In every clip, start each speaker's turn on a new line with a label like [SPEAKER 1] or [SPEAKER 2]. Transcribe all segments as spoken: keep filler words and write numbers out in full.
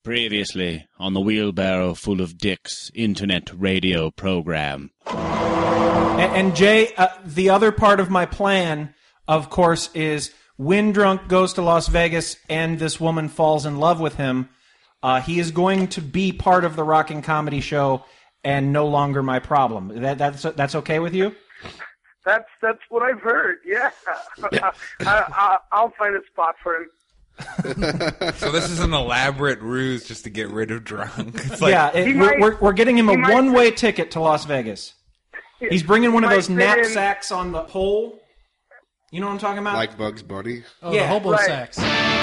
[SPEAKER 1] Previously on the Wheelbarrow Full of Dicks internet radio program.
[SPEAKER 2] And, and Jay, uh, the other part of my plan, of course, is when Drunk goes to Las Vegas and this woman falls in love with him, uh, he is going to be part of the Rockin' Comedy Show and no longer my problem. That, that's that's okay with you?
[SPEAKER 3] That's that's what I've heard. Yeah, I, I, I'll find a spot for him.
[SPEAKER 4] So this is an elaborate ruse just to get rid of Drunk. It's like,
[SPEAKER 2] yeah, it, we're,
[SPEAKER 3] might,
[SPEAKER 2] we're we're getting him a
[SPEAKER 3] might,
[SPEAKER 2] one-way ticket to Las Vegas. He's bringing one of those
[SPEAKER 3] in,
[SPEAKER 2] knapsacks on the pole. You know what I'm talking about?
[SPEAKER 5] Like Bugs Bunny?
[SPEAKER 6] Oh,
[SPEAKER 2] yeah,
[SPEAKER 6] the hobo
[SPEAKER 3] right.
[SPEAKER 6] sacks.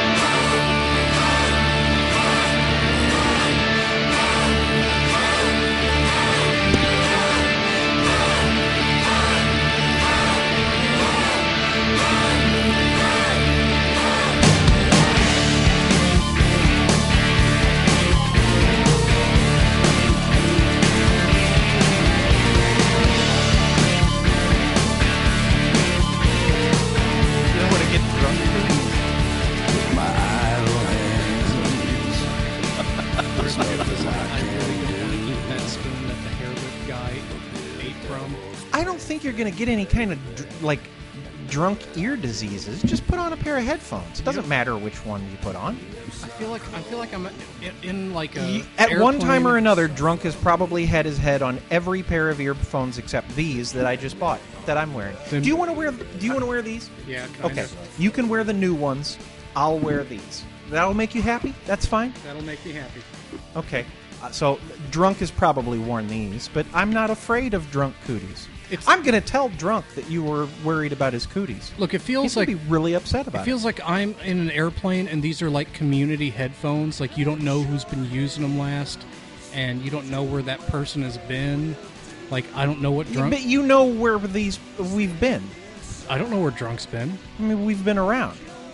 [SPEAKER 2] I don't think you're going to get any kind of dr- like drunk ear diseases. Just put on a pair of headphones. It doesn't matter which one you put on.
[SPEAKER 6] I feel like I feel like I'm in, in like a
[SPEAKER 2] You- At one
[SPEAKER 6] airplane.
[SPEAKER 2] time or another, Drunk has probably had his head on every pair of earphones except these that I just bought that I'm wearing.
[SPEAKER 6] Then-
[SPEAKER 2] do you want to wear? Do you want to wear these?
[SPEAKER 6] Yeah, kind
[SPEAKER 2] Okay,
[SPEAKER 6] of.
[SPEAKER 2] you can wear the new ones. I'll wear these. That'll make you happy. That's fine.
[SPEAKER 6] That'll make me happy.
[SPEAKER 2] Okay. Uh, so Drunk has probably worn these, but I'm not afraid of Drunk cooties.
[SPEAKER 6] It's-
[SPEAKER 2] I'm going to tell Drunk that you were worried about his cooties.
[SPEAKER 6] Look, it feels
[SPEAKER 2] He's
[SPEAKER 6] like
[SPEAKER 2] going to be really upset about
[SPEAKER 6] it feels
[SPEAKER 2] it.
[SPEAKER 6] like I'm in an airplane and these are like community headphones. Like you don't know who's been using them last, and you don't know where that person has been. Like I don't know what Drunk.
[SPEAKER 2] But you know where these we've been.
[SPEAKER 6] I don't know where Drunk's been.
[SPEAKER 2] I mean, we've been around.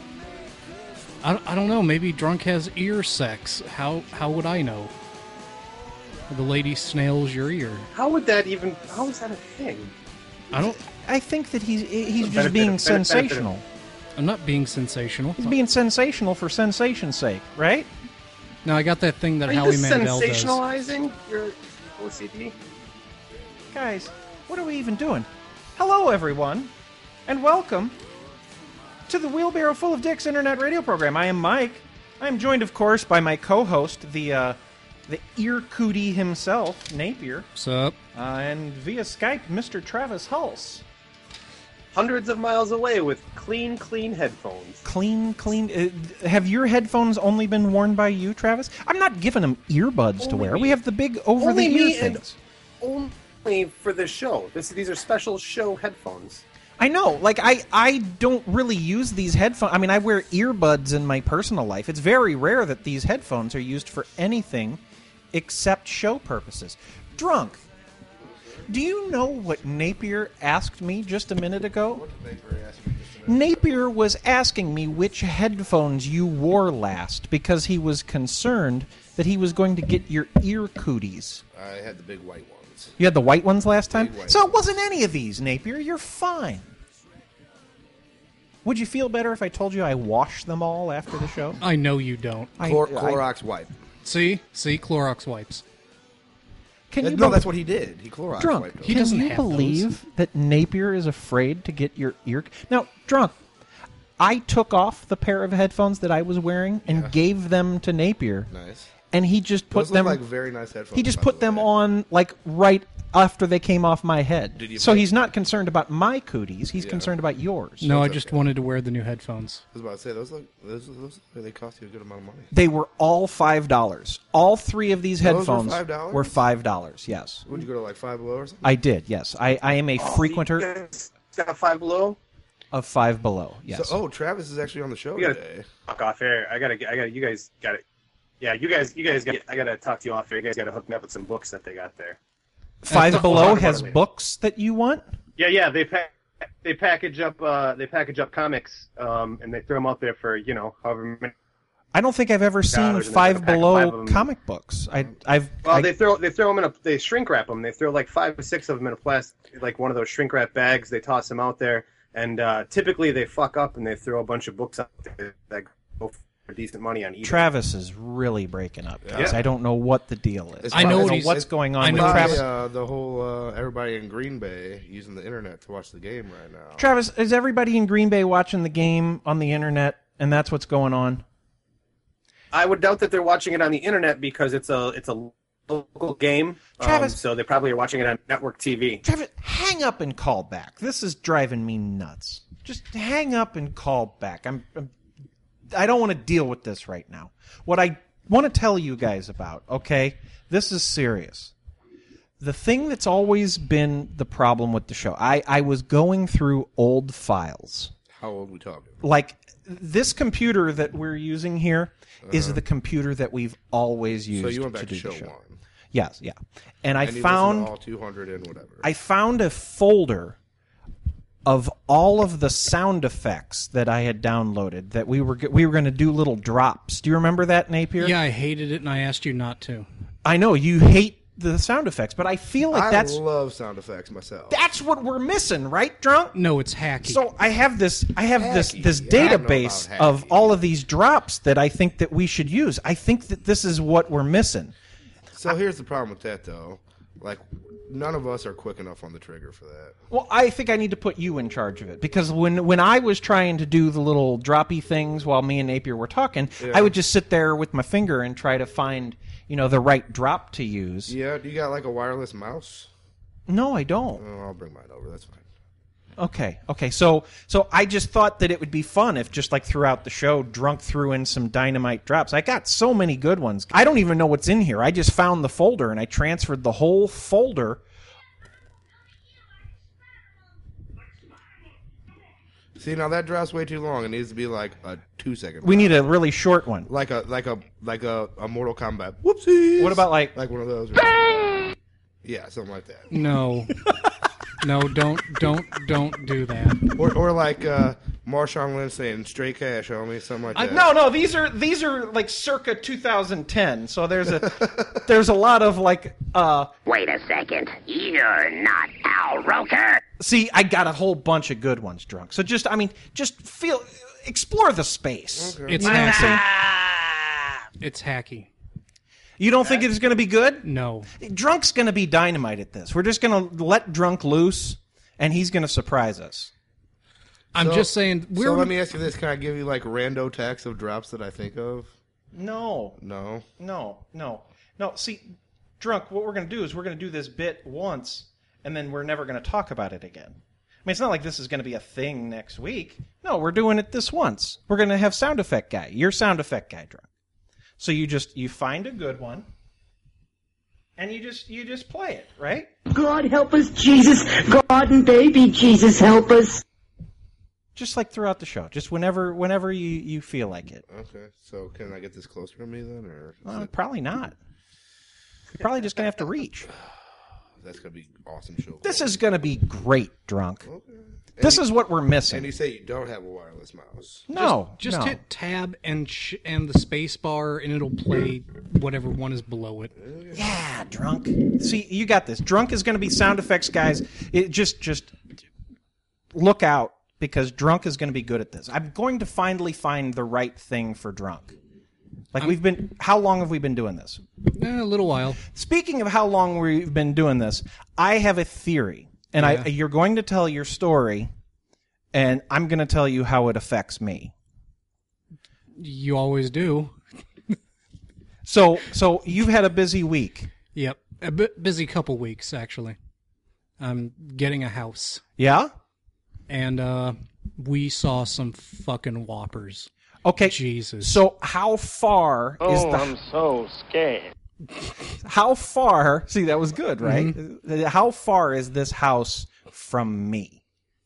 [SPEAKER 6] I don't, I don't know. Maybe Drunk has ear sex. How how would I know? The lady snails your ear.
[SPEAKER 7] How would that even? How is that a thing?
[SPEAKER 6] I don't.
[SPEAKER 2] I think that he's he's just
[SPEAKER 7] Benefit-
[SPEAKER 2] being
[SPEAKER 7] benefit- benefit-
[SPEAKER 2] sensational.
[SPEAKER 6] I'm not being sensational.
[SPEAKER 2] He's being sensational for sensation's sake, right?
[SPEAKER 6] No, I got that thing that
[SPEAKER 7] Are
[SPEAKER 6] Howie
[SPEAKER 7] you
[SPEAKER 6] Mandel does.
[SPEAKER 7] sensationalizing your O C D?
[SPEAKER 2] Guys, what are we even doing? Hello, everyone, and welcome to the Wheelbarrow Full of Dicks internet radio program. I am Mike. I am joined, of course, by my co-host, the uh, the ear cootie himself, Napier,
[SPEAKER 6] What's up?
[SPEAKER 2] uh, and via Skype, Mister Travis Hulse.
[SPEAKER 7] Hundreds of miles away with clean, clean headphones.
[SPEAKER 2] Clean, clean. Uh, have your headphones only been worn by you, Travis? I'm not giving them earbuds to
[SPEAKER 7] Only
[SPEAKER 2] wear.
[SPEAKER 7] me.
[SPEAKER 2] We have the big
[SPEAKER 7] Only
[SPEAKER 2] over-the-ear
[SPEAKER 7] me and-
[SPEAKER 2] things.
[SPEAKER 7] Only for the show. This, these are special show headphones.
[SPEAKER 2] I know. Like, I, I don't really use these headphones. I mean, I wear earbuds in my personal life. It's very rare that these headphones are used for anything except show purposes. Drunk, do you know what Napier asked me just a minute ago? Napier was asking me which headphones you wore last because he was concerned that he was going to get your ear cooties.
[SPEAKER 5] I had the big white ones.
[SPEAKER 2] You had the white ones last time?
[SPEAKER 5] Big white
[SPEAKER 2] So it
[SPEAKER 5] ones.
[SPEAKER 2] wasn't any of these, Napier. You're fine. Would you feel better if I told you I washed them all after the show?
[SPEAKER 6] I know you don't.
[SPEAKER 2] I-
[SPEAKER 5] Chlor-
[SPEAKER 2] I-
[SPEAKER 5] Clorox wipe.
[SPEAKER 6] See? See? Clorox wipes.
[SPEAKER 2] Can
[SPEAKER 5] Uh,
[SPEAKER 2] you
[SPEAKER 5] no,
[SPEAKER 2] bel-
[SPEAKER 5] that's what he did. He Clorox
[SPEAKER 2] Drunk,
[SPEAKER 5] wiped them.
[SPEAKER 6] He
[SPEAKER 2] can
[SPEAKER 6] doesn't
[SPEAKER 2] you
[SPEAKER 6] have those.
[SPEAKER 2] believe that Napier is afraid to get your ear... Now, Drunk, I took off the pair of headphones that I was wearing and
[SPEAKER 5] Yeah.
[SPEAKER 2] gave them to Napier,
[SPEAKER 5] Nice.
[SPEAKER 2] and he just put
[SPEAKER 5] Those
[SPEAKER 2] them...
[SPEAKER 5] look like very nice headphones.
[SPEAKER 2] he just
[SPEAKER 5] by
[SPEAKER 2] put
[SPEAKER 5] the
[SPEAKER 2] them
[SPEAKER 5] way.
[SPEAKER 2] on, like, right after they came off my head.
[SPEAKER 5] Did you
[SPEAKER 2] So
[SPEAKER 5] put-
[SPEAKER 2] he's not concerned about my cooties. He's
[SPEAKER 5] Yeah.
[SPEAKER 2] concerned about yours.
[SPEAKER 6] No, I
[SPEAKER 5] That's
[SPEAKER 6] just
[SPEAKER 5] okay.
[SPEAKER 6] wanted to wear the new headphones.
[SPEAKER 5] I was about to say those look. Those, those they cost you a good amount of money.
[SPEAKER 2] They were all five dollars. All three of these
[SPEAKER 5] Those were
[SPEAKER 2] headphones
[SPEAKER 5] five dollars?
[SPEAKER 2] were five dollars. Yes,
[SPEAKER 5] Would you go to like Five Below or something?
[SPEAKER 2] I did. Yes, I, I am a frequenter
[SPEAKER 7] You guys got Five Below.
[SPEAKER 2] of Five Below. Yes.
[SPEAKER 5] So, oh, Travis is actually on the show
[SPEAKER 7] We gotta
[SPEAKER 5] today.
[SPEAKER 7] fuck off air. I gotta. I gotta. You guys got it. Yeah, you guys. You guys got. I gotta talk to you off air. You guys gotta hook me up with some books that they got there.
[SPEAKER 2] Five
[SPEAKER 7] We'll
[SPEAKER 2] Below
[SPEAKER 7] talk about
[SPEAKER 2] has
[SPEAKER 7] it later.
[SPEAKER 2] books that you want.
[SPEAKER 7] Yeah, yeah. They pack. They package up. Uh, they package up comics. Um, and they throw them out there for you know however many.
[SPEAKER 2] I don't think I've ever seen
[SPEAKER 7] there's
[SPEAKER 2] Five
[SPEAKER 7] another pack of
[SPEAKER 2] Below
[SPEAKER 7] five of 'em.
[SPEAKER 2] comic books. I, I've.
[SPEAKER 7] Well,
[SPEAKER 2] I-
[SPEAKER 7] they throw they throw them in a they shrink wrap them. They throw like five or six of them in a plastic, like one of those shrink wrap bags. They toss them out there, and uh, typically they fuck up and they throw a bunch of books out there that go decent money on eBay.
[SPEAKER 2] Travis is really breaking up, guys.
[SPEAKER 5] Yeah.
[SPEAKER 2] I don't know what the deal is.
[SPEAKER 5] It's
[SPEAKER 6] I know
[SPEAKER 2] don't
[SPEAKER 6] what
[SPEAKER 2] know
[SPEAKER 6] he's-
[SPEAKER 2] what's going on
[SPEAKER 6] I
[SPEAKER 2] with
[SPEAKER 6] know what
[SPEAKER 2] Travis.
[SPEAKER 5] Uh, the whole uh, everybody in Green Bay using the internet to watch the game right now.
[SPEAKER 2] Travis, is everybody in Green Bay watching the game on the internet, and that's what's going on?
[SPEAKER 7] I would doubt that they're watching it on the internet because it's a it's a local game.
[SPEAKER 2] Travis-
[SPEAKER 7] Um, so they probably are watching it on network T V.
[SPEAKER 2] Travis, hang up and call back. This is driving me nuts. Just hang up and call back. I'm, I'm I don't want to deal with this right now. What I want to tell you guys about, okay? This is serious. The thing that's always been the problem with the show, I, I was going through old files.
[SPEAKER 5] How old we talking?
[SPEAKER 2] Like, this computer that we're using here is the computer that we've always used
[SPEAKER 5] So you went back
[SPEAKER 2] to
[SPEAKER 5] to,
[SPEAKER 2] do
[SPEAKER 5] show,
[SPEAKER 2] the show.
[SPEAKER 5] one.
[SPEAKER 2] Yes, yeah. And I
[SPEAKER 5] And you
[SPEAKER 2] found...
[SPEAKER 5] listened to all two hundred and whatever.
[SPEAKER 2] I found a folder of all of the sound effects that I had downloaded that we were we were going to do little drops. Do you remember that, Napier?
[SPEAKER 6] Yeah, I hated it, and I asked you not to.
[SPEAKER 2] I know you hate the sound effects, but I feel like
[SPEAKER 5] I
[SPEAKER 2] that's
[SPEAKER 5] love sound effects myself.
[SPEAKER 2] that's what we're missing, right, Drunk?
[SPEAKER 6] No, it's hacky.
[SPEAKER 2] So I have this I have this
[SPEAKER 5] Hacky.
[SPEAKER 2] this
[SPEAKER 5] I don't know
[SPEAKER 2] database
[SPEAKER 5] about
[SPEAKER 2] of
[SPEAKER 5] hacky.
[SPEAKER 2] all of these drops that I think that we should use. I think that this is what we're missing.
[SPEAKER 5] So here's the problem with that, though. Like, none of us are quick enough on the trigger for that.
[SPEAKER 2] Well, I think I need to put you in charge of it because when when I was trying to do the little droppy things while me and Napier were talking, I would just sit there with my finger and try to find, you know, the right drop to use.
[SPEAKER 5] Yeah, do you got like a wireless mouse?
[SPEAKER 2] No, I don't.
[SPEAKER 5] Oh, I'll bring mine over. That's fine.
[SPEAKER 2] Okay, okay. So so I just thought that it would be fun if just like throughout the show, Drunk threw in some dynamite drops. I got so many good ones. I don't even know what's in here. I just found the folder and I transferred the whole folder.
[SPEAKER 5] See, now that drop's way too long. It needs to be like a two second.
[SPEAKER 2] We need a really short one.
[SPEAKER 5] like a like a like a, a Mortal Kombat. Whoopsies.
[SPEAKER 2] What about like
[SPEAKER 5] like one of those? Yeah, something like that.
[SPEAKER 6] no, no, don't, don't, don't do that.
[SPEAKER 5] Or or like uh, Marshawn Lynch saying "straight cash, homie," something like
[SPEAKER 2] I,
[SPEAKER 5] that.
[SPEAKER 2] no, no, these are these are like circa two thousand ten. So there's a there's a lot of like uh
[SPEAKER 8] Wait a second. You're not Al Roker.
[SPEAKER 2] see, I got a whole bunch of good ones, Drunk. So just I mean, just feel explore the space.
[SPEAKER 5] Okay.
[SPEAKER 6] It's
[SPEAKER 2] You know what I'm saying?
[SPEAKER 6] hacky. It's hacky.
[SPEAKER 2] You don't think it's going to be good?
[SPEAKER 6] No.
[SPEAKER 2] Drunk's going to be dynamite at this. We're just going to let Drunk loose and he's going to surprise us.
[SPEAKER 6] I'm
[SPEAKER 5] So-
[SPEAKER 6] just saying. We're
[SPEAKER 5] So let me ask you this: can I give you like rando tax of drops that I think of?
[SPEAKER 2] No.
[SPEAKER 5] No.
[SPEAKER 2] No, no, no. See, Drunk, what we're going to do is we're going to do this bit once, and then we're never going to talk about it again. I mean, it's not like this is going to be a thing next week. No, we're doing it this once. We're going to have sound effect guy. You're sound effect guy, Drunk. So you just you find a good one, and you just you just play it, right?
[SPEAKER 9] God help us, Jesus. God and baby Jesus help us.
[SPEAKER 2] Just like throughout the show, just whenever whenever you, you feel like it.
[SPEAKER 5] Okay. So can I get this closer to me then, or is
[SPEAKER 2] Well,
[SPEAKER 5] it-
[SPEAKER 2] probably not. You're probably just gonna have to reach.
[SPEAKER 5] that's gonna be awesome show?
[SPEAKER 2] This is gonna be great, Drunk.
[SPEAKER 5] Okay.
[SPEAKER 2] This is what we're missing.
[SPEAKER 5] And you say you don't have a wireless mouse.
[SPEAKER 2] No,
[SPEAKER 6] Just
[SPEAKER 2] no.
[SPEAKER 6] hit tab and sh- and the space bar, and it'll play whatever one is below it.
[SPEAKER 2] Yeah, Drunk. See, you got this. Drunk is going to be sound effects, guys. It just, just look out because Drunk is going to be good at this. I'm going to finally find the right thing for Drunk. Like we've been, how long have we been doing this?
[SPEAKER 6] Eh, a little while.
[SPEAKER 2] Speaking of how long we've been doing this, I have a theory, and
[SPEAKER 6] Yeah.
[SPEAKER 2] I, you're going to tell your story, and I'm going to tell you how it affects me.
[SPEAKER 6] You always do.
[SPEAKER 2] So, so you've had a busy week,
[SPEAKER 6] Yep. A bit busy couple weeks actually. I'm getting a house,
[SPEAKER 2] yeah?
[SPEAKER 6] and uh, we saw some fucking whoppers.
[SPEAKER 2] Okay.
[SPEAKER 6] Jesus.
[SPEAKER 2] So how far is the
[SPEAKER 8] I'm so scared.
[SPEAKER 2] how far? See, that was good, right? How far is this house from me?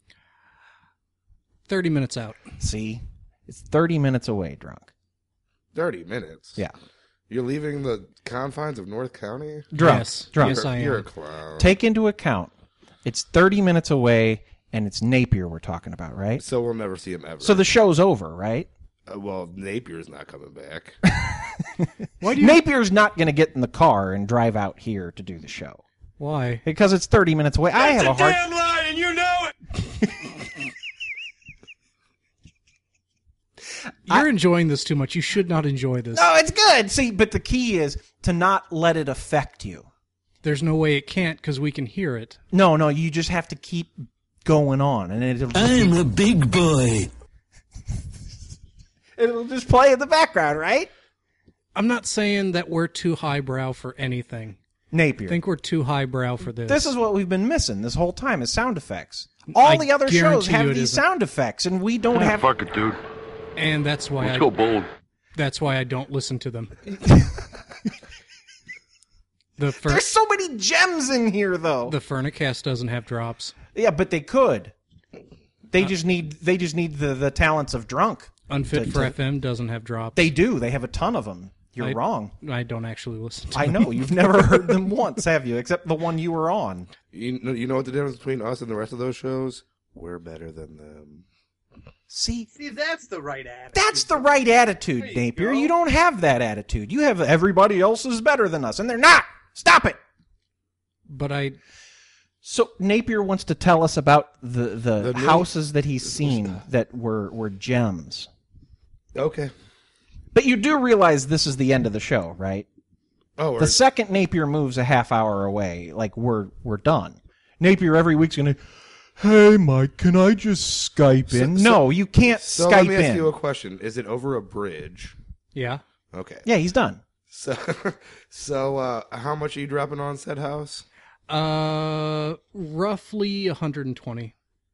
[SPEAKER 6] Thirty minutes out.
[SPEAKER 2] See, it's thirty minutes away. Drunk.
[SPEAKER 5] Thirty minutes.
[SPEAKER 2] Yeah,
[SPEAKER 5] You're leaving the confines of North County.
[SPEAKER 2] drunk.
[SPEAKER 6] Yes.
[SPEAKER 2] Drunk.
[SPEAKER 6] Yes, I am.
[SPEAKER 5] You're a clown.
[SPEAKER 2] Take into account it's thirty minutes away, and it's Napier we're talking about, right?
[SPEAKER 5] So we'll never see him ever.
[SPEAKER 2] So the show's over, right?
[SPEAKER 5] uh, well, Napier's not coming back.
[SPEAKER 6] Why do you?
[SPEAKER 2] Napier's not going to get in the car and drive out here to do the show
[SPEAKER 6] Why?
[SPEAKER 2] because it's thirty minutes away. I have a hard.
[SPEAKER 4] lie, and you know it.
[SPEAKER 6] You're enjoying this too much. You should not enjoy this.
[SPEAKER 2] No, it's good. See, but the key is to not let it affect you.
[SPEAKER 6] There's no way it can't because we can hear it.
[SPEAKER 2] No, no, you just have to keep going on, and it'll.
[SPEAKER 10] I'm a big boy.
[SPEAKER 2] It'll just play in the background, right?
[SPEAKER 6] I'm not saying that we're too highbrow for anything.
[SPEAKER 2] Napier.
[SPEAKER 6] I think we're too highbrow for this.
[SPEAKER 2] This is what we've been missing this whole time is sound effects. All
[SPEAKER 6] I
[SPEAKER 2] the other shows
[SPEAKER 6] guarantee
[SPEAKER 2] have
[SPEAKER 6] you it
[SPEAKER 2] these
[SPEAKER 6] isn't.
[SPEAKER 2] sound effects, and we don't have.
[SPEAKER 11] Fuck it, dude.
[SPEAKER 6] And that's why
[SPEAKER 11] Let's
[SPEAKER 6] I,
[SPEAKER 11] go bold.
[SPEAKER 6] That's why I don't listen to them. the fir-
[SPEAKER 2] There's so many gems in here, though.
[SPEAKER 6] The Furnicast doesn't have drops.
[SPEAKER 2] Yeah, but they could. They just need. They just need the, the talents of drunk.
[SPEAKER 6] Unfit
[SPEAKER 2] to-
[SPEAKER 6] for
[SPEAKER 2] to-
[SPEAKER 6] F M doesn't have drops.
[SPEAKER 2] They do. They have a ton of them. You're
[SPEAKER 6] I-
[SPEAKER 2] wrong.
[SPEAKER 6] I don't actually listen to
[SPEAKER 2] I
[SPEAKER 6] them.
[SPEAKER 2] know. You've never heard them once, have you? Except the one you were on.
[SPEAKER 5] You know, you know what the difference between us and the rest of those shows? We're better than them.
[SPEAKER 2] See,
[SPEAKER 7] See, that's the right attitude.
[SPEAKER 2] that's the right attitude,
[SPEAKER 7] There you
[SPEAKER 2] Napier.
[SPEAKER 7] go.
[SPEAKER 2] You don't have that attitude. You have everybody else is better than us, and they're not. Stop it.
[SPEAKER 6] But I,
[SPEAKER 2] So Napier wants to tell us about the the,
[SPEAKER 5] The new-
[SPEAKER 2] houses that he's seen that were were gems.
[SPEAKER 5] Okay.
[SPEAKER 2] But you do realize this is the end of the show, right?
[SPEAKER 5] Oh, we're,
[SPEAKER 2] The second Napier moves a half hour away, like we're we're done. Napier every week's gonna, hey Mike, can I just Skype in?
[SPEAKER 5] So-
[SPEAKER 2] no, you can't
[SPEAKER 5] so
[SPEAKER 2] Skype
[SPEAKER 5] let me ask
[SPEAKER 2] in.
[SPEAKER 5] you a question. Is it over a bridge?
[SPEAKER 6] yeah.
[SPEAKER 5] Okay.
[SPEAKER 2] Yeah, he's done.
[SPEAKER 5] So, so uh, how much are you dropping on said house?
[SPEAKER 6] Uh, roughly one hundred twenty.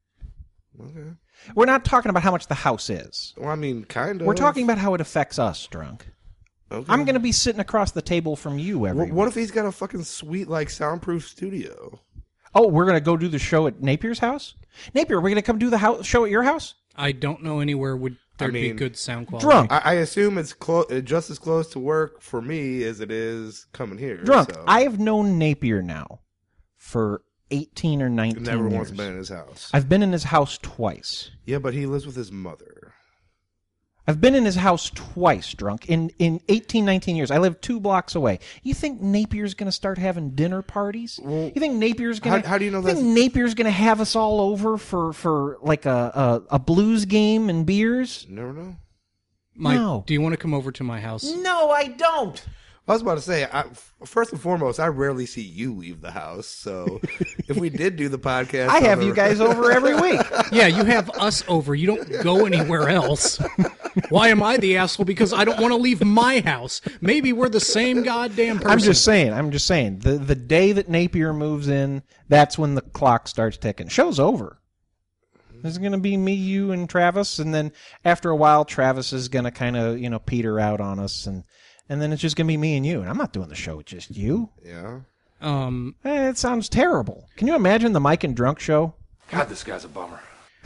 [SPEAKER 5] Okay.
[SPEAKER 2] We're not talking about how much the house is.
[SPEAKER 5] Well, I mean, kind of.
[SPEAKER 2] We're talking about how it affects us, drunk.
[SPEAKER 5] Okay.
[SPEAKER 2] I'm going to be sitting across the table from you every
[SPEAKER 5] Wh- What
[SPEAKER 2] week.
[SPEAKER 5] if he's got a fucking sweet, like, soundproof studio?
[SPEAKER 2] Oh, we're going to go do the show at Napier's house? Napier, we're going to come do the house, show at your house?
[SPEAKER 6] I don't know anywhere would there'd be
[SPEAKER 5] mean,
[SPEAKER 6] good sound quality.
[SPEAKER 2] Drunk.
[SPEAKER 5] I, I assume it's clo- uh, just as close to work for me as it is coming here.
[SPEAKER 2] Drunk.
[SPEAKER 5] so.
[SPEAKER 2] I have known Napier now for eighteen or nineteen
[SPEAKER 5] Never
[SPEAKER 2] years.
[SPEAKER 5] once been in his house.
[SPEAKER 2] I've been in his house twice.
[SPEAKER 5] Yeah, but he lives with his mother.
[SPEAKER 2] I've been in his house twice, drunk, in, in eighteen, nineteen years. I live two blocks away. You think Napier's going to start having dinner parties?
[SPEAKER 5] Well,
[SPEAKER 2] you think Napier's going to...
[SPEAKER 5] how- how do you know
[SPEAKER 2] think
[SPEAKER 5] that's-
[SPEAKER 2] Napier's going to have us all over for, for like a, a, a blues game and beers?
[SPEAKER 5] Never know.
[SPEAKER 6] Mike,
[SPEAKER 2] No.
[SPEAKER 6] do you want to come over to my house?
[SPEAKER 2] No, I don't.
[SPEAKER 5] I was about to say, I, first and foremost, I rarely see you leave the house. So if we did do the podcast,
[SPEAKER 2] I
[SPEAKER 5] on
[SPEAKER 2] have
[SPEAKER 5] the-
[SPEAKER 2] you guys over every week.
[SPEAKER 6] Yeah, you have us over. You don't go anywhere else. Why am I the asshole? Because I don't want to leave my house. Maybe we're the same goddamn person.
[SPEAKER 2] I'm just saying. I'm just saying. The the day that Napier moves in, that's when the clock starts ticking. Show's over. There's going to be me, you, and Travis, and then after a while, Travis is going to kind of you know peter out on us, and and then it's just going to be me and you. And I'm not doing the show with just you.
[SPEAKER 5] Yeah.
[SPEAKER 6] Um,
[SPEAKER 2] Eh, it sounds terrible. Can you imagine the Mike and Drunk show?
[SPEAKER 11] God, this guy's a bummer.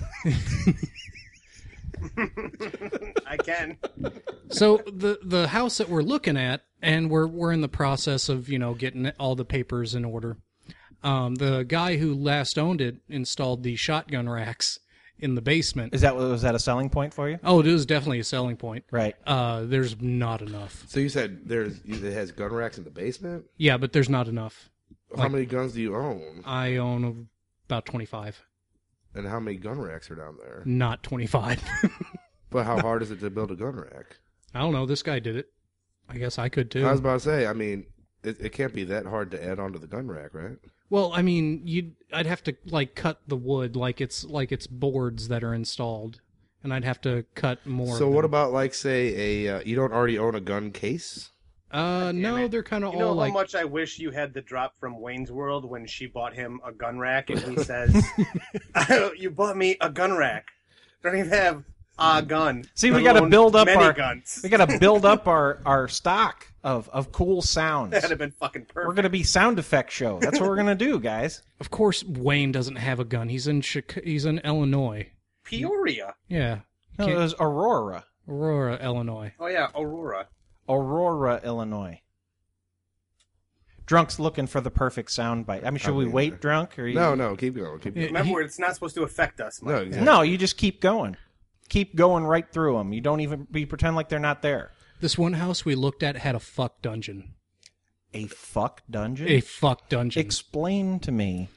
[SPEAKER 7] I can.
[SPEAKER 6] so the the house that we're looking at, and we're we're in the process of you know getting all the papers in order. Um, the guy who last owned it installed the shotgun racks in the basement.
[SPEAKER 2] Is that was that a selling point for you?
[SPEAKER 6] Oh, it is definitely a selling point.
[SPEAKER 2] Right.
[SPEAKER 6] Uh, there's not enough.
[SPEAKER 5] So you said there's it has gun racks in the basement?
[SPEAKER 6] Yeah, but there's not enough.
[SPEAKER 5] How
[SPEAKER 6] Like-
[SPEAKER 5] many guns do you own?
[SPEAKER 6] I own about twenty-five.
[SPEAKER 5] And how many gun racks are down there?
[SPEAKER 6] Not twenty-five.
[SPEAKER 5] But how hard is it to build a gun rack?
[SPEAKER 6] I don't know. This guy did it. I guess I could too.
[SPEAKER 5] I was about to say, I mean, it, it can't be that hard to add onto the gun rack, right?
[SPEAKER 6] Well, I mean, you'd I'd have to like cut the wood like it's like it's boards that are installed, and I'd have to cut more.
[SPEAKER 5] So
[SPEAKER 6] of
[SPEAKER 5] what
[SPEAKER 6] them.
[SPEAKER 5] about like say a uh, you don't already own a gun case?
[SPEAKER 6] Uh, no, they're kind of
[SPEAKER 7] You know
[SPEAKER 6] all
[SPEAKER 7] how
[SPEAKER 6] like.
[SPEAKER 7] much I wish you had the drop from Wayne's World when she bought him a gun rack, and he says, "You bought me a gun rack. Don't even have a gun."
[SPEAKER 2] See, we
[SPEAKER 7] let
[SPEAKER 2] got to
[SPEAKER 7] alone
[SPEAKER 2] build up
[SPEAKER 7] many
[SPEAKER 2] our
[SPEAKER 7] guns.
[SPEAKER 2] we got to build up our, our stock of, of cool sounds.
[SPEAKER 7] That'd have been fucking perfect.
[SPEAKER 2] We're gonna be sound effect show. That's what we're gonna do, guys.
[SPEAKER 6] Of course, Wayne doesn't have a gun. He's in Chica- he's in Illinois.
[SPEAKER 7] Peoria.
[SPEAKER 6] Yeah,
[SPEAKER 2] No,
[SPEAKER 6] Can't-
[SPEAKER 2] it was Aurora,
[SPEAKER 6] Aurora, Illinois.
[SPEAKER 7] Oh yeah, Aurora.
[SPEAKER 2] Aurora, Illinois. Drunk's looking for the perfect sound bite. I mean, should
[SPEAKER 5] I
[SPEAKER 2] we
[SPEAKER 5] mean,
[SPEAKER 2] wait, Drunk? Or you...
[SPEAKER 5] No, no, keep going, keep going.
[SPEAKER 7] Remember, it's not supposed to affect us. Mike.
[SPEAKER 5] No, exactly.
[SPEAKER 2] No, you just keep going. Keep going right through them. You don't even you pretend like they're not there.
[SPEAKER 6] This one house we looked at had a fuck dungeon.
[SPEAKER 2] A fuck dungeon?
[SPEAKER 6] A fuck dungeon.
[SPEAKER 2] Explain to me.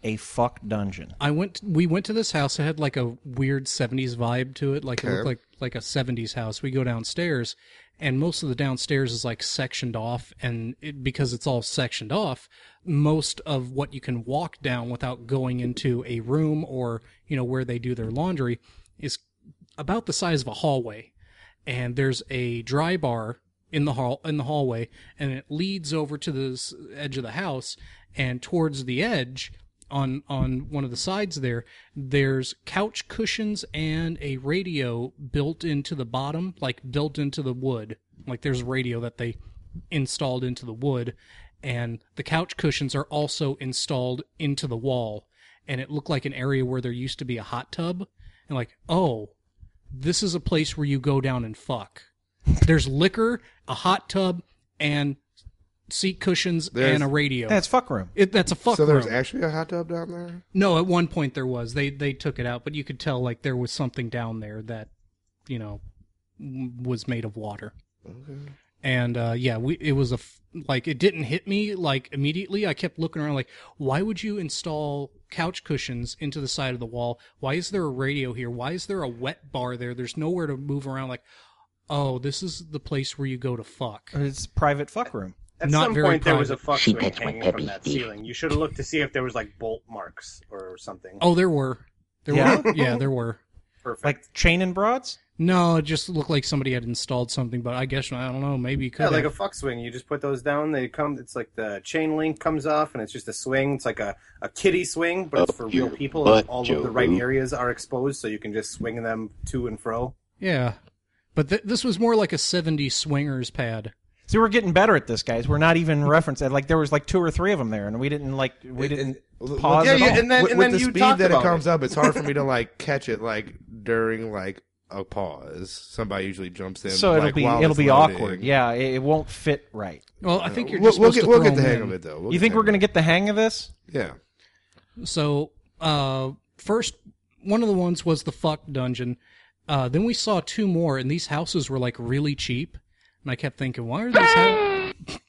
[SPEAKER 2] a fuck dungeon.
[SPEAKER 6] I went. We went to this house. It had like a weird seventies vibe to it. Like it
[SPEAKER 5] Okay.
[SPEAKER 6] looked like like a seventies house. We go downstairs, and most of the downstairs is like sectioned off, and it, because it's all sectioned off, most of what you can walk down without going into a room or you know where they do their laundry is about the size of a hallway, and there's a dry bar in the hall in the hallway, and it leads over to the s- edge of the house, and towards the edge on on one of the sides there, there's couch cushions and a radio built into the bottom, like built into the wood. Like there's a radio that they installed into the wood, and the couch cushions are also installed into the wall, and it looked like an area where there used to be a hot tub, and like, oh, this is a place where you go down and fuck. There's liquor, a hot tub, and seat cushions
[SPEAKER 5] There's-
[SPEAKER 6] and a radio.
[SPEAKER 2] That's fuck room.
[SPEAKER 6] It, that's a fuck
[SPEAKER 5] So there's
[SPEAKER 6] room.
[SPEAKER 5] actually a hot tub down there?
[SPEAKER 6] No, at one point there was. They they took it out, but you could tell like there was something down there that, you know, w- was made of water.
[SPEAKER 5] Okay.
[SPEAKER 6] And uh, yeah, we it was a f- like it didn't hit me like immediately. I kept looking around like, why would you install couch cushions into the side of the wall? Why is there a radio here? Why is there a wet bar there? There's nowhere to move around. Like, oh, this is the place where you go to fuck.
[SPEAKER 2] It's a private fuck room.
[SPEAKER 7] At
[SPEAKER 6] Not
[SPEAKER 7] some
[SPEAKER 6] very
[SPEAKER 7] point, there was a
[SPEAKER 6] private.
[SPEAKER 7] fuck
[SPEAKER 8] She
[SPEAKER 7] swing
[SPEAKER 8] pets my
[SPEAKER 7] hanging
[SPEAKER 8] puppy.
[SPEAKER 7] from that ceiling. You should have looked to see if there was like bolt marks or something.
[SPEAKER 6] Oh, there were. There
[SPEAKER 2] Yeah?
[SPEAKER 6] were. Yeah, there were.
[SPEAKER 7] Perfect.
[SPEAKER 2] Like chain and broads?
[SPEAKER 6] No, it just looked like somebody had installed something, but I guess, I don't know, maybe you could
[SPEAKER 7] yeah, like a
[SPEAKER 6] have.
[SPEAKER 7] fuck swing. You just put those down. They come. It's like the chain link comes off, and it's just a swing. It's like a, a kiddie swing, but it's for real people.
[SPEAKER 10] butt,
[SPEAKER 7] All of the right
[SPEAKER 10] Joe.
[SPEAKER 7] areas are exposed, so you can just swing them to and fro.
[SPEAKER 6] Yeah. But th- this was more like a seventies swingers pad.
[SPEAKER 2] See, we're getting better at this, guys. We're not even referencing. Like there was like two or three of them there, and we didn't like we
[SPEAKER 5] It- it-
[SPEAKER 2] didn't
[SPEAKER 5] well,
[SPEAKER 2] pause
[SPEAKER 7] Yeah,
[SPEAKER 2] at
[SPEAKER 7] you-
[SPEAKER 2] all.
[SPEAKER 7] and then
[SPEAKER 5] with,
[SPEAKER 7] and
[SPEAKER 5] with
[SPEAKER 7] then
[SPEAKER 5] the
[SPEAKER 7] you
[SPEAKER 5] speed
[SPEAKER 7] talked
[SPEAKER 5] that it
[SPEAKER 7] about
[SPEAKER 5] comes
[SPEAKER 7] it.
[SPEAKER 5] up, it's hard for me to like catch it like during like a pause. Somebody usually jumps in,
[SPEAKER 2] So it'll
[SPEAKER 5] like,
[SPEAKER 2] be
[SPEAKER 5] while
[SPEAKER 2] it'll
[SPEAKER 5] it's
[SPEAKER 2] be
[SPEAKER 5] loading.
[SPEAKER 2] awkward. Yeah, it, it won't fit right.
[SPEAKER 6] Well, I think you're
[SPEAKER 5] We'll,
[SPEAKER 6] just
[SPEAKER 5] we'll
[SPEAKER 6] supposed
[SPEAKER 5] get
[SPEAKER 6] to
[SPEAKER 5] we'll
[SPEAKER 6] throw
[SPEAKER 5] get the
[SPEAKER 6] 'em
[SPEAKER 5] hang
[SPEAKER 6] in.
[SPEAKER 5] of it though. We'll
[SPEAKER 2] You
[SPEAKER 5] get
[SPEAKER 2] think
[SPEAKER 5] the
[SPEAKER 2] we're
[SPEAKER 5] hang
[SPEAKER 2] gonna get the hang of this?
[SPEAKER 5] of it. Yeah.
[SPEAKER 6] So, uh, first, one of the ones was the fuck dungeon. Uh, then we saw two more, and these houses were like really cheap. And I kept thinking, why are these hou-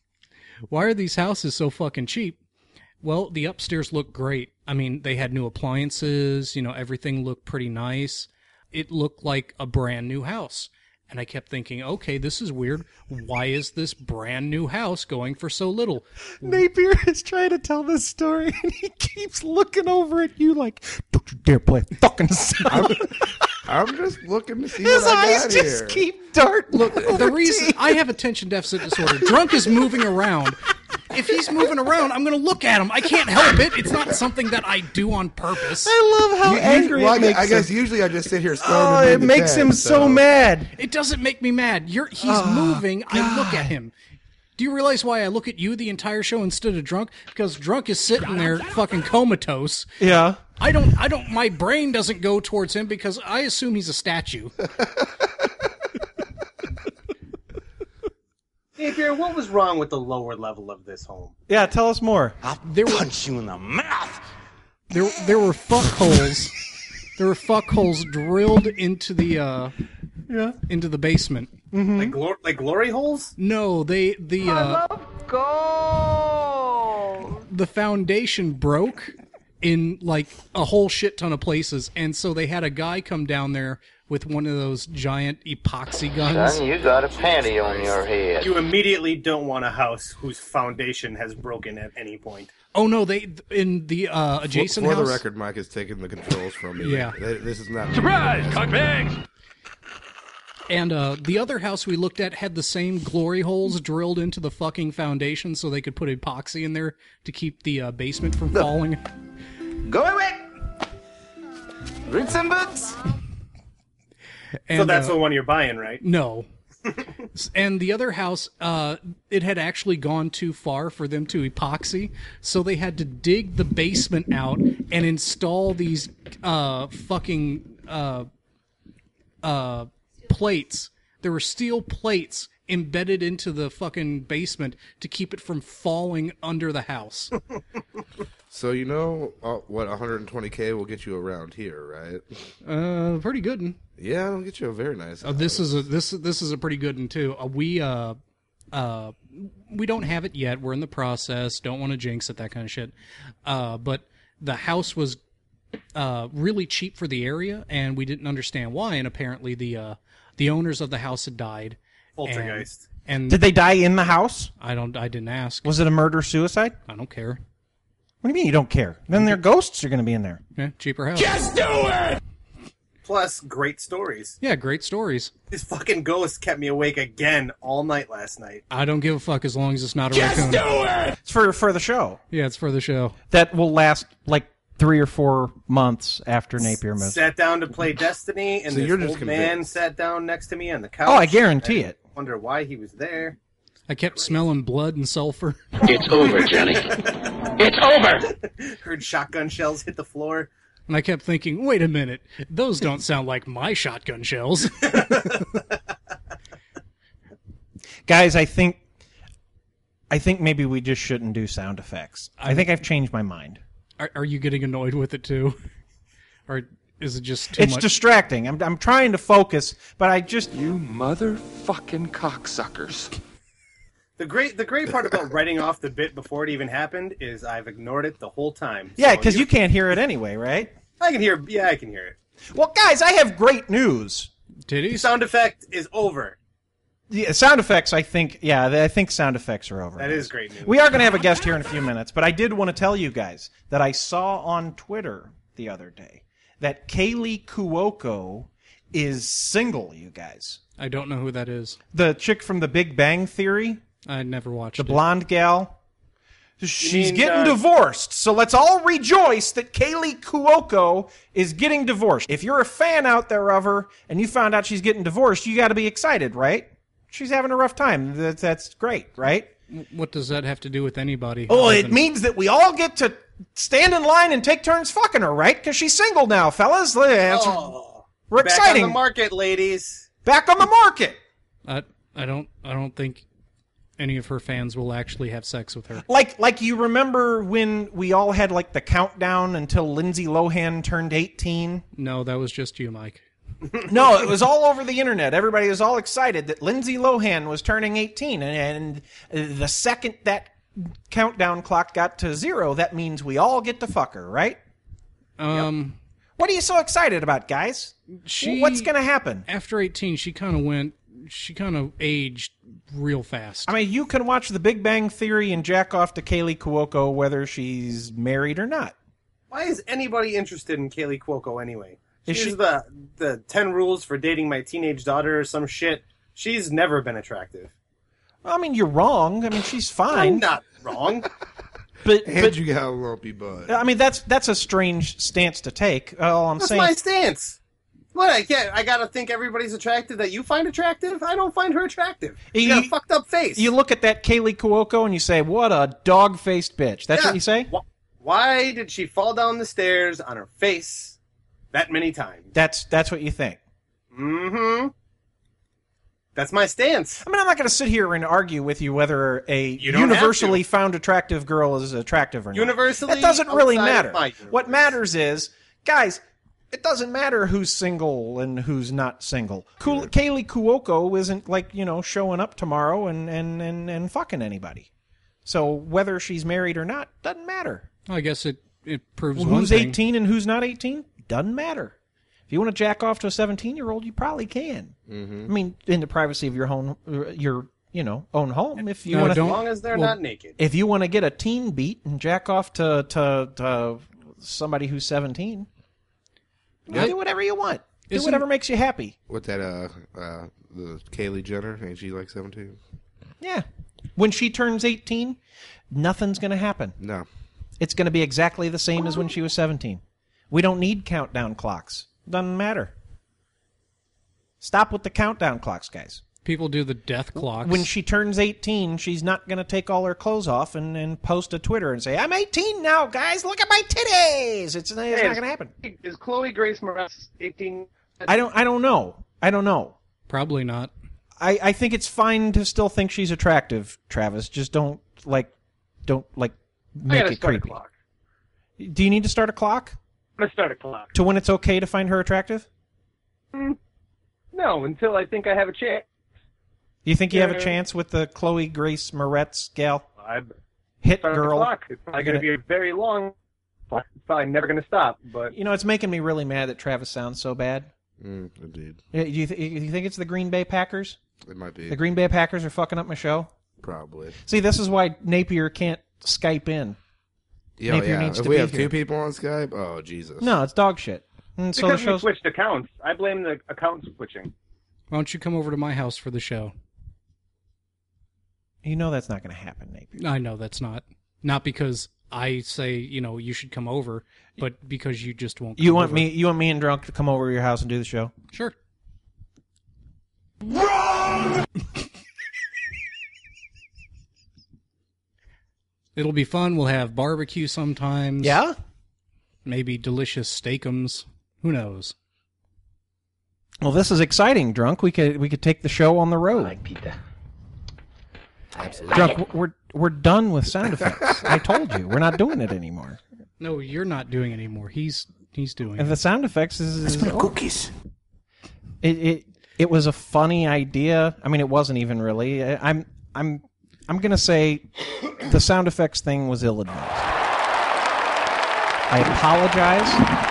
[SPEAKER 6] why are these houses so fucking cheap? Well, the upstairs looked great. I mean, they had new appliances. You know, everything looked pretty nice. It looked like a brand new house. And I kept thinking, okay, this is weird. Why is this brand new house going for so little?
[SPEAKER 2] Napier is trying to tell this story, and he keeps looking over at you like, "Don't you dare play fucking sound."
[SPEAKER 5] I'm just looking to see
[SPEAKER 2] His
[SPEAKER 5] what I
[SPEAKER 2] eyes
[SPEAKER 5] got
[SPEAKER 2] just
[SPEAKER 5] here.
[SPEAKER 2] keep darting.
[SPEAKER 6] Look, the
[SPEAKER 2] over
[SPEAKER 6] reason
[SPEAKER 2] T.
[SPEAKER 6] I have attention deficit disorder. Drunk is moving around. If he's moving around, I'm going to look at him. I can't help it. It's not something that I do on purpose.
[SPEAKER 2] I love how
[SPEAKER 5] You- you-
[SPEAKER 2] angry
[SPEAKER 5] well,
[SPEAKER 2] it
[SPEAKER 5] I-
[SPEAKER 2] makes
[SPEAKER 5] I guess
[SPEAKER 2] him.
[SPEAKER 5] usually I just sit here.
[SPEAKER 2] Oh, it makes him so mad.
[SPEAKER 6] It doesn't make me mad. You're he's
[SPEAKER 2] Oh,
[SPEAKER 6] moving. I look at him. Do you realize why I look at you the entire show instead of Drunk? Because Drunk is sitting there fucking comatose.
[SPEAKER 2] Yeah.
[SPEAKER 6] I don't I don't my brain doesn't go towards him because I assume he's a statue.
[SPEAKER 7] Napier, what was wrong with the lower level of this home?
[SPEAKER 2] Yeah, tell us more.
[SPEAKER 6] There were
[SPEAKER 10] Punch you in the mouth.
[SPEAKER 6] There, there were fuck holes. There were fuck holes drilled into the uh,
[SPEAKER 2] Yeah.
[SPEAKER 6] into the basement.
[SPEAKER 7] Like glor- like glory holes?
[SPEAKER 6] No, they the uh, the foundation broke in like a whole shit ton of places, and so they had a guy come down there with one of those giant epoxy guns.
[SPEAKER 11] Son, you got a panty on your head.
[SPEAKER 7] You immediately don't want a house whose foundation has broken at any point.
[SPEAKER 6] Oh no, they in the uh, adjacent
[SPEAKER 5] For
[SPEAKER 6] house.
[SPEAKER 5] the record, Mike is taking the controls from me.
[SPEAKER 6] Yeah.
[SPEAKER 5] Th- This is not
[SPEAKER 10] Surprise, cockbags.
[SPEAKER 6] And uh, the other house we looked at had the same glory holes drilled into the fucking foundation so they could put epoxy in there to keep the uh, basement from falling.
[SPEAKER 11] Go away! Read some books!
[SPEAKER 6] And,
[SPEAKER 7] so that's
[SPEAKER 6] uh,
[SPEAKER 7] the one you're buying, right?
[SPEAKER 6] No. And the other house, uh, it had actually gone too far for them to epoxy, so they had to dig the basement out and install these uh, fucking uh, uh, plates. There were steel plates embedded into the fucking basement to keep it from falling under the house.
[SPEAKER 5] So you know uh, what one hundred twenty K will get you around here, right?
[SPEAKER 6] Uh, pretty good one.
[SPEAKER 5] Yeah, it'll get you a very nice.
[SPEAKER 6] Uh, this is a this this is a pretty good one too. Uh, we uh uh we don't have it yet. We're in the process. Don't want to jinx it, that kind of shit. Uh, but the house was uh, really cheap for the area, and we didn't understand why. And apparently, the uh, the owners of the house had died.
[SPEAKER 7] Poltergeist.
[SPEAKER 6] And, and
[SPEAKER 2] Did they die in the house?
[SPEAKER 6] I don't. I didn't ask.
[SPEAKER 2] Was it a murder suicide?
[SPEAKER 6] I don't care.
[SPEAKER 2] What do you mean you don't care? Then their ghosts are going to be in there.
[SPEAKER 6] Yeah, cheaper house.
[SPEAKER 10] Just do it!
[SPEAKER 7] Plus, great stories.
[SPEAKER 6] Yeah, great stories.
[SPEAKER 7] This fucking ghost kept me awake again all night last night.
[SPEAKER 6] I don't give a fuck as long as it's not a
[SPEAKER 10] Just
[SPEAKER 6] raccoon.
[SPEAKER 10] do it!
[SPEAKER 2] It's for for the show.
[SPEAKER 6] Yeah, it's for the show.
[SPEAKER 2] That will last like three or four months after Napier moves.
[SPEAKER 7] Sat down to play Destiny, and
[SPEAKER 5] So
[SPEAKER 7] this
[SPEAKER 5] you're just
[SPEAKER 7] old man
[SPEAKER 5] convinced.
[SPEAKER 7] sat down next to me on the couch.
[SPEAKER 2] Oh, I guarantee
[SPEAKER 7] I
[SPEAKER 2] it.
[SPEAKER 7] Wonder why he was there.
[SPEAKER 6] I kept smelling blood and sulfur.
[SPEAKER 8] It's over, Johnny. It's over!
[SPEAKER 7] Heard shotgun shells hit the floor.
[SPEAKER 6] And I kept thinking, wait a minute, those don't sound like my shotgun shells.
[SPEAKER 2] Guys, I think I think maybe we just shouldn't do sound effects. I think I've changed my mind.
[SPEAKER 6] Are, are you getting annoyed with it too? Or is it just too
[SPEAKER 2] It's
[SPEAKER 6] much?
[SPEAKER 2] distracting. I'm I'm trying to focus, but I just
[SPEAKER 12] You motherfucking cocksuckers.
[SPEAKER 7] The great, the great part about writing off the bit before it even happened is I've ignored it the whole time.
[SPEAKER 2] Yeah,
[SPEAKER 7] So
[SPEAKER 2] because you can't hear it anyway, right?
[SPEAKER 7] I can hear. Yeah, I can hear it.
[SPEAKER 2] Well, guys, I have great news.
[SPEAKER 7] The
[SPEAKER 6] Titties?
[SPEAKER 7] sound effect is over.
[SPEAKER 2] Yeah, sound effects, I think, yeah, I think sound effects are over.
[SPEAKER 7] That is great news.
[SPEAKER 2] We are going to have a guest here in a few minutes, but I did want to tell you guys that I saw on Twitter the other day that Kaylee Cuoco is single, you guys.
[SPEAKER 6] I don't know who that is.
[SPEAKER 2] The chick from The Big Bang Theory,
[SPEAKER 6] I never watched
[SPEAKER 2] the
[SPEAKER 6] it.
[SPEAKER 2] blonde gal. She's
[SPEAKER 7] mean,
[SPEAKER 2] getting
[SPEAKER 7] uh,
[SPEAKER 2] divorced, so let's all rejoice that Kaylee Cuoco is getting divorced. If you're a fan out there of her and you found out she's getting divorced, you got to be excited, right? She's having a rough time. That, that's great, right?
[SPEAKER 6] What does that have to do with anybody?
[SPEAKER 2] Oh,
[SPEAKER 6] other
[SPEAKER 2] it
[SPEAKER 6] than-
[SPEAKER 2] means that we all get to stand in line and take turns fucking her, right? Because she's single now, fellas. That's-
[SPEAKER 7] Oh,
[SPEAKER 2] We're
[SPEAKER 7] back
[SPEAKER 2] exciting.
[SPEAKER 7] on the market, ladies.
[SPEAKER 2] Back on the market.
[SPEAKER 6] I, I don't. I don't think any of her fans will actually have sex with her.
[SPEAKER 2] Like, like you remember when we all had like the countdown until Lindsay Lohan turned eighteen?
[SPEAKER 6] No, that was just you, Mike.
[SPEAKER 2] No, it was all over the internet. Everybody was all excited that Lindsay Lohan was turning eighteen, and, and the second that countdown clock got to zero, that means we all get to fuck her, right?
[SPEAKER 6] Um,
[SPEAKER 2] What are you so excited about, guys?
[SPEAKER 6] she.
[SPEAKER 2] What's going to happen?
[SPEAKER 6] After eighteen, she kind of went. She kind of aged real fast.
[SPEAKER 2] I mean, you can watch The Big Bang Theory and jack off to Kaylee Cuoco whether she's married or not.
[SPEAKER 7] Why is anybody interested in Kaylee Cuoco anyway?
[SPEAKER 2] Is
[SPEAKER 7] She's
[SPEAKER 2] she-
[SPEAKER 7] the the ten rules for dating my teenage daughter or some shit. She's never been attractive.
[SPEAKER 2] I mean, you're wrong. I mean, she's
[SPEAKER 7] I'm
[SPEAKER 2] fine.
[SPEAKER 7] not wrong.
[SPEAKER 2] But,
[SPEAKER 5] And
[SPEAKER 2] but
[SPEAKER 5] you got a lumpy butt.
[SPEAKER 2] I mean, that's that's a strange stance to take. All I'm
[SPEAKER 7] That's
[SPEAKER 2] saying.
[SPEAKER 7] my stance. What? I can't. I gotta think everybody's attractive that you find attractive. I don't find her attractive. She got a
[SPEAKER 2] You-
[SPEAKER 7] fucked up face.
[SPEAKER 2] You look at that Kaylee Cuoco and you say, "What a dog-faced bitch." That's
[SPEAKER 7] Yeah.
[SPEAKER 2] what you say.
[SPEAKER 7] Wh- Why did she fall down the stairs on her face that many times?
[SPEAKER 2] That's that's what you think.
[SPEAKER 7] Mm-hmm. That's my stance.
[SPEAKER 2] I mean, I'm not going to sit here and argue with you whether a
[SPEAKER 7] You don't have
[SPEAKER 2] universally
[SPEAKER 7] to.
[SPEAKER 2] found attractive girl is attractive or not.
[SPEAKER 7] Universally,
[SPEAKER 2] that doesn't really
[SPEAKER 7] outside of
[SPEAKER 2] matter.
[SPEAKER 7] my universe.
[SPEAKER 2] What matters is, guys, it doesn't matter who's single and who's not single. Cool, Kaylee Cuoco isn't like, you know, showing up tomorrow and, and, and, and fucking anybody. So whether she's married or not doesn't matter.
[SPEAKER 6] I guess it it proves one
[SPEAKER 2] Who's
[SPEAKER 6] thing.
[SPEAKER 2] eighteen and who's not eighteen doesn't matter. If you want to jack off to a seventeen-year-old, you probably can.
[SPEAKER 5] Mm-hmm.
[SPEAKER 2] I mean, in the privacy of your home, your you know own home. If you
[SPEAKER 6] No,
[SPEAKER 2] want
[SPEAKER 7] As
[SPEAKER 2] to,
[SPEAKER 6] don't-
[SPEAKER 7] long as they're
[SPEAKER 6] well,
[SPEAKER 7] not naked.
[SPEAKER 2] if you want to get a teen beat and jack off to to, to somebody who's seventeen,
[SPEAKER 6] What?
[SPEAKER 2] do whatever you want. Do
[SPEAKER 6] Isn't-
[SPEAKER 2] whatever makes you happy.
[SPEAKER 5] What that, uh, uh, the Kaylee Jenner, ain't she like seventeen?
[SPEAKER 2] Yeah. When she turns eighteen, nothing's going to happen.
[SPEAKER 5] No.
[SPEAKER 2] It's going to be exactly the same as when she was seventeen. We don't need countdown clocks. Doesn't matter. Stop with the countdown clocks, guys.
[SPEAKER 6] People do the death clocks.
[SPEAKER 2] When she turns eighteen, she's not going to take all her clothes off and, and post a Twitter and say, I'm eighteen now, guys. Look at my titties. It's, it's not going to happen.
[SPEAKER 3] Is Chloe Grace Moretz eighteen?
[SPEAKER 2] I don't I don't know. I don't know.
[SPEAKER 6] Probably not.
[SPEAKER 2] I, I think it's fine to still think she's attractive, Travis. Just don't, like, don't, like,
[SPEAKER 3] I
[SPEAKER 2] make
[SPEAKER 3] gotta
[SPEAKER 2] it
[SPEAKER 3] start
[SPEAKER 2] creepy.
[SPEAKER 3] a clock.
[SPEAKER 2] Do you need to start a clock
[SPEAKER 3] I'm gonna start a clock.
[SPEAKER 2] to when it's okay to find her attractive?
[SPEAKER 3] Mm, no, until I think I have a chance.
[SPEAKER 2] You think you have a
[SPEAKER 3] Yeah.
[SPEAKER 2] chance with the Chloe Grace Moretz gal?
[SPEAKER 3] I
[SPEAKER 2] Hit
[SPEAKER 3] start
[SPEAKER 2] girl.
[SPEAKER 3] the clock. It's probably
[SPEAKER 2] You're
[SPEAKER 3] gonna be a very long.
[SPEAKER 7] It's probably never going to stop. But
[SPEAKER 2] You know, it's making me really mad that Travis sounds so bad.
[SPEAKER 5] Mm, indeed.
[SPEAKER 2] Yeah, Do you, th- you think it's the Green Bay Packers?
[SPEAKER 5] It might be.
[SPEAKER 2] The Green Bay Packers are fucking up my show?
[SPEAKER 5] Probably.
[SPEAKER 2] See, this is why Napier can't Skype in.
[SPEAKER 5] Yeah,
[SPEAKER 2] Napier
[SPEAKER 5] yeah.
[SPEAKER 2] needs
[SPEAKER 5] If
[SPEAKER 2] to
[SPEAKER 5] we
[SPEAKER 2] be
[SPEAKER 5] have
[SPEAKER 2] here.
[SPEAKER 5] two people on Skype, oh, Jesus.
[SPEAKER 2] No, it's dog shit. And so the
[SPEAKER 7] because we
[SPEAKER 2] show's...
[SPEAKER 7] switched accounts. I blame the account switching.
[SPEAKER 6] Why don't you come over to my house for the show?
[SPEAKER 2] You know that's not going to happen, Napier.
[SPEAKER 6] I know that's not. Not because I say, you know, you should come over, but because you just won't come
[SPEAKER 2] You want
[SPEAKER 6] over.
[SPEAKER 2] me? You want me and Drunk to come over to your house and do the show?
[SPEAKER 6] Sure. It'll be fun. We'll have barbecue sometimes.
[SPEAKER 2] Yeah?
[SPEAKER 6] Maybe delicious steakums. Who knows?
[SPEAKER 2] Well, this is exciting, Drunk. We could we could take the show on the road.
[SPEAKER 11] I like pizza.
[SPEAKER 5] Absolutely.
[SPEAKER 2] Drunk, we're we're done with sound effects. I told you, we're not doing it anymore.
[SPEAKER 6] No, you're not doing it anymore. He's he's doing
[SPEAKER 2] And
[SPEAKER 6] it.
[SPEAKER 2] the sound effects is, is
[SPEAKER 11] Cookies.
[SPEAKER 2] it, it it was a funny idea. I mean, it wasn't even really. I- I'm I'm I'm gonna say the sound effects thing was ill-advised. I apologize.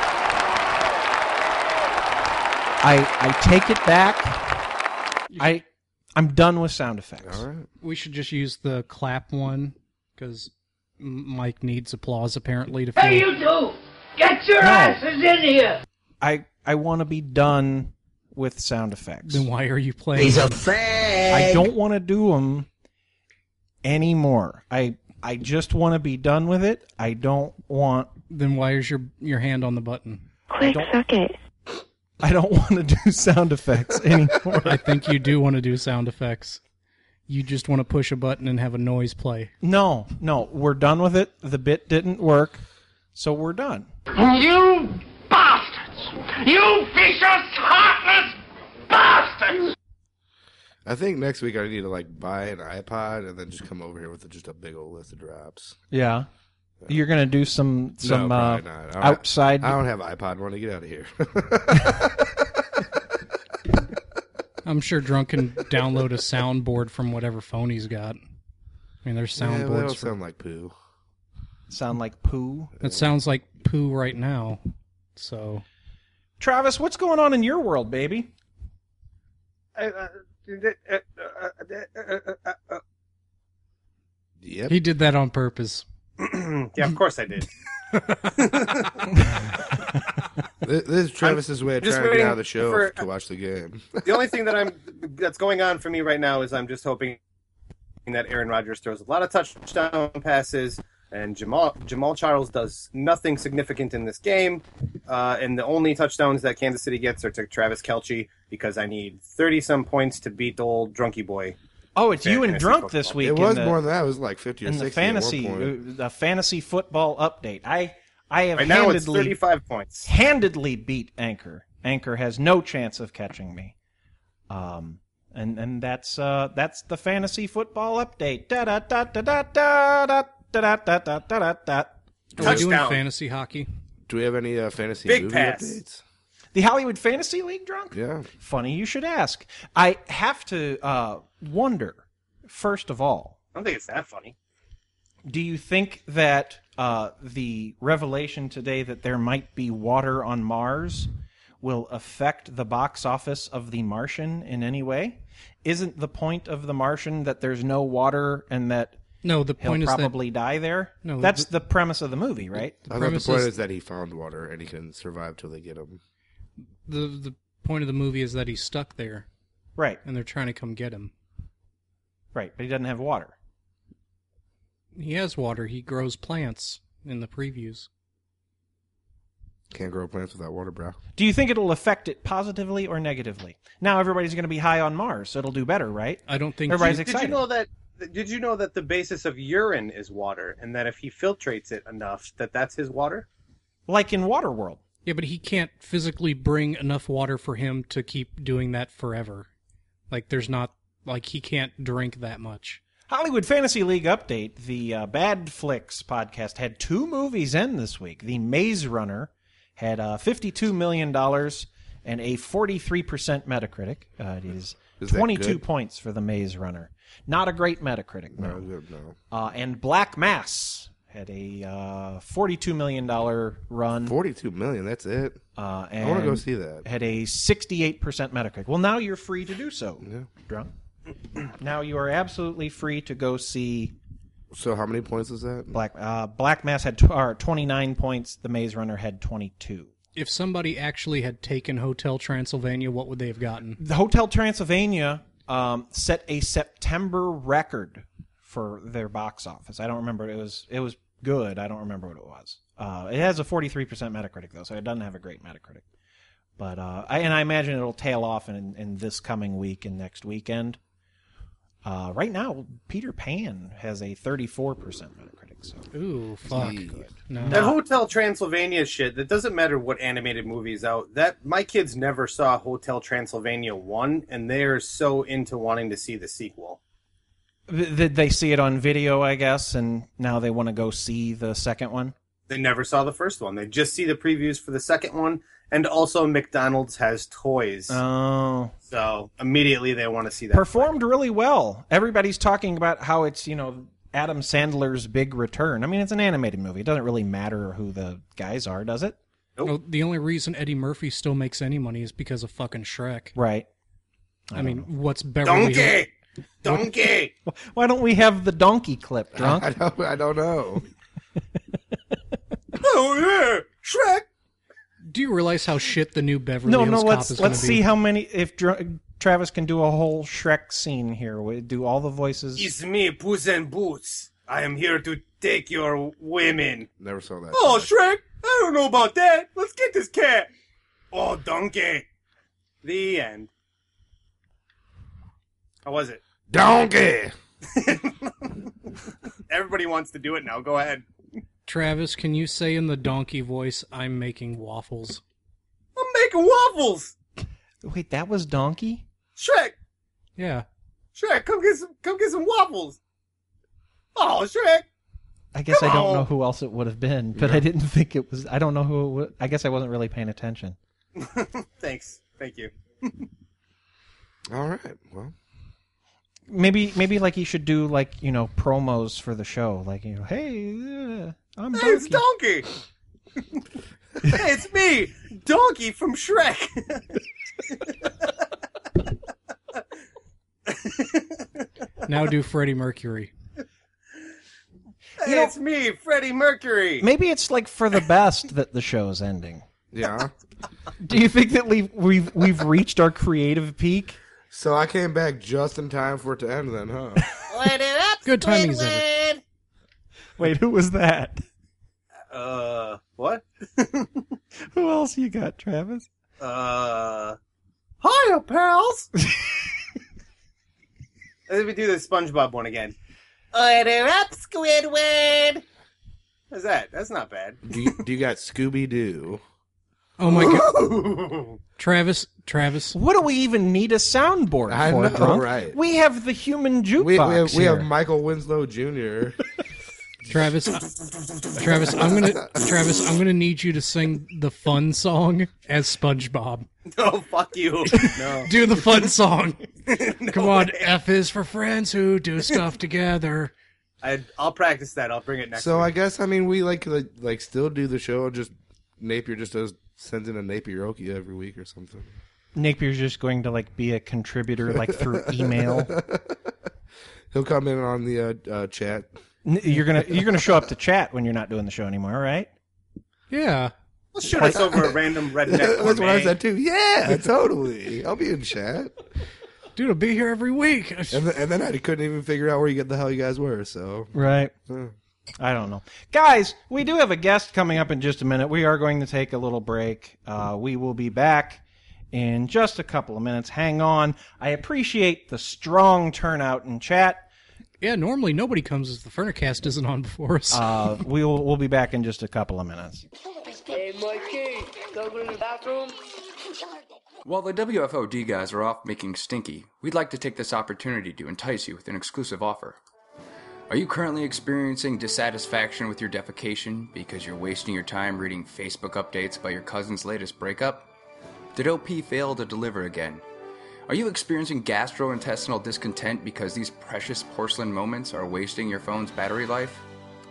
[SPEAKER 2] I I take it back. I I'm done with sound effects.
[SPEAKER 5] All right.
[SPEAKER 6] We should just use the clap one, because Mike needs applause, apparently, to feel...
[SPEAKER 9] Hey, you two! Get your
[SPEAKER 2] No.
[SPEAKER 9] asses in here!
[SPEAKER 2] I I want to be done with sound effects.
[SPEAKER 6] Then why are you playing?
[SPEAKER 11] He's a fag.
[SPEAKER 2] I don't want to do them anymore. I I just want to be done with it. I don't want.
[SPEAKER 6] Then why is your your hand on the button?
[SPEAKER 13] Quick, suck it.
[SPEAKER 2] I don't want to do sound effects anymore.
[SPEAKER 6] I think you do want to do sound effects. You just want to push a button and have a noise play.
[SPEAKER 2] No, no, we're done with it. The bit didn't work, so we're done.
[SPEAKER 10] You bastards! You vicious, heartless bastards!
[SPEAKER 5] I think next week I need to like buy an iPod and then just come over here with just a big old list of drops.
[SPEAKER 2] Yeah. You're gonna do some some
[SPEAKER 5] no,
[SPEAKER 2] uh,
[SPEAKER 5] probably not. I don't
[SPEAKER 2] outside.
[SPEAKER 5] Have, I don't have iPod. I want to get out of here.
[SPEAKER 6] I'm sure Drunk can download a soundboard from whatever phone he's got. I mean, there's
[SPEAKER 5] Yeah, but they
[SPEAKER 6] soundboards.
[SPEAKER 5] don't
[SPEAKER 6] for...
[SPEAKER 5] sound like poo.
[SPEAKER 2] Sound like poo.
[SPEAKER 6] It sounds like poo right now. So,
[SPEAKER 2] Travis, what's going on in your world, baby?
[SPEAKER 7] Uh, uh, uh, uh, uh, uh, uh,
[SPEAKER 5] Yep.
[SPEAKER 6] he did that on purpose.
[SPEAKER 7] yeah, of course I did.
[SPEAKER 5] This, this is Travis's way of
[SPEAKER 7] just
[SPEAKER 5] trying to get
[SPEAKER 7] waiting
[SPEAKER 5] out of the show
[SPEAKER 7] for-
[SPEAKER 5] to watch the game.
[SPEAKER 7] The only thing that I'm that's going on for me right now is I'm just hoping that Aaron Rodgers throws a lot of touchdown passes and Jamal Jamal Charles does nothing significant in this game. Uh, and the only touchdowns that Kansas City gets are to Travis Kelce because I need thirty some points to beat the old drunky boy.
[SPEAKER 2] Oh, it's you and
[SPEAKER 7] Fantasy
[SPEAKER 2] Drunk
[SPEAKER 7] football.
[SPEAKER 2] this week.
[SPEAKER 5] It was
[SPEAKER 2] in the,
[SPEAKER 5] more than that. It was like fifty or
[SPEAKER 2] in the
[SPEAKER 5] sixty at one
[SPEAKER 2] fantasy
[SPEAKER 5] point.
[SPEAKER 2] uh, the fantasy football update. I I have
[SPEAKER 7] Right now it's
[SPEAKER 2] handedly
[SPEAKER 7] thirty-five points.
[SPEAKER 2] handedly beat Anchor. Anchor has no chance of catching me. Um, and and that's uh that's the fantasy football update. Da da da da da da da da da da da da da.
[SPEAKER 6] Are we doing
[SPEAKER 7] Touchdown.
[SPEAKER 6] fantasy hockey?
[SPEAKER 5] Do we have any uh, fantasy
[SPEAKER 7] Big
[SPEAKER 5] movie
[SPEAKER 7] pass.
[SPEAKER 5] updates?
[SPEAKER 2] The Hollywood Fantasy League, Drunk?
[SPEAKER 5] Yeah.
[SPEAKER 2] Funny you should ask. I have to uh, wonder, first of all,
[SPEAKER 7] I don't think it's that funny.
[SPEAKER 2] do you think that uh, the revelation today that there might be water on Mars will affect the box office of The Martian in any way? Isn't the point of The Martian that there's no water and that
[SPEAKER 6] No, the
[SPEAKER 2] he'll
[SPEAKER 6] point is
[SPEAKER 2] probably die there?
[SPEAKER 6] No,
[SPEAKER 2] That's
[SPEAKER 6] the-
[SPEAKER 2] the premise of the movie, right?
[SPEAKER 5] I thought the
[SPEAKER 6] premise
[SPEAKER 5] point
[SPEAKER 6] is-
[SPEAKER 5] is that he found water and he can survive till they get him.
[SPEAKER 6] that the the point of the movie is that he's stuck there
[SPEAKER 2] Right,
[SPEAKER 6] and they're trying to come get him.
[SPEAKER 2] right, but he doesn't have water.
[SPEAKER 6] He has water. He grows plants in the previews.
[SPEAKER 5] Can't grow plants without water, bro.
[SPEAKER 2] Do you think it'll affect it positively or negatively? Now everybody's going to be high on Mars, so it'll do better, right?
[SPEAKER 6] I don't think
[SPEAKER 2] Everybody's
[SPEAKER 7] Did
[SPEAKER 2] excited.
[SPEAKER 7] you know that? Did you know that the basis of urine is water, and that if he filtrates it enough, that that's his water?
[SPEAKER 2] Like in Waterworld.
[SPEAKER 6] Yeah, but he can't physically bring enough water for him to keep doing that forever. Like, there's not, like, he can't drink that much.
[SPEAKER 2] Hollywood Fantasy League update. The uh, Bad Flicks podcast had two movies end this week. The Maze Runner had uh, fifty-two million dollars and a forty-three percent Metacritic. Uh, it is,
[SPEAKER 5] Is that
[SPEAKER 2] twenty-two
[SPEAKER 5] good?
[SPEAKER 2] points for The Maze Runner. Not a great Metacritic,
[SPEAKER 5] No,
[SPEAKER 2] no.
[SPEAKER 5] good, no.
[SPEAKER 2] Uh, and Black Mass had a uh, forty-two million dollars run.
[SPEAKER 5] forty-two million dollars, that's it.
[SPEAKER 2] Uh,
[SPEAKER 5] I want to go see that.
[SPEAKER 2] Had a sixty-eight percent Metacritic. Well, now you're free to do so,
[SPEAKER 5] Yeah.
[SPEAKER 2] Drunk. Now you are absolutely free to go see.
[SPEAKER 5] So how many points is that?
[SPEAKER 2] Black uh, Black Mass had tw- or twenty-nine points. The Maze Runner had twenty-two.
[SPEAKER 6] If somebody actually had taken Hotel Transylvania, what would they have gotten?
[SPEAKER 2] The Hotel Transylvania um, set a September record for their box office. I don't remember. It was it was good. I don't remember what it was. Uh, it has a forty-three percent Metacritic though, so it doesn't have a great Metacritic. But uh, I, and I imagine it'll tail off in, in this coming week and next weekend. Uh, right now, Peter Pan has a thirty-four percent Metacritic. So
[SPEAKER 6] ooh, fuck. No.
[SPEAKER 7] That Hotel Transylvania shit, that doesn't matter what animated movie's out. That my kids never saw Hotel Transylvania one, and they're so into wanting to see the sequel.
[SPEAKER 2] Did they see it on video, I guess, and now they want to go see the second one?
[SPEAKER 7] They never saw the first one. They just see the previews for the second one, and also McDonald's has toys.
[SPEAKER 2] Oh.
[SPEAKER 7] So immediately they want to see that.
[SPEAKER 2] Performed really well. Everybody's talking about how it's, you know, Adam Sandler's big return. I mean, it's an animated movie. It doesn't really matter who the guys are, does it?
[SPEAKER 7] Nope.
[SPEAKER 6] No, the only reason Eddie Murphy still makes any money is because of fucking Shrek.
[SPEAKER 2] Right.
[SPEAKER 6] I, I mean, know. What's Beverly
[SPEAKER 7] Donkey!
[SPEAKER 6] Hills?
[SPEAKER 7] Donkey!
[SPEAKER 2] Why don't we have the donkey clip, Drunk?
[SPEAKER 5] I don't, I don't know.
[SPEAKER 7] Oh, yeah! Shrek!
[SPEAKER 6] Do you realize how shit the new Beverly
[SPEAKER 2] no,
[SPEAKER 6] Hills
[SPEAKER 2] no,
[SPEAKER 6] Cop
[SPEAKER 2] let's,
[SPEAKER 6] is going to be?
[SPEAKER 2] Let's see how many... If Dr- Travis can do a whole Shrek scene here. We do all the voices.
[SPEAKER 7] It's me, Puss in Boots. I am here to take your women.
[SPEAKER 5] Never saw that.
[SPEAKER 7] Oh, Shrek! I don't know about that. Let's get this cat. Oh, donkey. The end. How was it?
[SPEAKER 5] Donkey!
[SPEAKER 7] Everybody wants to do it now. Go ahead.
[SPEAKER 6] Travis, can you say in the donkey voice, I'm making waffles?
[SPEAKER 7] I'm making waffles!
[SPEAKER 2] Wait, that was Donkey?
[SPEAKER 7] Shrek!
[SPEAKER 6] Yeah.
[SPEAKER 7] Shrek, come get some, come get some waffles! Oh, Shrek!
[SPEAKER 2] I guess
[SPEAKER 7] Come
[SPEAKER 2] I don't
[SPEAKER 7] on.
[SPEAKER 2] know who else it would have been, but
[SPEAKER 5] Yeah.
[SPEAKER 2] I didn't think it was... I don't know who it would... I guess I wasn't really paying attention.
[SPEAKER 7] Thanks. Thank you.
[SPEAKER 5] All right, well.
[SPEAKER 2] Maybe maybe like he should do, like, you know, promos for the show. Like, you know, hey, uh, I'm Donkey.
[SPEAKER 7] Hey, it's Donkey! Hey, it's me, Donkey from Shrek!
[SPEAKER 6] Now do Freddie Mercury.
[SPEAKER 7] Hey,
[SPEAKER 2] You know-
[SPEAKER 7] it's me, Freddie Mercury!
[SPEAKER 2] Maybe it's, like, for the best that the show's ending.
[SPEAKER 5] Yeah.
[SPEAKER 2] Do you think that we've, we've, we've reached our creative peak?
[SPEAKER 5] So I came back just in time for it to end then, huh?
[SPEAKER 6] Good timing, ever.
[SPEAKER 2] Wait, who was that?
[SPEAKER 7] Uh, what?
[SPEAKER 2] Who else you got, Travis?
[SPEAKER 7] Uh, hiya, pals! Let me do the SpongeBob one again. Order up, Squidward! How's that? That's not bad.
[SPEAKER 5] do, you, do you got Scooby-Doo?
[SPEAKER 6] Oh my god. Travis, Travis.
[SPEAKER 2] What do we even need a soundboard
[SPEAKER 5] I
[SPEAKER 2] for,
[SPEAKER 5] know,
[SPEAKER 2] Drunk?
[SPEAKER 5] right.
[SPEAKER 2] We have the human jukebox
[SPEAKER 5] We, we, have, we
[SPEAKER 2] here.
[SPEAKER 5] have Michael Winslow Junior
[SPEAKER 6] Travis, Travis, I'm gonna, Travis, I'm gonna need you to sing the fun song as SpongeBob.
[SPEAKER 7] No, fuck you. No.
[SPEAKER 6] Do the fun song.
[SPEAKER 7] No
[SPEAKER 6] Come on,
[SPEAKER 7] way.
[SPEAKER 6] F is for friends who do stuff together.
[SPEAKER 7] I, I'll practice that. I'll bring it next
[SPEAKER 5] So
[SPEAKER 7] week.
[SPEAKER 5] I guess, I mean, we like, like like still do the show, just Napier just does sends in a Napieroki every week or something.
[SPEAKER 2] Napier's just going to, like, be a contributor, like, through email.
[SPEAKER 5] He'll come in on the uh, uh, chat.
[SPEAKER 2] N- You're gonna you're gonna show up to chat when you're not doing the show anymore, right?
[SPEAKER 6] Yeah.
[SPEAKER 7] Let's shoot us over a random redneck.
[SPEAKER 5] That's what I
[SPEAKER 7] gourmet.
[SPEAKER 5] said too. Yeah, totally. I'll be in chat.
[SPEAKER 6] Dude, I'll be here every week.
[SPEAKER 5] And then, and then I couldn't even figure out where you get the hell you guys were. So
[SPEAKER 2] Right.
[SPEAKER 5] uh.
[SPEAKER 2] I don't know. Guys, we do have a guest coming up in just a minute. We are going to take a little break. Uh, we will be back in just a couple of minutes. Hang on. I appreciate the strong turnout in chat.
[SPEAKER 6] Yeah, normally nobody comes as the Furnicast isn't on before us.
[SPEAKER 2] Uh, we'll, we'll be back in just a couple of minutes.
[SPEAKER 13] Hey, Mikey, go to the bathroom.
[SPEAKER 14] While the W F O D guys are off making stinky, we'd like to take this opportunity to entice you with an exclusive offer. Are you currently experiencing dissatisfaction with your defecation because you're wasting your time reading Facebook updates about your cousin's latest breakup? Did O P fail to deliver again? Are you experiencing gastrointestinal discontent because these precious porcelain moments are wasting your phone's battery life?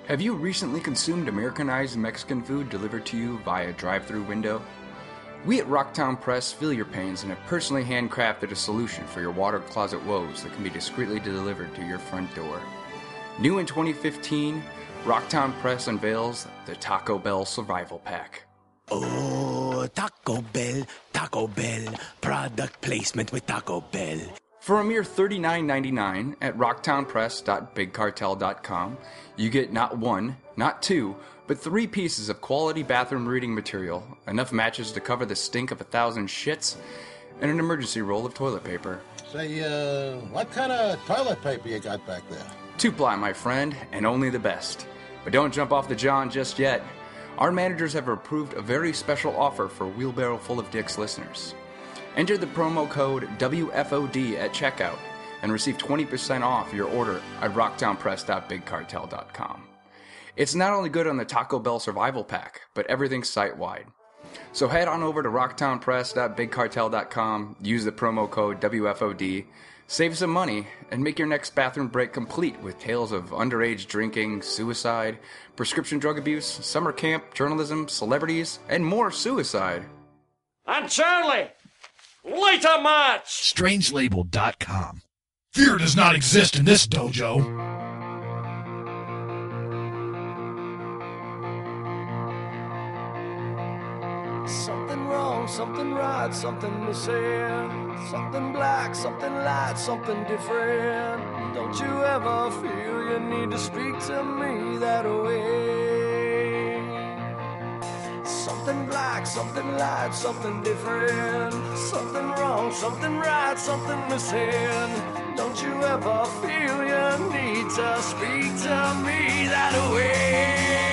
[SPEAKER 14] Have you recently consumed Americanized Mexican food delivered to you via drive-thru window? We at Rocktown Press feel your pains and have personally handcrafted a solution for your water closet woes that can be discreetly delivered to your front door. New in twenty fifteen, Rocktown Press unveils the Taco Bell Survival Pack.
[SPEAKER 15] Oh, Taco Bell, Taco Bell, product placement with Taco Bell.
[SPEAKER 14] For a mere thirty-nine ninety-nine at rocktown press dot big cartel dot com, you get not one, not two, but three pieces of quality bathroom reading material, enough matches to cover the stink of a thousand shits, and an emergency roll of toilet paper.
[SPEAKER 16] Say, uh, what kind of toilet paper you got back there?
[SPEAKER 14] Two-ply, my friend, and only the best. But don't jump off the John just yet. Our managers have approved a very special offer for Wheelbarrow Full of Dicks listeners. Enter the promo code W F O D at checkout and receive twenty percent off your order at rocktown press dot big cartel dot com. It's not only good on the Taco Bell Survival Pack, but everything's site-wide. So head on over to rocktown press dot big cartel dot com, use the promo code W F O D, save some money, and make your next bathroom break complete with tales of underage drinking, suicide, prescription drug abuse, summer camp, journalism, celebrities, and more suicide.
[SPEAKER 10] And Charlie, light a match!
[SPEAKER 17] strange label dot com. Fear does not exist in this dojo.
[SPEAKER 18] Something wrong, something right, something missing. Something black, something light, something different. Don't you ever feel you need to speak to me that way? Something black, something light, something different. Something wrong, something right, something missing. Don't you ever feel you need to speak to me that way?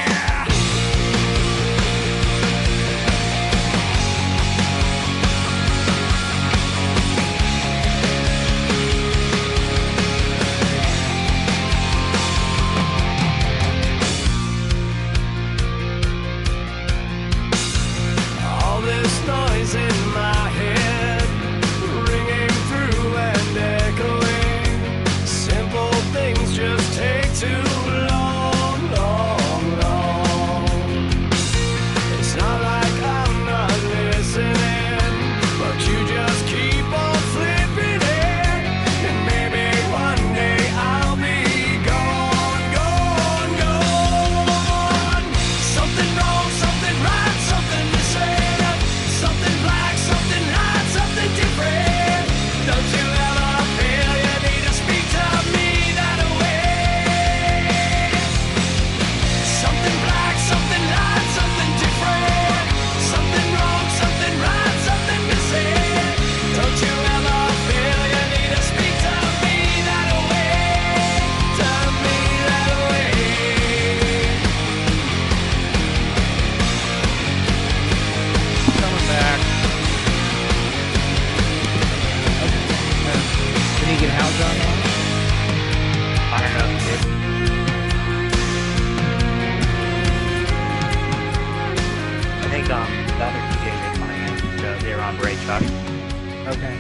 [SPEAKER 18] Noise in my head, ringing through and echoing. Simple things just take too long, long, long. It's not like I'm not listening, but you just keep on flipping it. And maybe one day I'll be gone, gone, gone. Something wrong, something right, something missing. Something black, something light, something different. Don't you ever feel you need to speak to me that way? Something black, something light, something different. Something wrong, something right, something missing. Don't you ever feel you need to speak to me that way? To me that way.
[SPEAKER 2] Coming back. Can you get Hal John on?
[SPEAKER 19] I don't know. I think um, the other D Js are coming in. So they're on break, Chuck.
[SPEAKER 2] Okay.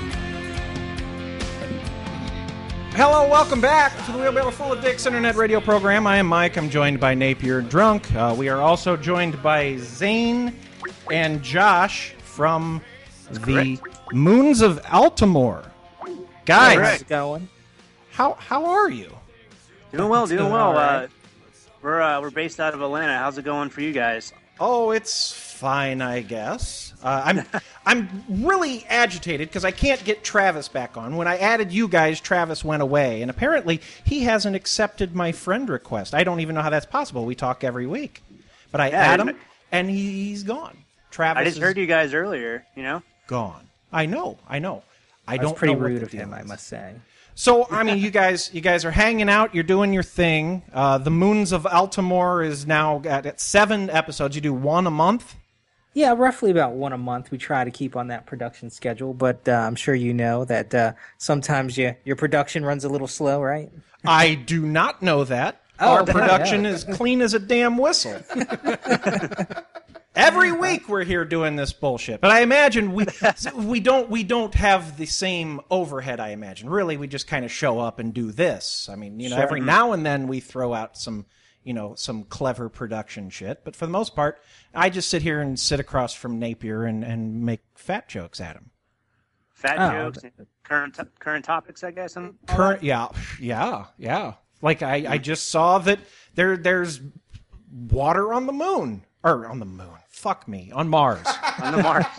[SPEAKER 2] Hello, welcome back to the Wheelbarrow Full of Dicks Internet Radio program. I am Mike. I'm joined by Napier Drunk. Uh, we are also joined by Zane and Josh from the Moons of Altamore. Guys,
[SPEAKER 19] how's it going?
[SPEAKER 2] How how are you?
[SPEAKER 19] Doing well, doing
[SPEAKER 2] Doing
[SPEAKER 19] well.
[SPEAKER 2] all right.
[SPEAKER 19] Uh, we're uh, we're based out of Atlanta. How's it going for you guys?
[SPEAKER 2] Oh, it's fine, I guess. Uh, I'm I'm really agitated because I can't get Travis back on. When I added you guys, Travis went away, and apparently he hasn't accepted my friend request. I don't even know how that's possible. We talk every week, but I
[SPEAKER 19] Yeah,
[SPEAKER 2] add
[SPEAKER 19] I-
[SPEAKER 2] him, and he's gone. Travis
[SPEAKER 19] I just
[SPEAKER 2] is
[SPEAKER 19] heard you guys earlier. You know.
[SPEAKER 2] gone. I know, I know. I
[SPEAKER 20] That was
[SPEAKER 2] don't
[SPEAKER 20] pretty
[SPEAKER 2] know what
[SPEAKER 20] rude
[SPEAKER 2] the
[SPEAKER 20] of
[SPEAKER 2] deal
[SPEAKER 20] him, I
[SPEAKER 2] is.
[SPEAKER 20] must say.
[SPEAKER 2] So, I mean, you guys, you guys are hanging out. You're doing your thing. Uh, the Moons of Altamore is now at, at seven episodes. You do one a month.
[SPEAKER 20] Yeah, roughly about one a month. We try to keep on that production schedule, but uh, I'm sure you know that uh, sometimes you, your production runs a little slow, right?
[SPEAKER 2] I do not know that.
[SPEAKER 20] Oh,
[SPEAKER 2] Our
[SPEAKER 20] okay.
[SPEAKER 2] production
[SPEAKER 20] Yeah.
[SPEAKER 2] is clean as a damn whistle. Every week we're here doing this bullshit. But I imagine we we don't we don't have the same overhead, I imagine. Really, we just kind of show up and do this. I mean, you know,
[SPEAKER 19] Sure.
[SPEAKER 2] every now and then we throw out some, you know, some clever production shit. But for the most part, I just sit here and sit across from Napier and, and make fat jokes at him.
[SPEAKER 19] Fat
[SPEAKER 2] Oh,
[SPEAKER 19] jokes, and current current topics, I guess. And all
[SPEAKER 2] Current,
[SPEAKER 19] that?
[SPEAKER 2] yeah, yeah, yeah. Like I, I just saw that there there's water on the moon. Or on the moon. Fuck me. On Mars.
[SPEAKER 19] On the Mars.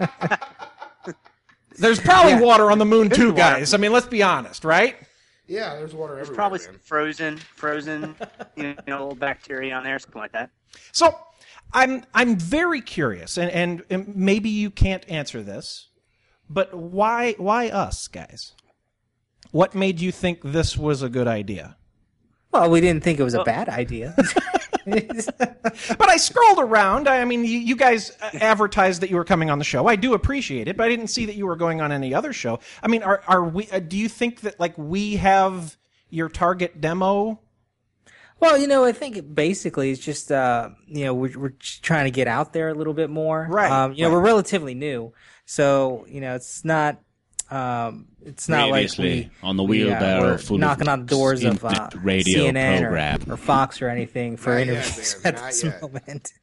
[SPEAKER 2] There's probably
[SPEAKER 19] Yeah.
[SPEAKER 2] water on the moon
[SPEAKER 19] There's
[SPEAKER 2] too,
[SPEAKER 19] water.
[SPEAKER 2] guys. I mean, let's be honest, right?
[SPEAKER 5] Yeah, there's water
[SPEAKER 19] There's
[SPEAKER 5] everywhere.
[SPEAKER 19] probably
[SPEAKER 5] man.
[SPEAKER 19] some frozen, frozen, you know, little bacteria on there, something like that.
[SPEAKER 2] So I'm I'm very curious, and, and, and maybe you can't answer this, but why why us, guys? What made you think this was a good idea?
[SPEAKER 20] Well, we didn't think it was a
[SPEAKER 2] Well-
[SPEAKER 20] bad idea.
[SPEAKER 2] But I scrolled around. I mean, you, you guys advertised that you were coming on the show. I do appreciate it, but I didn't see that you were going on any other show. I mean, are are we? Uh, do you think that like we have your target demo?
[SPEAKER 20] Well, you know, I think it basically it's just, uh, you know, we're, we're just trying to get out there a little bit more.
[SPEAKER 2] Right,
[SPEAKER 20] Um, you know,
[SPEAKER 2] right.
[SPEAKER 20] we're relatively new. So, you know, it's not, um, it's not
[SPEAKER 1] Previously
[SPEAKER 20] like we,
[SPEAKER 1] on the
[SPEAKER 20] we, uh,
[SPEAKER 1] wheelbarrow
[SPEAKER 20] we're
[SPEAKER 1] full of
[SPEAKER 20] knocking on the doors of uh,
[SPEAKER 1] internet radio
[SPEAKER 20] C N N
[SPEAKER 1] program.
[SPEAKER 20] or, or Fox or anything for
[SPEAKER 5] Not yet,
[SPEAKER 20] interviews
[SPEAKER 5] man,
[SPEAKER 20] at
[SPEAKER 5] not
[SPEAKER 20] this
[SPEAKER 5] yet.
[SPEAKER 20] moment.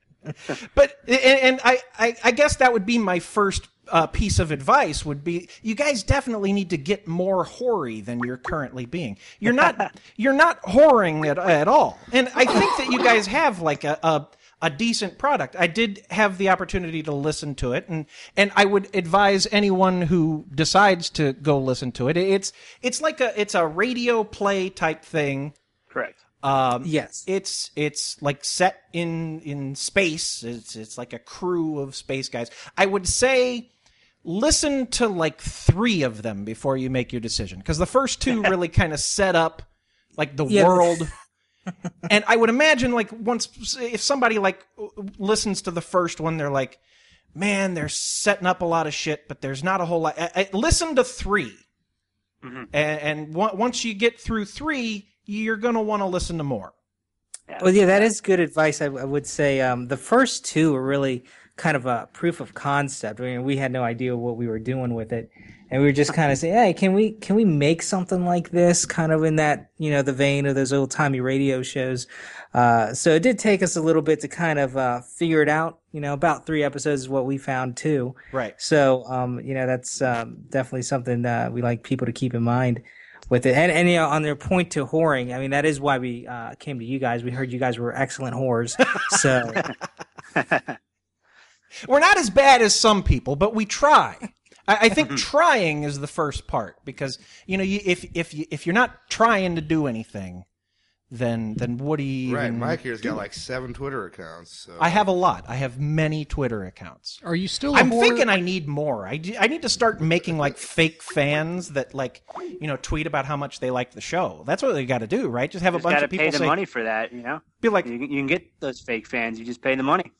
[SPEAKER 2] But and, and I, I I guess that would be my first uh, piece of advice. Would be you guys definitely need to get more hoary than you're currently being. You're not you're not whoring at at all. And I think that you guys have like a. a a decent product. I did have the opportunity to listen to it, and and I would advise anyone who decides to go listen to it. It's it's like a it's a radio play type thing.
[SPEAKER 19] Correct.
[SPEAKER 2] Um,
[SPEAKER 20] yes,
[SPEAKER 2] it's it's like set in in space. It's it's like a crew of space guys. I would say listen to like three of them before you make your decision, because the first two really kind of set up like the
[SPEAKER 20] Yeah.
[SPEAKER 2] world. And I would imagine, like, once if somebody like listens to the first one, they're like, "Man, they're setting up a lot of shit, but there's not a whole lot." I, I, listen to three,
[SPEAKER 19] Mm-hmm.
[SPEAKER 2] and, and w- once you get through three, you're gonna want to listen to more.
[SPEAKER 20] Well, yeah, that is good advice. I, I would say um, the first two are really kind of a proof of concept. I mean, we had no idea what we were doing with it, and we were just kind of saying, "Hey, can we can we make something like this?" Kind of in that, you know, the vein of those old timey radio shows. Uh, so it did take us a little bit to kind of uh, figure it out. You know, about three episodes is what we found too.
[SPEAKER 2] Right.
[SPEAKER 20] So, um, you know, that's um, definitely something that we like people to keep in mind with it. And, and you know, on their point to whoring, I mean, that is why we uh, came to you guys. We heard you guys were excellent whores. So
[SPEAKER 2] we're not as bad as some people, but we try. I, I think trying is the first part, because you know, you, if if you if you're not trying to do anything, then then what do you
[SPEAKER 5] Right,
[SPEAKER 2] even
[SPEAKER 5] Mike here's
[SPEAKER 2] do?
[SPEAKER 5] got like seven Twitter accounts. So.
[SPEAKER 2] I have a lot. I have many Twitter accounts.
[SPEAKER 6] Are you still? A
[SPEAKER 2] I'm
[SPEAKER 6] whore?
[SPEAKER 2] thinking I need more. I, do- I need to start making like fake fans that like, you know, tweet about how much they like the show. That's what they got to do, right? Just have a
[SPEAKER 19] Just
[SPEAKER 2] bunch
[SPEAKER 19] got to
[SPEAKER 2] of people
[SPEAKER 19] pay the
[SPEAKER 2] say,
[SPEAKER 19] money for that, you know.
[SPEAKER 2] Be like,
[SPEAKER 19] you, can- you can get those fake fans. You just pay the money.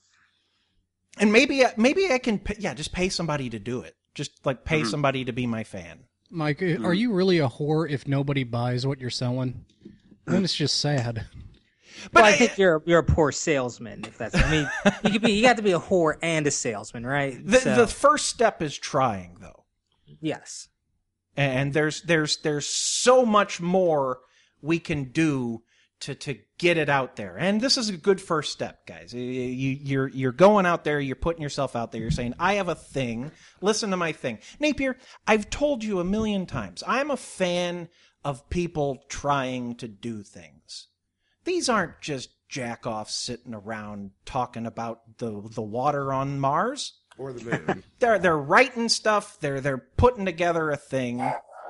[SPEAKER 2] and maybe maybe I can pay, yeah, just pay somebody to do it. Just like pay
[SPEAKER 19] Mm-hmm.
[SPEAKER 2] somebody to be my fan.
[SPEAKER 6] Mike, are you really a whore if nobody buys what you're selling? Then it's just sad.
[SPEAKER 20] But well, I, I think you're you're a poor salesman. If that's, I mean, you could be you got to be a whore and a salesman, right?
[SPEAKER 2] The,
[SPEAKER 20] So-
[SPEAKER 2] the first step is trying, though.
[SPEAKER 20] yes.
[SPEAKER 2] And there's there's there's so much more we can do to to get it out there. And this is a good first step, guys. You, you're you're going out there. You're putting yourself out there. You're saying, "I have a thing. Listen to my thing." Napier, I've told you a million times. I'm a fan of people trying to do things. These aren't just jack-offs sitting around talking about the the water on Mars.
[SPEAKER 5] Or the moon.
[SPEAKER 2] they're they're writing stuff. They're they're putting together a thing,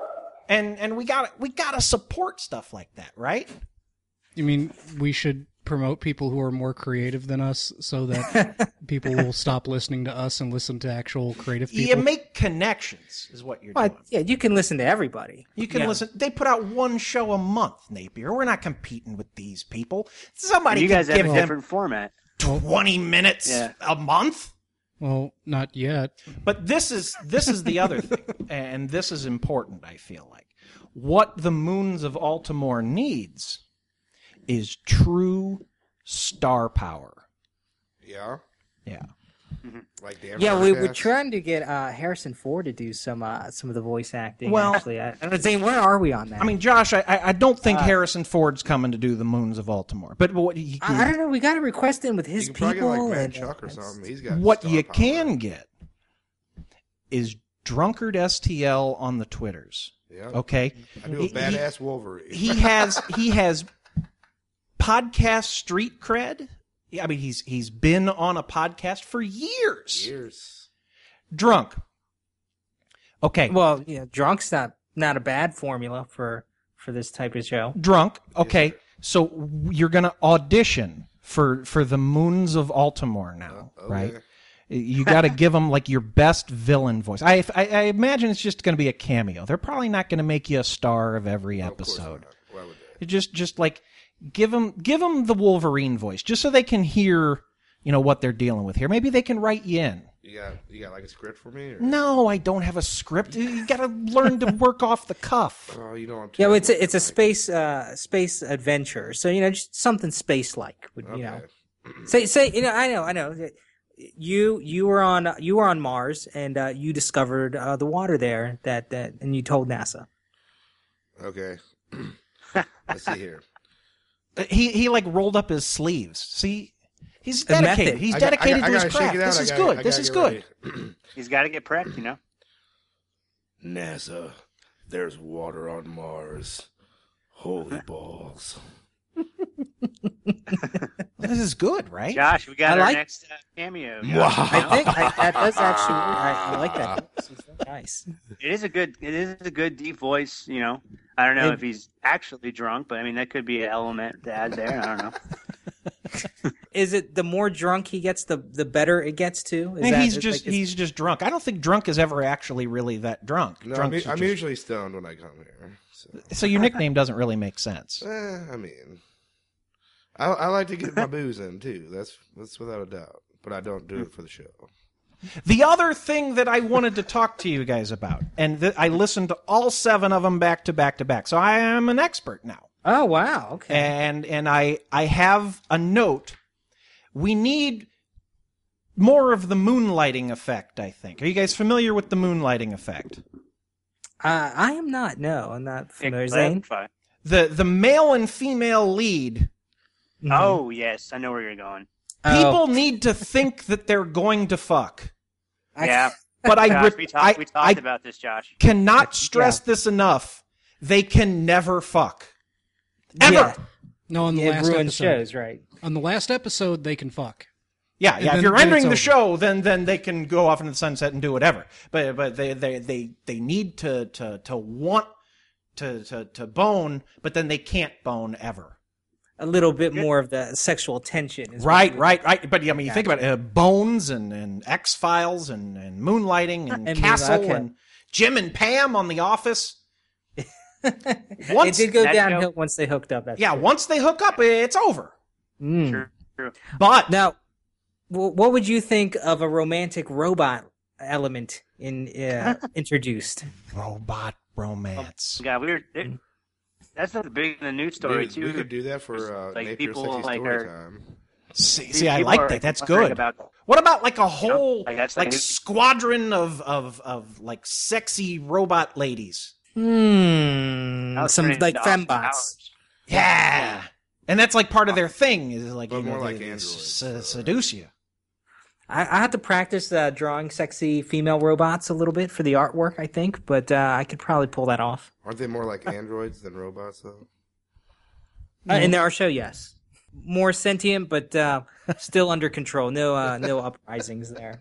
[SPEAKER 2] and and we got we got to support stuff like that, right?
[SPEAKER 6] You mean we should promote people who are more creative than us so that people will stop listening to us and listen to actual creative people?
[SPEAKER 2] You make connections, is what you're
[SPEAKER 20] Well,
[SPEAKER 2] doing.
[SPEAKER 20] yeah, you can listen to everybody.
[SPEAKER 2] You can
[SPEAKER 20] Yeah.
[SPEAKER 2] listen. They put out one show a month, Napier. We're not competing with these people. Somebody
[SPEAKER 19] you
[SPEAKER 2] can
[SPEAKER 19] guys have
[SPEAKER 2] give
[SPEAKER 19] a
[SPEAKER 2] them
[SPEAKER 19] different format.
[SPEAKER 2] twenty minutes
[SPEAKER 19] Yeah.
[SPEAKER 2] a month.
[SPEAKER 6] Well, not yet.
[SPEAKER 2] But this is this is the other thing, and this is important, I feel like. What the Moons of Altamore needs is true star power.
[SPEAKER 5] Yeah.
[SPEAKER 2] Yeah.
[SPEAKER 5] Like the
[SPEAKER 20] Yeah, we, we're
[SPEAKER 5] Evercast?
[SPEAKER 20] trying to get uh, Harrison Ford to do some uh, some of the voice acting.
[SPEAKER 2] Well-
[SPEAKER 20] actually, I, I was saying, where are we on that?
[SPEAKER 2] I mean, Josh, I, I I don't think
[SPEAKER 20] Uh,
[SPEAKER 2] Harrison Ford's coming to do the Moons of Baltimore. But what you,
[SPEAKER 20] I, I don't know. We got to request him with his
[SPEAKER 5] You can probably get
[SPEAKER 20] people.
[SPEAKER 5] like Matt
[SPEAKER 20] and,
[SPEAKER 5] Chuck or something. He's got
[SPEAKER 2] what
[SPEAKER 5] star
[SPEAKER 2] you
[SPEAKER 5] power.
[SPEAKER 2] can get is Drunkard S T L on the Twitters.
[SPEAKER 5] Yeah.
[SPEAKER 2] Okay.
[SPEAKER 5] I do a
[SPEAKER 2] He-
[SPEAKER 5] badass Wolverine.
[SPEAKER 2] He has he has podcast street cred. I mean, he's he's been on a podcast for years.
[SPEAKER 5] Years.
[SPEAKER 2] Drunk. Okay.
[SPEAKER 20] Well, yeah, drunk's not not a bad formula for for this type of show.
[SPEAKER 2] Drunk. Okay. So you're gonna audition for for the Moons of Baltimore now,
[SPEAKER 5] Oh, okay.
[SPEAKER 2] right? You got to give them like your best villain voice. I, I I imagine it's just going to be a cameo. They're probably not going to make you a star of every episode.
[SPEAKER 5] Why would they?
[SPEAKER 2] Just just like give them give them the Wolverine voice, just so they can hear, you know, what they're dealing with here. Maybe they can write you in.
[SPEAKER 5] You got you got like a script for me? Or?
[SPEAKER 2] No, I don't have a script. You got to learn to work off the cuff.
[SPEAKER 5] Oh, you don't.
[SPEAKER 20] Yeah, well, it's a, it's a space uh, space adventure. So you know, just something space like. You
[SPEAKER 5] Okay.
[SPEAKER 20] know, say say you know, I know, I know. You you were on you were on Mars and uh, you discovered uh, the water there that, that and you told NASA.
[SPEAKER 5] Okay. Let's see here.
[SPEAKER 2] He he like rolled up his sleeves. See, he's
[SPEAKER 20] A method.
[SPEAKER 2] dedicated. He's
[SPEAKER 5] I got- I
[SPEAKER 2] dedicated
[SPEAKER 5] got- I
[SPEAKER 2] to his
[SPEAKER 5] gotta shake
[SPEAKER 2] craft.
[SPEAKER 5] it out.
[SPEAKER 2] This
[SPEAKER 5] I
[SPEAKER 2] is
[SPEAKER 5] gotta-
[SPEAKER 2] good.
[SPEAKER 5] I
[SPEAKER 2] This
[SPEAKER 5] gotta
[SPEAKER 2] is
[SPEAKER 5] get
[SPEAKER 2] good.
[SPEAKER 5] ready.
[SPEAKER 19] He's got to get prepped, you know.
[SPEAKER 5] NASA, there's water on Mars. Holy balls.
[SPEAKER 2] This is good, right?
[SPEAKER 19] Josh, we got
[SPEAKER 20] I
[SPEAKER 19] our
[SPEAKER 20] like-
[SPEAKER 19] next uh, cameo.
[SPEAKER 5] Wow.
[SPEAKER 20] I think I, that does actually. I, I like that. This is very nice.
[SPEAKER 19] It is a good. It is a good deep voice. You know, I don't know
[SPEAKER 20] And-
[SPEAKER 19] if he's actually drunk, but I mean that could be an element to add there. I don't know.
[SPEAKER 20] Is it the more drunk he gets, the the better it gets too? Is
[SPEAKER 2] And
[SPEAKER 20] that-
[SPEAKER 2] he's
[SPEAKER 20] is-
[SPEAKER 2] just
[SPEAKER 20] like, is-
[SPEAKER 2] he's just drunk. I don't think drunk is ever actually really that drunk.
[SPEAKER 5] No, I'm,
[SPEAKER 2] Drunk's
[SPEAKER 5] I'm
[SPEAKER 2] just-
[SPEAKER 5] usually stoned when I come here. So,
[SPEAKER 2] so your nickname doesn't really make sense.
[SPEAKER 5] eh, I mean, I, I like to get my booze in too. That's that's without a doubt. But I don't do it for the show.
[SPEAKER 2] The other thing that I wanted to talk to you guys about, and th- I listened to all seven of them back to back to back, so I am an expert now.
[SPEAKER 20] Oh wow! Okay.
[SPEAKER 2] And and I I have a note. We need more of the moonlighting effect, I think. Are you guys familiar with the moonlighting effect?
[SPEAKER 20] Uh, I am not. No, I'm not familiar.
[SPEAKER 19] Hey,
[SPEAKER 20] Zane?
[SPEAKER 19] clarify.
[SPEAKER 2] The the male and female lead,
[SPEAKER 19] Oh yes, I know where you're going.
[SPEAKER 2] people need to think that they're going to fuck.
[SPEAKER 20] I-
[SPEAKER 19] Yeah,
[SPEAKER 2] But I,
[SPEAKER 19] Josh,
[SPEAKER 2] re-
[SPEAKER 19] we, talked.
[SPEAKER 2] I,
[SPEAKER 19] we talked
[SPEAKER 2] I
[SPEAKER 19] about this, Josh.
[SPEAKER 2] cannot stress this enough. They can never fuck. Ever.
[SPEAKER 20] Yeah.
[SPEAKER 6] No, on the
[SPEAKER 20] It
[SPEAKER 6] last
[SPEAKER 20] ruins
[SPEAKER 6] episode.
[SPEAKER 20] shows, right?
[SPEAKER 6] On the last episode, they can fuck.
[SPEAKER 2] Yeah,
[SPEAKER 6] And
[SPEAKER 2] yeah.
[SPEAKER 6] then-
[SPEAKER 2] if you're
[SPEAKER 6] then
[SPEAKER 2] entering the
[SPEAKER 6] it's
[SPEAKER 2] show, then then they can go off into the sunset and do whatever. But but they they they, they need to, to to want to, to to bone, but then they can't bone ever.
[SPEAKER 20] A little bit more of the sexual tension. Is what
[SPEAKER 2] Right,
[SPEAKER 20] you-
[SPEAKER 2] right, right. But I mean, you think about it: uh, Bones and and X Files and and Moonlighting and,
[SPEAKER 20] And
[SPEAKER 2] Castle
[SPEAKER 20] okay.
[SPEAKER 2] and Jim and Pam on The Office.
[SPEAKER 20] It
[SPEAKER 2] Once,
[SPEAKER 20] did go
[SPEAKER 19] that
[SPEAKER 20] downhill
[SPEAKER 19] show-
[SPEAKER 20] once they hooked up. That's
[SPEAKER 2] yeah,
[SPEAKER 20] true.
[SPEAKER 2] once they hook up, it's over.
[SPEAKER 20] Mm.
[SPEAKER 19] True, true.
[SPEAKER 2] But
[SPEAKER 20] Now, wh- what would you think of a romantic robot element in uh, introduced?
[SPEAKER 2] robot romance.
[SPEAKER 19] God, we were. It, that's not the big in the news story
[SPEAKER 5] Dude,
[SPEAKER 19] too.
[SPEAKER 5] we could do that for uh,
[SPEAKER 19] Like,
[SPEAKER 5] Napier
[SPEAKER 19] people,
[SPEAKER 5] Sexy
[SPEAKER 19] like,
[SPEAKER 5] Story
[SPEAKER 19] are-
[SPEAKER 5] Time.
[SPEAKER 2] See,
[SPEAKER 19] These
[SPEAKER 2] see, I
[SPEAKER 19] people
[SPEAKER 2] like
[SPEAKER 19] are
[SPEAKER 2] that. That's
[SPEAKER 19] wondering
[SPEAKER 2] good.
[SPEAKER 19] about-
[SPEAKER 2] What about like a whole
[SPEAKER 19] like, that's
[SPEAKER 2] like
[SPEAKER 19] like-
[SPEAKER 2] squadron of of of like sexy robot ladies?
[SPEAKER 20] Hmm.
[SPEAKER 19] Now it's
[SPEAKER 20] Some
[SPEAKER 19] turning
[SPEAKER 20] like
[SPEAKER 19] into Austin
[SPEAKER 20] fembots.
[SPEAKER 19] Powers.
[SPEAKER 2] Yeah, and that's like part of their thing is like
[SPEAKER 5] But
[SPEAKER 2] you know,
[SPEAKER 5] more
[SPEAKER 2] they-
[SPEAKER 5] like
[SPEAKER 2] they
[SPEAKER 5] androids,
[SPEAKER 2] se-
[SPEAKER 5] so-
[SPEAKER 2] seduce you.
[SPEAKER 20] I, I have to practice uh, drawing sexy female robots a little bit for the artwork, I think, but uh, I could probably pull that off.
[SPEAKER 5] Aren't they more like androids than robots, though?
[SPEAKER 20] Uh, in our show, yes. More sentient, but uh, still under control. No, uh, no uprisings there.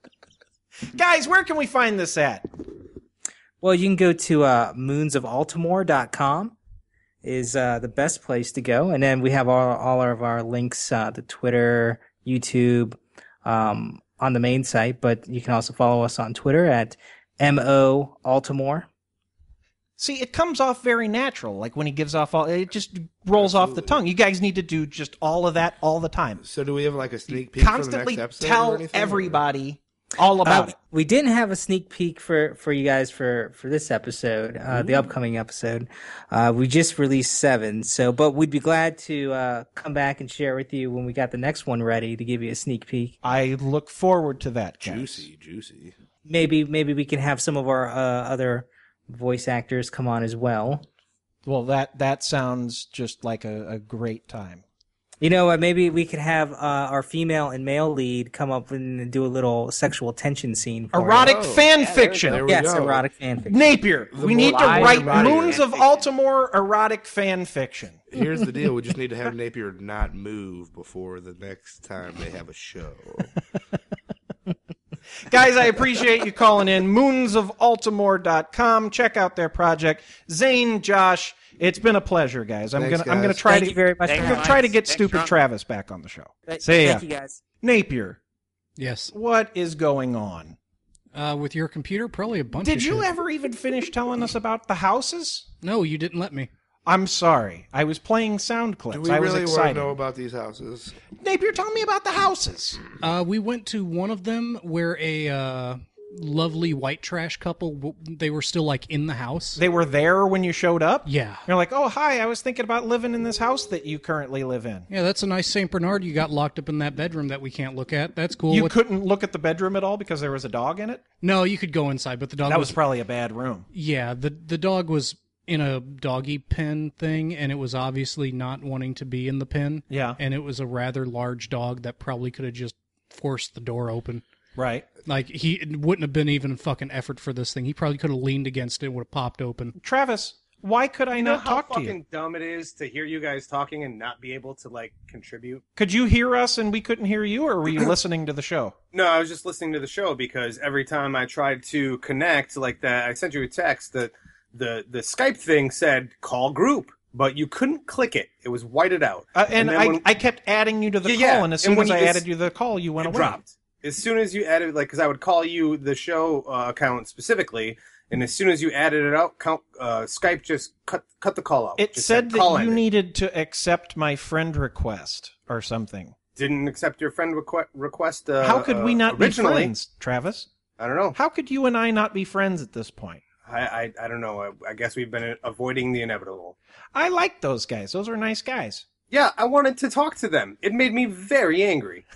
[SPEAKER 2] Guys, where can we find this at?
[SPEAKER 20] Well, you can go to uh, moons of altamore dot com is uh, the best place to go. And then we have all, all of our links, uh, the Twitter, YouTube, um, on the main site. But you can also follow us on Twitter at M O Altamore.
[SPEAKER 2] See, it comes off very natural. Like when he gives off all, it just rolls off the tongue. You guys need to do just all of that all the time.
[SPEAKER 5] So do we have like a sneak peek for the
[SPEAKER 2] Constantly
[SPEAKER 5] next episode? or
[SPEAKER 2] tell
[SPEAKER 5] anything, or-
[SPEAKER 2] everybody All about
[SPEAKER 20] Uh,
[SPEAKER 2] it.
[SPEAKER 20] We didn't have a sneak peek for, for you guys for, for this episode, uh, the upcoming episode. Uh, we just released seven, so but we'd be glad to uh, come back and share with you when we got the next one ready to give you a sneak peek.
[SPEAKER 2] I look forward to that. Guys.
[SPEAKER 5] Juicy, juicy.
[SPEAKER 20] Maybe maybe we can have some of our uh, other voice actors come on as well.
[SPEAKER 2] Well, that that sounds just like a, a great time.
[SPEAKER 20] You know what? Maybe we could have uh, our female and male lead come up and do a little sexual tension scene. For
[SPEAKER 2] Erotic
[SPEAKER 20] us.
[SPEAKER 2] fan yeah, fiction.
[SPEAKER 5] There we
[SPEAKER 20] Yes,
[SPEAKER 5] go.
[SPEAKER 20] erotic fan fiction.
[SPEAKER 2] Napier,
[SPEAKER 5] The
[SPEAKER 2] we
[SPEAKER 5] more
[SPEAKER 2] need to
[SPEAKER 5] live
[SPEAKER 2] write
[SPEAKER 5] erotic
[SPEAKER 2] Moons
[SPEAKER 5] fan
[SPEAKER 2] of
[SPEAKER 5] fiction.
[SPEAKER 2] Altamore erotic fan fiction.
[SPEAKER 5] Here's the deal. We just need to have Napier not move before the next time they have a show.
[SPEAKER 2] Guys, I appreciate you calling in. moons of altamore dot com. Check out their project. Zane, Josh, it's been a pleasure, guys. I'm
[SPEAKER 5] Thanks,
[SPEAKER 2] gonna I'm gonna
[SPEAKER 5] guys.
[SPEAKER 2] try
[SPEAKER 20] Thank
[SPEAKER 2] to
[SPEAKER 20] you very much.
[SPEAKER 2] I'm
[SPEAKER 20] for
[SPEAKER 2] gonna
[SPEAKER 20] having
[SPEAKER 2] try to
[SPEAKER 20] us.
[SPEAKER 2] get
[SPEAKER 20] Thanks,
[SPEAKER 2] stupid
[SPEAKER 20] Trump.
[SPEAKER 2] Travis back on the show.
[SPEAKER 20] Th-
[SPEAKER 2] See ya.
[SPEAKER 20] Thank you, guys.
[SPEAKER 2] Napier,
[SPEAKER 6] Yes.
[SPEAKER 2] what is going on?
[SPEAKER 6] Uh, with your computer, probably a bunch
[SPEAKER 2] Did
[SPEAKER 6] of
[SPEAKER 2] you
[SPEAKER 6] shit.
[SPEAKER 2] ever even finish telling us about the houses?
[SPEAKER 6] No, you didn't let me.
[SPEAKER 2] I'm sorry. I was playing sound clips.
[SPEAKER 5] Do we
[SPEAKER 2] I was
[SPEAKER 5] really want to
[SPEAKER 2] excited.
[SPEAKER 5] know about these houses?
[SPEAKER 2] Napier, tell me about the houses.
[SPEAKER 6] Uh, we went to one of them where a uh, lovely white trash couple, w- they were still like in the house.
[SPEAKER 2] They were there when you showed up?
[SPEAKER 6] Yeah.
[SPEAKER 2] You're like, oh, hi, I was thinking about living in this house that you currently live in.
[SPEAKER 6] Yeah, that's a nice Saint Bernard you got locked up in that bedroom that we can't look at. That's cool.
[SPEAKER 2] You
[SPEAKER 6] What-
[SPEAKER 2] couldn't look at the bedroom at all because there was a dog in it?
[SPEAKER 6] No, you could go inside, but the dog
[SPEAKER 2] That
[SPEAKER 6] was...
[SPEAKER 2] was probably a bad room.
[SPEAKER 6] Yeah, the the dog was in a doggy pen thing, and it was obviously not wanting to be in the pen.
[SPEAKER 2] Yeah.
[SPEAKER 6] And it was a rather large dog that probably could have just forced the door open.
[SPEAKER 2] Right.
[SPEAKER 6] Like, he it wouldn't have been even a fucking effort for this thing. He probably could have leaned against it and would have popped open.
[SPEAKER 2] Travis, why could I
[SPEAKER 7] You know
[SPEAKER 2] not
[SPEAKER 7] how
[SPEAKER 2] talk to
[SPEAKER 7] fucking
[SPEAKER 2] you?
[SPEAKER 7] dumb it is to hear you guys talking and not be able to like contribute?
[SPEAKER 2] Could you hear us and we couldn't hear you, or were you listening to the show?
[SPEAKER 7] No, I was just listening to the show because every time I tried to connect, like that, I sent you a text that the the Skype thing said call group, but you couldn't click it. It was whited out.
[SPEAKER 2] Uh, and
[SPEAKER 7] then
[SPEAKER 2] I,
[SPEAKER 7] when-
[SPEAKER 2] I kept adding you to the
[SPEAKER 7] Yeah,
[SPEAKER 2] call,
[SPEAKER 7] yeah.
[SPEAKER 2] and as
[SPEAKER 7] And
[SPEAKER 2] soon
[SPEAKER 7] when
[SPEAKER 2] as
[SPEAKER 7] you
[SPEAKER 2] I
[SPEAKER 7] just-
[SPEAKER 2] added you to the call, you went
[SPEAKER 7] it
[SPEAKER 2] away.
[SPEAKER 7] dropped. As soon as you added, like, because I would call you the show uh, account specifically, and as soon as you added it out, count, uh, Skype just cut cut the call out.
[SPEAKER 2] It
[SPEAKER 7] Just
[SPEAKER 2] said that
[SPEAKER 7] call
[SPEAKER 2] you
[SPEAKER 7] ended.
[SPEAKER 2] needed to accept my friend request or something.
[SPEAKER 7] Didn't accept your friend requ- request. Uh,
[SPEAKER 2] How could we
[SPEAKER 7] uh,
[SPEAKER 2] not be
[SPEAKER 7] originally.
[SPEAKER 2] friends, Travis?
[SPEAKER 7] I don't know.
[SPEAKER 2] How could you and I not be friends at this point?
[SPEAKER 7] I I, I don't know. I, I guess we've been avoiding the inevitable.
[SPEAKER 2] I like those guys. Those are nice guys.
[SPEAKER 7] Yeah, I wanted to talk to them. It made me very angry.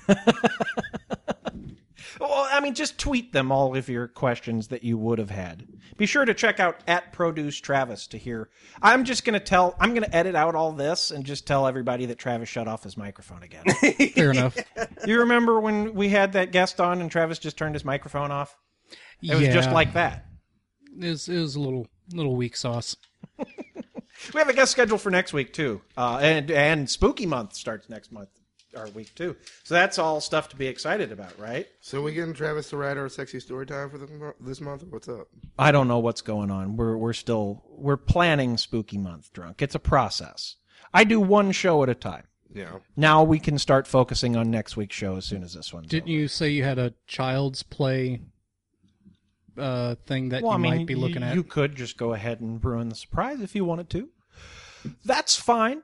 [SPEAKER 2] Well, I mean, just tweet them all of your questions that you would have had. Be sure to check out at Produce Travis to hear. I'm just going to tell, I'm going to edit out all this and just tell everybody that Travis shut off his microphone again.
[SPEAKER 6] Fair enough.
[SPEAKER 2] You remember when we had that guest on and Travis just turned his microphone off? It was just
[SPEAKER 6] Yeah.
[SPEAKER 2] like that.
[SPEAKER 6] It was, it was a little little weak sauce.
[SPEAKER 2] We have a guest scheduled for next week, too. Uh, and, and Spooky Month starts next month. Our week too, so that's all stuff to be excited about, right?
[SPEAKER 5] So we getting Travis to write our sexy story time for the, mo- this month? Or what's up?
[SPEAKER 2] I don't know what's going on. We're we're still we're planning Spooky Month, Drunk. It's a process. I do one show at a time.
[SPEAKER 5] Yeah.
[SPEAKER 2] Now we can start focusing on next week's show as soon as this one's
[SPEAKER 6] Didn't you say you had a child's play uh, thing that
[SPEAKER 2] well,
[SPEAKER 6] you
[SPEAKER 2] I mean,
[SPEAKER 6] might be looking
[SPEAKER 2] you,
[SPEAKER 6] at?
[SPEAKER 2] You could just go ahead and ruin the surprise if you wanted to. That's fine.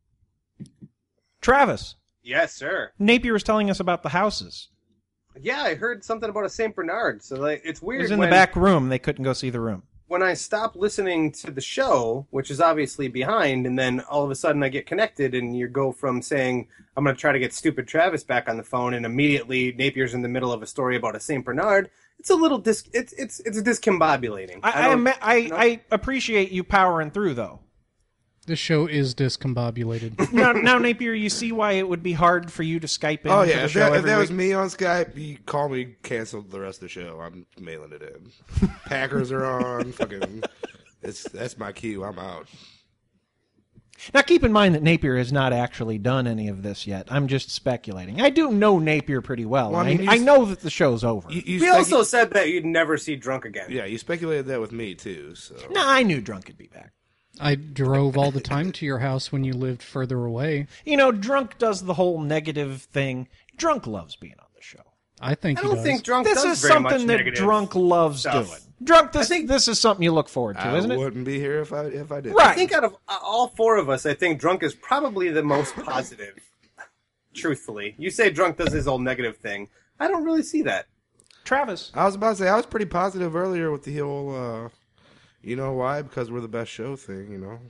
[SPEAKER 2] Travis.
[SPEAKER 7] Yes, sir.
[SPEAKER 2] Napier was telling us about the houses.
[SPEAKER 7] Yeah, I heard something about a Saint Bernard. So like, it's
[SPEAKER 2] It
[SPEAKER 7] weird.
[SPEAKER 2] was in
[SPEAKER 7] when,
[SPEAKER 2] the back room. They couldn't go see the room.
[SPEAKER 7] When I stop listening to the show, which is obviously behind, and then all of a sudden I get connected, and you go from saying I'm going to try to get stupid Travis back on the phone, and immediately Napier's in the middle of a story about a Saint Bernard. It's a little dis. It's it's it's discombobulating.
[SPEAKER 2] I I,
[SPEAKER 7] don't-
[SPEAKER 2] I, I, I appreciate you powering through, though.
[SPEAKER 6] This show is discombobulated.
[SPEAKER 2] now, now, Napier, you see why it would be hard for you to Skype in
[SPEAKER 5] Oh
[SPEAKER 2] to
[SPEAKER 5] yeah,
[SPEAKER 2] the
[SPEAKER 5] if
[SPEAKER 2] show
[SPEAKER 5] that, if
[SPEAKER 2] every
[SPEAKER 5] that was
[SPEAKER 2] week?
[SPEAKER 5] me on Skype, you call me, cancel the rest of the show. I'm mailing it in. Packers are on. Fucking, it's that's my cue. I'm out.
[SPEAKER 2] Now, keep in mind that Napier has not actually done any of this yet. I'm just speculating. I do know Napier pretty well.
[SPEAKER 5] Well, I
[SPEAKER 2] and
[SPEAKER 5] mean,
[SPEAKER 2] I,
[SPEAKER 5] you
[SPEAKER 2] I
[SPEAKER 5] s-
[SPEAKER 2] know that the show's over.
[SPEAKER 5] You, you
[SPEAKER 7] We
[SPEAKER 5] spec-
[SPEAKER 7] also said that you'd never see Drunk again.
[SPEAKER 5] yeah, you speculated that with me too. So
[SPEAKER 2] no, I knew Drunk would be back.
[SPEAKER 6] I drove all the time to your house when you lived further away.
[SPEAKER 2] You know, Drunk does the whole negative thing. Drunk loves being on the show.
[SPEAKER 6] I think
[SPEAKER 7] I
[SPEAKER 6] he
[SPEAKER 7] don't
[SPEAKER 6] does.
[SPEAKER 7] think Drunk
[SPEAKER 2] This
[SPEAKER 7] does
[SPEAKER 2] is
[SPEAKER 7] very
[SPEAKER 2] something
[SPEAKER 7] much
[SPEAKER 2] that
[SPEAKER 7] negative
[SPEAKER 2] Drunk loves
[SPEAKER 7] stuff.
[SPEAKER 2] doing. Drunk, this this is something you look forward to,
[SPEAKER 5] I
[SPEAKER 2] isn't it?
[SPEAKER 5] wouldn't be here if I if I did.
[SPEAKER 2] Right.
[SPEAKER 7] I think out of uh, all four of us, I think Drunk is probably the most positive. Truthfully, you say Drunk does his old negative thing. I don't really see that.
[SPEAKER 2] Travis.
[SPEAKER 5] I was about to say, I was pretty positive earlier with the whole, uh, you know why? Because we're the best show thing, you know?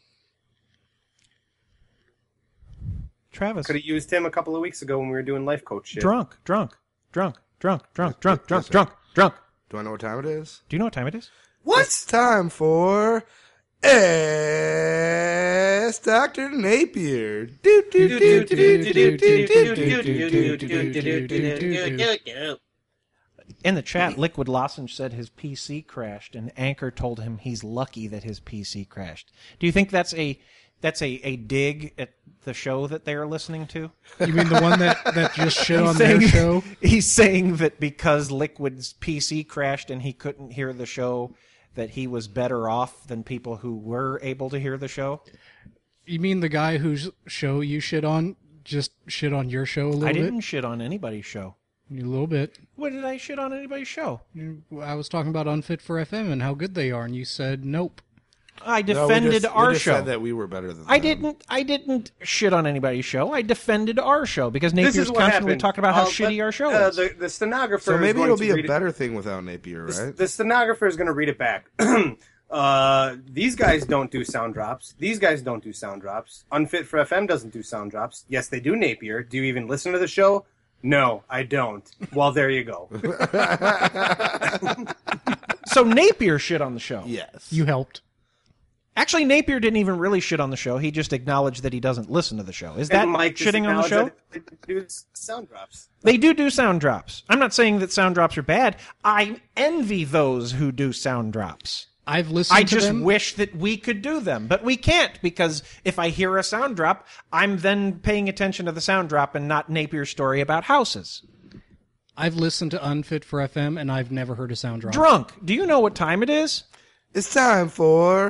[SPEAKER 2] Travis.
[SPEAKER 7] Could have used him a couple of weeks ago when we were doing life coach shit.
[SPEAKER 2] Drunk, drunk, drunk, drunk, drunk, drunk, drunk, drunk, drunk.
[SPEAKER 5] Do I know what time it is?
[SPEAKER 2] Do you know what time it is?
[SPEAKER 7] What?
[SPEAKER 5] It's time for Ask Doctor Napier. Do, do, do, do, do, do, do, do, do, do.
[SPEAKER 2] In the chat, Liquid Lozenge said his P C crashed, and Anchor told him he's lucky that his P C crashed. Do you think that's a that's a, a dig at the show that they're listening to?
[SPEAKER 6] You mean the one that, that just shit on
[SPEAKER 2] saying,
[SPEAKER 6] their show?
[SPEAKER 2] He's saying that because Liquid's P C crashed and he couldn't hear the show, that he was better off than people who were able to hear the show?
[SPEAKER 6] You mean the guy whose show you shit on just shit on your show a little
[SPEAKER 2] I
[SPEAKER 6] bit?
[SPEAKER 2] didn't shit on anybody's show.
[SPEAKER 6] A little bit.
[SPEAKER 2] What did I shit on anybody's show?
[SPEAKER 6] I was talking about Unfit for F M and how good they are, and you said nope.
[SPEAKER 2] I defended
[SPEAKER 5] no, we just,
[SPEAKER 2] our
[SPEAKER 5] we just
[SPEAKER 2] show.
[SPEAKER 5] Said that we were better than them.
[SPEAKER 2] I didn't. I didn't shit on anybody's show. I defended our show because Napier's
[SPEAKER 7] This is what
[SPEAKER 2] constantly
[SPEAKER 7] happened.
[SPEAKER 2] talking about how
[SPEAKER 7] Uh,
[SPEAKER 2] shitty
[SPEAKER 7] but,
[SPEAKER 2] our show
[SPEAKER 7] uh,
[SPEAKER 2] is.
[SPEAKER 7] The, the stenographer.
[SPEAKER 5] So maybe
[SPEAKER 7] is going
[SPEAKER 5] it'll
[SPEAKER 7] to
[SPEAKER 5] be a
[SPEAKER 7] read it-
[SPEAKER 5] better thing without Napier, right?
[SPEAKER 7] The stenographer is going to read it back. uh, these guys don't do sound drops. These guys don't do sound drops. Unfit for F M doesn't do sound drops. Yes, they do Napier. Do you even listen to the show? No, I don't. Well, there you go.
[SPEAKER 2] So Napier shit on the show.
[SPEAKER 5] Yes.
[SPEAKER 6] You helped.
[SPEAKER 2] Actually, Napier didn't even really shit on the show. He just acknowledged that he doesn't listen to the show. Is that
[SPEAKER 7] And Mike just
[SPEAKER 2] shitting on the show?
[SPEAKER 7] acknowledged that They do sound drops.
[SPEAKER 2] They do do sound drops. I'm not saying that sound drops are bad. I envy those who do sound drops.
[SPEAKER 6] I've listened
[SPEAKER 2] I
[SPEAKER 6] to
[SPEAKER 2] just
[SPEAKER 6] them.
[SPEAKER 2] wish that we could do them, but we can't because if I hear a sound drop, I'm then paying attention to the sound drop and not Napier's story about houses.
[SPEAKER 6] I've listened to Unfit for F M and I've never heard a sound drop.
[SPEAKER 2] Drunk, do you know what time it is?
[SPEAKER 5] It's time for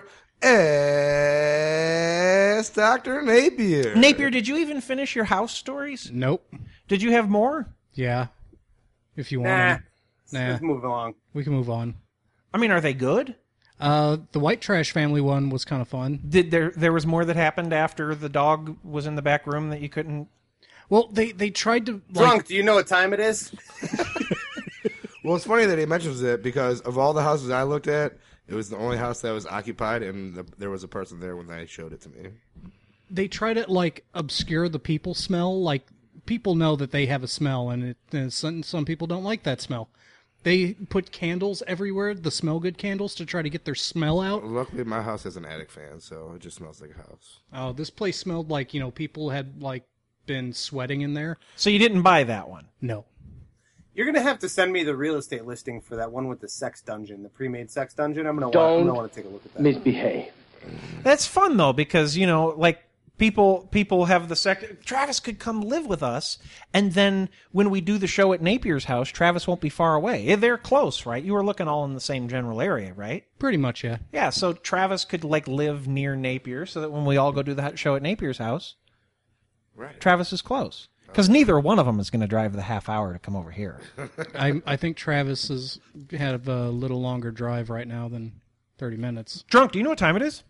[SPEAKER 5] Ask Doctor Napier.
[SPEAKER 2] Napier, did you even finish your house stories?
[SPEAKER 6] Nope.
[SPEAKER 2] Did you have more?
[SPEAKER 6] Yeah. If you
[SPEAKER 7] Nah.
[SPEAKER 6] want. Nah.
[SPEAKER 7] Let's move along.
[SPEAKER 6] We can move on.
[SPEAKER 2] I mean, are they good?
[SPEAKER 6] Uh, the White Trash Family one was kind of fun.
[SPEAKER 2] Did there there was more that happened after the dog was in the back room that you couldn't?
[SPEAKER 6] Well, they, they tried to...
[SPEAKER 7] Drunk,
[SPEAKER 6] Like,
[SPEAKER 7] do you know what time it is?
[SPEAKER 5] Well, it's funny that he mentions it because of all the houses I looked at, it was the only house that was occupied, and the, there was a person there when they showed it to me.
[SPEAKER 6] they try to, like, obscure the people smell. Like, people know that they have a smell, and, it, and some, some people don't like that smell. They put candles everywhere, the smell good candles, to try to get their smell out.
[SPEAKER 5] Luckily, my house has an attic fan, so it just smells like a house.
[SPEAKER 6] Oh, this place smelled like, you know, people had, like, been sweating in there.
[SPEAKER 2] So you didn't buy that one?
[SPEAKER 6] No.
[SPEAKER 7] You're gonna have to send me the real estate listing for that one with the sex dungeon, the pre-made sex dungeon. I'm gonna, wa- I'm
[SPEAKER 9] Don't
[SPEAKER 7] gonna want to take a look at that.
[SPEAKER 9] Misbehave.
[SPEAKER 2] That's fun though, because you know, like people people have the sec. Travis could come live with us, and then when we do the show at Napier's house, Travis won't be far away. They're close, right? You were looking all in the same general area, right?
[SPEAKER 6] Pretty much, yeah.
[SPEAKER 2] Yeah. So Travis could like live near Napier, so that when we all go do the show at Napier's house,
[SPEAKER 5] right?
[SPEAKER 2] Travis is close. Because neither one of them is going to drive the half hour to come over here.
[SPEAKER 6] I I think Travis has had a little longer drive right now than thirty minutes.
[SPEAKER 2] Drunk, do you know what time it is?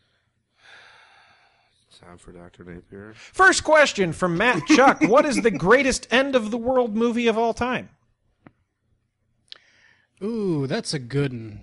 [SPEAKER 5] Time for Doctor Napier.
[SPEAKER 2] First question from Matt Chuck. What is the greatest end of the world movie of all time?
[SPEAKER 6] Ooh, that's a good one.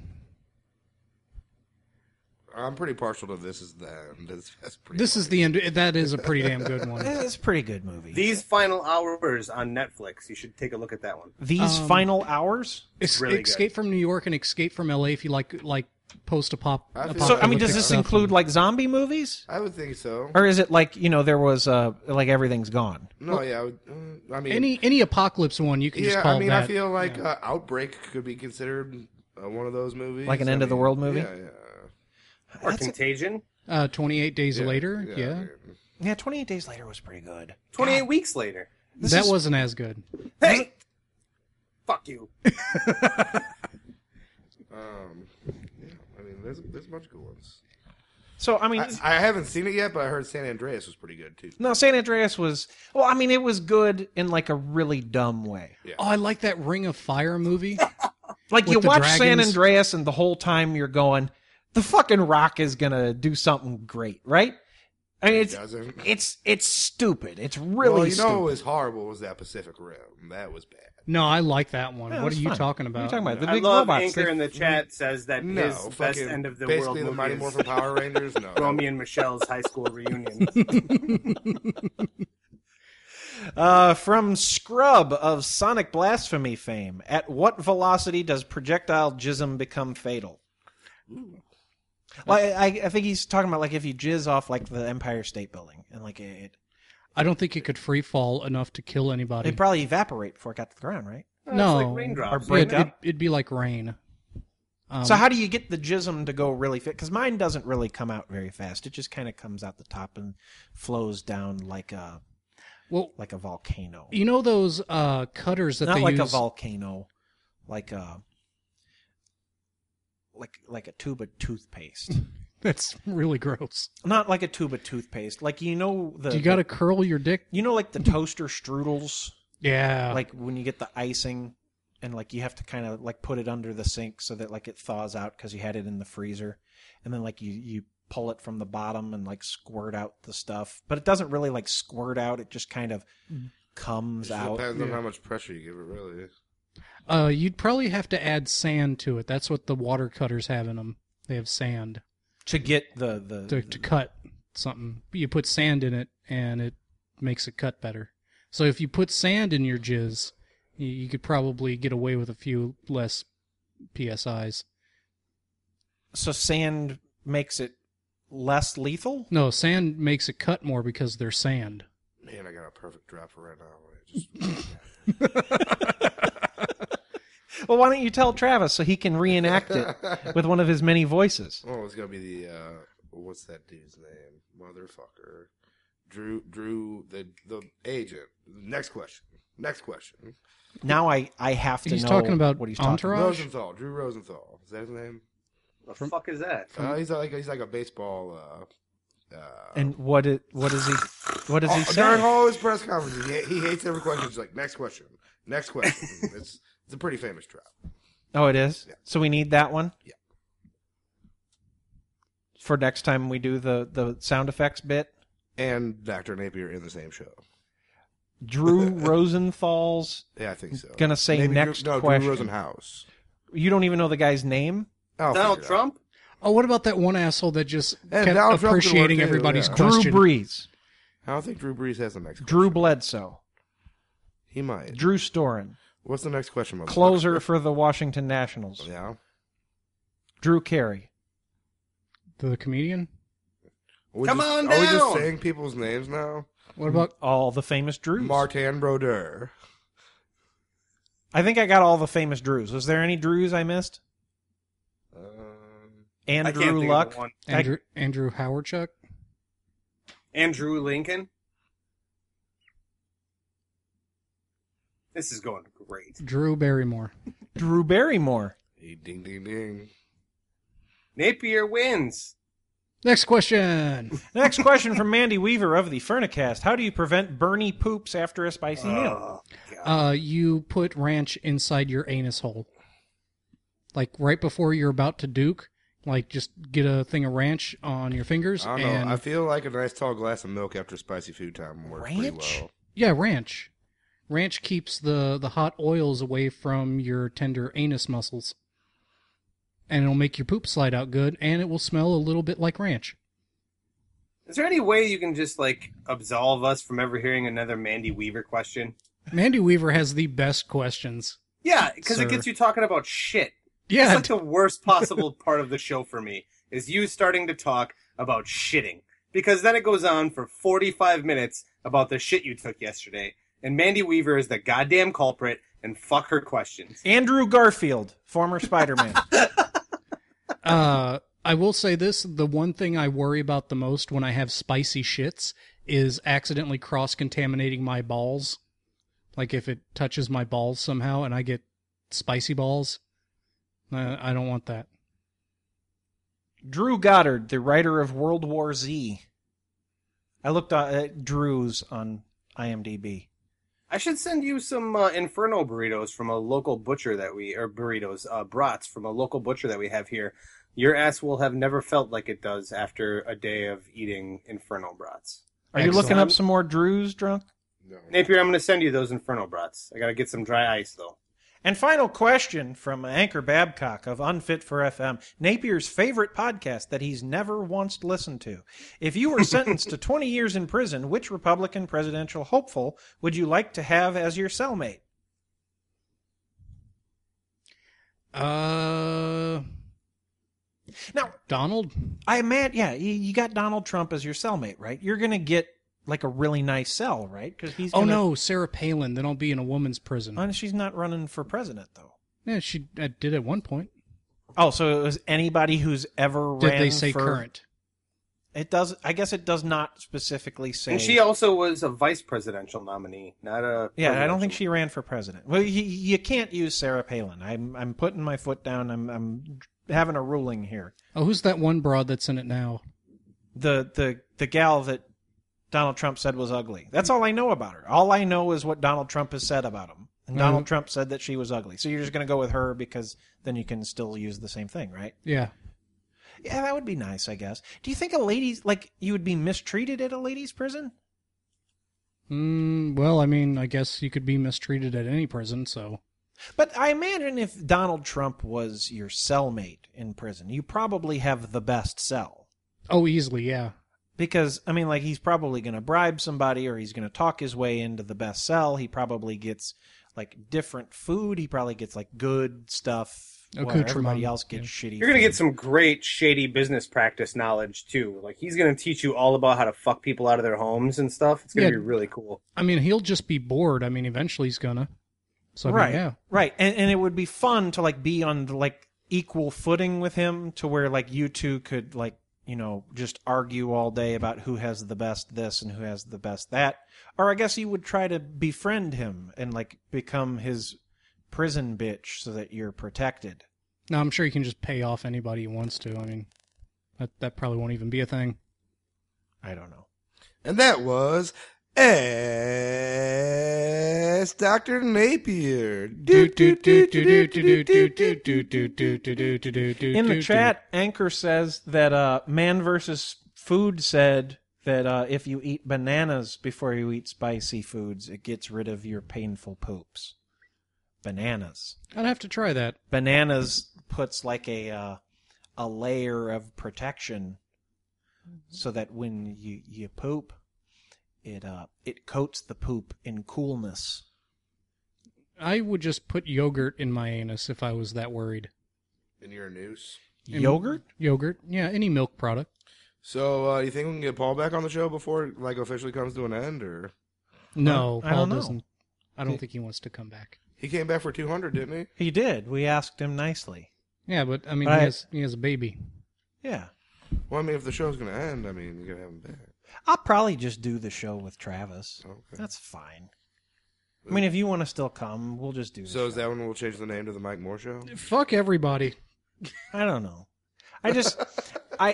[SPEAKER 5] I'm pretty partial to This Is the End. That's, that's pretty
[SPEAKER 6] This is the end. That is a pretty damn good one.
[SPEAKER 2] It's a pretty good movie.
[SPEAKER 7] These Final Hours on Netflix. You should take a look at that one.
[SPEAKER 2] These
[SPEAKER 6] Um,
[SPEAKER 2] Final Hours?
[SPEAKER 6] Es-
[SPEAKER 7] really good.
[SPEAKER 6] Escape from New York and Escape from L A. If you like, like post-apop.
[SPEAKER 2] So, I mean, does this include like zombie movies?
[SPEAKER 5] I would think so.
[SPEAKER 2] Or is it like, you know, there was uh like everything's gone?
[SPEAKER 5] No, yeah. I, would, uh, I mean,
[SPEAKER 6] any any apocalypse one you can
[SPEAKER 5] yeah,
[SPEAKER 6] just call
[SPEAKER 5] I mean,
[SPEAKER 6] that.
[SPEAKER 5] I feel like uh, Outbreak could be considered uh, one of those movies.
[SPEAKER 2] Like an
[SPEAKER 5] I
[SPEAKER 2] end of the
[SPEAKER 5] mean,
[SPEAKER 2] world movie?
[SPEAKER 5] Yeah, yeah.
[SPEAKER 7] Or Contagion.
[SPEAKER 6] Uh, twenty-eight Days
[SPEAKER 5] Yeah,
[SPEAKER 6] Later.
[SPEAKER 5] yeah,
[SPEAKER 6] Yeah,
[SPEAKER 2] Yeah, twenty-eight Days Later was pretty good.
[SPEAKER 7] twenty-eight weeks later.
[SPEAKER 2] This
[SPEAKER 6] that
[SPEAKER 2] is-
[SPEAKER 6] wasn't as good.
[SPEAKER 7] Hey, fuck you.
[SPEAKER 5] Um, yeah, I mean, there's there's a bunch of good ones.
[SPEAKER 2] So, I mean...
[SPEAKER 5] I, I haven't seen it yet, but I heard San Andreas was pretty good too.
[SPEAKER 2] No, San Andreas was... Well, I mean, it was good in like a really dumb way.
[SPEAKER 5] Yeah.
[SPEAKER 6] Oh, I like that Ring of Fire movie.
[SPEAKER 2] Like,
[SPEAKER 6] With
[SPEAKER 2] you
[SPEAKER 6] the
[SPEAKER 2] watch San
[SPEAKER 6] dragons.
[SPEAKER 2] Andreas and the whole time you're going, the fucking Rock is going to do something great, right? I mean,
[SPEAKER 5] It
[SPEAKER 2] it's,
[SPEAKER 5] doesn't.
[SPEAKER 2] it's it's stupid. It's really
[SPEAKER 5] well, you
[SPEAKER 2] stupid.
[SPEAKER 5] know what was horrible was that Pacific Rim. That was bad.
[SPEAKER 6] No, I like that one.
[SPEAKER 2] Yeah,
[SPEAKER 6] what are
[SPEAKER 2] that's
[SPEAKER 6] you
[SPEAKER 2] fun.
[SPEAKER 6] talking
[SPEAKER 2] What are you
[SPEAKER 6] about?
[SPEAKER 2] talking about? The
[SPEAKER 7] I
[SPEAKER 2] big
[SPEAKER 7] love
[SPEAKER 2] robots.
[SPEAKER 7] Anchor
[SPEAKER 2] They-
[SPEAKER 7] in the chat says that
[SPEAKER 5] No,
[SPEAKER 7] his best
[SPEAKER 5] fucking
[SPEAKER 7] end of the
[SPEAKER 5] basically
[SPEAKER 7] world
[SPEAKER 5] the Mighty
[SPEAKER 7] movie
[SPEAKER 5] Morphin
[SPEAKER 7] is
[SPEAKER 5] Power Rangers. No,
[SPEAKER 7] Romy and Michelle's high school reunion.
[SPEAKER 2] Uh, from Scrub of Sonic Blasphemy fame, at what velocity does projectile jism become fatal? Well, I, I think he's talking about like if you jizz off like the Empire State Building and like it,
[SPEAKER 6] I don't think it could free fall enough to kill anybody.
[SPEAKER 2] it'd probably evaporate before it got to the ground, right?
[SPEAKER 6] no,
[SPEAKER 7] It's like raindrops.
[SPEAKER 2] Or break
[SPEAKER 6] It'd,
[SPEAKER 2] up.
[SPEAKER 6] it'd, it'd be like rain. Um,
[SPEAKER 2] So how do you get the jism to go really fit? Because mine doesn't really come out very fast. It just kind of comes out the top and flows down like a
[SPEAKER 6] well,
[SPEAKER 2] like a volcano.
[SPEAKER 6] you know those uh, cutters that
[SPEAKER 2] Not
[SPEAKER 6] they
[SPEAKER 2] like
[SPEAKER 6] use?
[SPEAKER 2] a volcano, like a like like a tube of toothpaste.
[SPEAKER 6] That's really gross.
[SPEAKER 2] Not like a tube of toothpaste. Like you know the
[SPEAKER 6] You got to
[SPEAKER 2] the-
[SPEAKER 6] curl your dick.
[SPEAKER 2] you know like the toaster strudels.
[SPEAKER 6] Yeah.
[SPEAKER 2] Like when you get the icing and like you have to kind of like put it under the sink so that like it thaws out because you had it in the freezer, and then like you you pull it from the bottom and like squirt out the stuff, but it doesn't really like squirt out. It just kind of comes
[SPEAKER 5] It
[SPEAKER 2] out.
[SPEAKER 5] depends on how much pressure you give it, really.
[SPEAKER 6] Uh, you'd probably have to add sand to it. That's what the water cutters have in them. They have sand
[SPEAKER 2] To get the the
[SPEAKER 6] to, to cut something. You put sand in it, and it makes it cut better. So if you put sand in your jizz, you, you could probably get away with a few less P S Is.
[SPEAKER 2] so sand makes it less lethal.
[SPEAKER 6] No, sand makes it cut more because they're sand.
[SPEAKER 5] Man, I got a perfect drop for right now. Just...
[SPEAKER 2] Well, why don't you tell Travis so he can reenact it with one of his many voices?
[SPEAKER 5] Oh, it's gonna be the uh, what's that dude's name? Motherfucker, Drew. Drew, the the agent. Next question. Next question.
[SPEAKER 2] Now I, I have to
[SPEAKER 6] He's
[SPEAKER 2] know
[SPEAKER 6] talking about
[SPEAKER 2] what he's talking
[SPEAKER 6] Entourage?
[SPEAKER 2] about.
[SPEAKER 5] Rosenthal. Drew Rosenthal. Is that his name?
[SPEAKER 7] The fuck is that?
[SPEAKER 5] Uh, he's like he's like a baseball. Uh, uh,
[SPEAKER 2] And what it, what is he what does he
[SPEAKER 5] oh,
[SPEAKER 2] say?
[SPEAKER 5] during all his press conferences, he, he hates every question. He's like, next question, next question. it's it's a pretty famous trap.
[SPEAKER 2] Oh, it is?
[SPEAKER 5] Yeah.
[SPEAKER 2] So we need that one?
[SPEAKER 5] Yeah.
[SPEAKER 2] For next time we do the, the sound effects bit?
[SPEAKER 5] And Doctor Napier in the same show.
[SPEAKER 2] Drew Rosenthal's
[SPEAKER 5] Yeah, I think so.
[SPEAKER 2] gonna say
[SPEAKER 5] Maybe
[SPEAKER 2] next
[SPEAKER 5] Drew, no,
[SPEAKER 2] question.
[SPEAKER 5] Drew Rosenhaus.
[SPEAKER 2] You don't even know the guy's name?
[SPEAKER 5] I'll
[SPEAKER 7] Donald
[SPEAKER 5] figure it
[SPEAKER 7] Trump?
[SPEAKER 6] Oh, what about that one asshole that just
[SPEAKER 5] And
[SPEAKER 6] kept
[SPEAKER 5] Donald Trump could work
[SPEAKER 6] appreciating
[SPEAKER 5] too,
[SPEAKER 6] everybody's
[SPEAKER 5] yeah.
[SPEAKER 6] question?
[SPEAKER 2] Drew Brees.
[SPEAKER 5] out. I don't think Drew Brees has the next question.
[SPEAKER 2] Drew Bledsoe.
[SPEAKER 5] He might.
[SPEAKER 2] Drew Storen.
[SPEAKER 5] What's the next question, motherfucker?
[SPEAKER 2] Closer for the Washington Nationals.
[SPEAKER 5] Yeah.
[SPEAKER 2] Drew Carey.
[SPEAKER 6] The comedian?
[SPEAKER 5] Are we
[SPEAKER 7] Come
[SPEAKER 5] just,
[SPEAKER 7] on
[SPEAKER 5] Are we just
[SPEAKER 7] down!
[SPEAKER 5] saying people's names now?
[SPEAKER 6] What about
[SPEAKER 2] All the famous Drews.
[SPEAKER 5] Martin Brodeur.
[SPEAKER 2] I think I got all the famous Drews. Was there any Drews I missed?
[SPEAKER 5] Um,
[SPEAKER 7] I can't
[SPEAKER 2] Andrew
[SPEAKER 7] think of
[SPEAKER 2] Luck.
[SPEAKER 7] one.
[SPEAKER 6] Andrew Andrew Howardchuck?
[SPEAKER 7] Andrew Lincoln. This is going great.
[SPEAKER 6] Drew Barrymore.
[SPEAKER 2] Drew Barrymore.
[SPEAKER 5] hey, ding, ding, ding.
[SPEAKER 7] Napier wins.
[SPEAKER 6] Next question.
[SPEAKER 2] Next question from Mandy Weaver of the Furnicast. How do you prevent Bernie poops after a spicy meal?
[SPEAKER 6] Uh, you put ranch inside your anus hole. Like right before you're about to duke, like just get a thing of ranch on your fingers.
[SPEAKER 5] I don't
[SPEAKER 6] and
[SPEAKER 5] know. I feel like a nice tall glass of milk after spicy food time works pretty
[SPEAKER 2] Ranch?
[SPEAKER 5] well.
[SPEAKER 6] Yeah, ranch. Ranch keeps the, the hot oils away from your tender anus muscles. And it'll make your poop slide out good, and it will smell a little bit like ranch.
[SPEAKER 7] Is there any way you can just, like, absolve us from ever hearing another Mandy Weaver question?
[SPEAKER 6] Mandy Weaver has the best questions.
[SPEAKER 7] Yeah, because
[SPEAKER 6] Sir.
[SPEAKER 7] it gets you talking about shit.
[SPEAKER 6] Yeah.
[SPEAKER 7] It's like the worst possible part of the show for me, is you starting to talk about shitting. Because then it goes on for forty-five minutes about the shit you took yesterday. And Mandy Weaver is the goddamn culprit, and fuck her questions.
[SPEAKER 2] Andrew Garfield, former Spider-Man.
[SPEAKER 6] Uh, I will say this, the one thing I worry about the most when I have spicy shits is accidentally cross-contaminating my balls. Like if it touches my balls somehow and I get spicy balls, uh, I don't want that.
[SPEAKER 2] Drew Goddard, the writer of World War Z. I looked at Drew's on IMDb.
[SPEAKER 7] I should send you some uh, Inferno burritos from a local butcher that we, or burritos, uh, brats from a local butcher that we have here. Your ass will have never felt like it does after a day of eating Inferno brats.
[SPEAKER 2] Are you looking up some more Drews, drunk?
[SPEAKER 5] No,
[SPEAKER 7] Napier, I'm going to send you those Inferno brats. I got to get some dry ice, though.
[SPEAKER 2] And final question from Anchor Babcock of Unfit for F M. Napier's favorite podcast that he's never once listened to. If you were sentenced to twenty years in prison, which Republican presidential hopeful would you like to have as your cellmate?
[SPEAKER 6] Uh...
[SPEAKER 2] Now,
[SPEAKER 6] Donald?
[SPEAKER 2] I imagine, yeah, you, you got Donald Trump as your cellmate, right? You're going to get like a really nice cell, right? Because he's
[SPEAKER 6] Oh,
[SPEAKER 2] gonna...
[SPEAKER 6] no, Sarah Palin. Then I'll be in a woman's prison.
[SPEAKER 2] Oh, she's not running for president, though.
[SPEAKER 6] Yeah, she uh, did at one point.
[SPEAKER 2] Oh, so it was anybody who's ever
[SPEAKER 6] Did
[SPEAKER 2] ran
[SPEAKER 6] they say
[SPEAKER 2] for...
[SPEAKER 6] current?
[SPEAKER 2] It does. I guess it does not specifically say.
[SPEAKER 7] And she also was a vice presidential nominee, not a.
[SPEAKER 2] Yeah, I don't think she ran for president. Well, you, you can't use Sarah Palin. I'm I'm putting my foot down. I'm I'm having a ruling here.
[SPEAKER 6] Oh, who's that one broad that's in it now?
[SPEAKER 2] The the the gal that Donald Trump said was ugly. That's all I know about her. All I know is what Donald Trump has said about him. And Donald
[SPEAKER 6] Mhm.
[SPEAKER 2] Trump said that she was ugly. So you're just going to go with her because then you can still use the same thing, right?
[SPEAKER 6] Yeah.
[SPEAKER 2] Yeah, that would be nice, I guess. Do you think a lady's, like, you would be mistreated at a ladies' prison?
[SPEAKER 6] Mm, well, I mean, I guess you could be mistreated at any prison, so...
[SPEAKER 2] But I imagine if Donald Trump was your cellmate in prison, you probably have the best cell.
[SPEAKER 6] Oh, easily, yeah.
[SPEAKER 2] Because, I mean, like, he's probably going to bribe somebody or he's going to talk his way into the best cell. He probably gets, like, different food. He probably gets, like, good stuff. While
[SPEAKER 6] Accoutrement,
[SPEAKER 2] everybody else gets
[SPEAKER 6] yeah.
[SPEAKER 2] shitty
[SPEAKER 7] You're going to
[SPEAKER 2] food.
[SPEAKER 7] get some great shady business practice knowledge, too. Like, he's going to teach you all about how to fuck people out of their homes and stuff. It's going to
[SPEAKER 6] Yeah.
[SPEAKER 7] be really cool.
[SPEAKER 6] I mean, he'll just be bored. I mean, eventually he's gonna. So, I mean,
[SPEAKER 2] right,
[SPEAKER 6] yeah.
[SPEAKER 2] right. And, and it would be fun to, like, be on, like, equal footing with him to where, like, you two could, like, you know, just argue all day about who has the best this and who has the best that. Or I guess you would try to befriend him and, like, become his prison bitch so that you're protected.
[SPEAKER 6] No, I'm sure he can just pay off anybody he wants to. I mean, that that probably won't even be a thing.
[SPEAKER 2] I don't know.
[SPEAKER 5] And that was Ask Doctor Napier.
[SPEAKER 2] In the chat, Anchor says that uh, Man versus Food said that uh, if you eat bananas before you eat spicy foods, it gets rid of your painful poops. Bananas.
[SPEAKER 6] I'd have to try that.
[SPEAKER 2] Bananas puts like a uh, a layer of protection so that when you, you poop, it uh it coats the poop in coolness.
[SPEAKER 6] I would just put yogurt in my anus if I was that worried.
[SPEAKER 5] In your noose.
[SPEAKER 6] In-
[SPEAKER 2] Yogurt?
[SPEAKER 6] Yogurt. Yeah, any milk product.
[SPEAKER 5] So, uh, you think we can get Paul back on the show before it, like, officially comes to an end, or?
[SPEAKER 6] No,
[SPEAKER 2] I
[SPEAKER 6] Paul
[SPEAKER 2] don't know.
[SPEAKER 6] doesn't. I don't think he wants to come back.
[SPEAKER 5] He came back for two hundred, didn't he?
[SPEAKER 2] He did. We asked him nicely.
[SPEAKER 6] Yeah, but I mean,
[SPEAKER 2] But
[SPEAKER 6] he
[SPEAKER 2] I-
[SPEAKER 6] has he has a baby.
[SPEAKER 2] Yeah.
[SPEAKER 5] Well, I mean, if the show's going to end, I mean, you got to have him back.
[SPEAKER 2] I'll probably just do the show with Travis.
[SPEAKER 5] Okay.
[SPEAKER 2] That's fine. I mean, if you want to still come, we'll just do the
[SPEAKER 5] So
[SPEAKER 2] show.
[SPEAKER 5] is that when we'll change the name to the Mike Moore Show?
[SPEAKER 6] Fuck everybody.
[SPEAKER 2] I don't know. I just I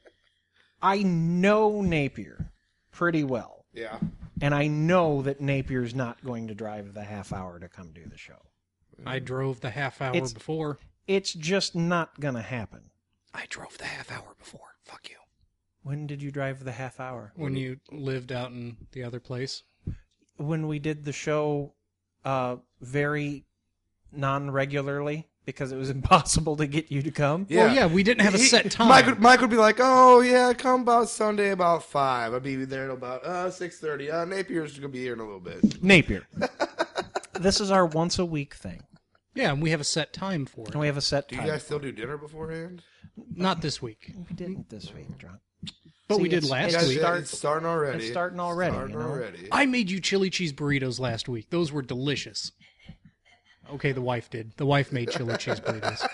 [SPEAKER 2] I know Napier pretty well.
[SPEAKER 5] Yeah.
[SPEAKER 2] And I know that Napier's not going to drive the half hour to come do the show.
[SPEAKER 6] I drove the half hour
[SPEAKER 2] It's-
[SPEAKER 6] before.
[SPEAKER 2] It's just not going to happen.
[SPEAKER 6] I drove the half hour before. Fuck you.
[SPEAKER 2] When did you drive the half hour?
[SPEAKER 6] When you lived out in the other place.
[SPEAKER 2] When we did the show uh, very non-regularly because it was impossible to get you to come.
[SPEAKER 6] Well, yeah, we didn't have a
[SPEAKER 5] He-
[SPEAKER 6] set time.
[SPEAKER 5] Mike would, Mike would be like, "Oh yeah, come about Sunday about five. I'd be there till about uh six thirty. Uh, Napier's gonna be here in a little bit."
[SPEAKER 2] Napier. This is our once a week thing.
[SPEAKER 6] Yeah, and we have a set time for it.
[SPEAKER 2] And we have a set
[SPEAKER 5] Do you
[SPEAKER 2] time.
[SPEAKER 5] guys still do dinner beforehand?
[SPEAKER 6] Not this week.
[SPEAKER 2] We didn't this week, drunk.
[SPEAKER 6] But
[SPEAKER 2] See,
[SPEAKER 6] we did
[SPEAKER 2] it's-
[SPEAKER 6] last
[SPEAKER 2] it's
[SPEAKER 6] week.
[SPEAKER 2] start-
[SPEAKER 5] It's starting already.
[SPEAKER 2] It's starting already.
[SPEAKER 5] Starting
[SPEAKER 2] you know?
[SPEAKER 5] already.
[SPEAKER 6] I made you chili cheese burritos last week. Those were delicious. Okay, the wife did. The wife made chili cheese burritos.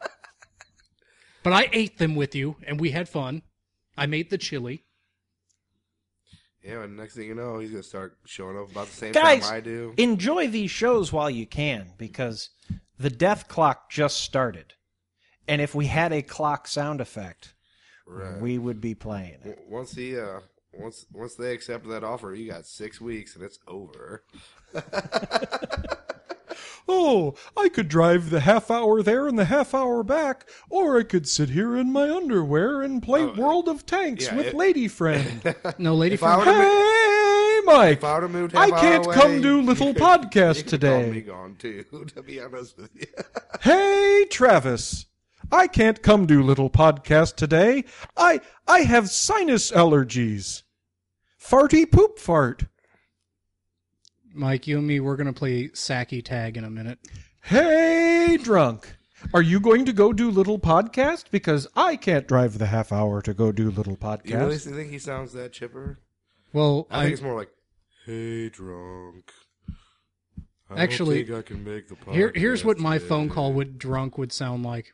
[SPEAKER 6] But I ate them with you, and we had fun. I made the chili.
[SPEAKER 5] Yeah, and next thing you know, he's gonna start showing up about the same
[SPEAKER 2] Guys,
[SPEAKER 5] time I do.
[SPEAKER 2] enjoy these shows while you can because the death clock just started. And if we had a clock sound effect,
[SPEAKER 5] Right.
[SPEAKER 2] we would be playing it.
[SPEAKER 5] W- Once he, uh, once once they accept that offer, you got six weeks and it's over.
[SPEAKER 2] Oh, I could drive the half hour there and the half hour back, or I could sit here in my underwear and play World of Tanks
[SPEAKER 5] yeah,
[SPEAKER 2] with
[SPEAKER 5] it-
[SPEAKER 2] Lady Friend.
[SPEAKER 6] No, Lady
[SPEAKER 5] If I
[SPEAKER 6] Friend.
[SPEAKER 5] would've been-
[SPEAKER 2] Hey, Mike,
[SPEAKER 5] If I would've moved
[SPEAKER 2] I
[SPEAKER 5] half hour
[SPEAKER 2] can't
[SPEAKER 5] away,
[SPEAKER 2] come do
[SPEAKER 5] you
[SPEAKER 2] little
[SPEAKER 5] could-
[SPEAKER 2] podcast
[SPEAKER 5] you could
[SPEAKER 2] today.
[SPEAKER 5] call me gone too, to be honest with you.
[SPEAKER 2] Hey, Travis. I can't come do little podcast today. I I have sinus allergies. Farty poop fart.
[SPEAKER 6] Mike, you and me, we're going to play Sacky Tag in a minute.
[SPEAKER 2] Hey, drunk. Are you going to go do little podcast? Because I can't drive the half hour to go do little podcast.
[SPEAKER 5] You really think he sounds that chipper?
[SPEAKER 6] Well,
[SPEAKER 5] I,
[SPEAKER 6] I-
[SPEAKER 5] think it's more like, "Hey, drunk. I
[SPEAKER 6] Actually,
[SPEAKER 5] don't think I can make the podcast
[SPEAKER 6] here, here's what my
[SPEAKER 5] today."
[SPEAKER 6] phone call with drunk would sound like.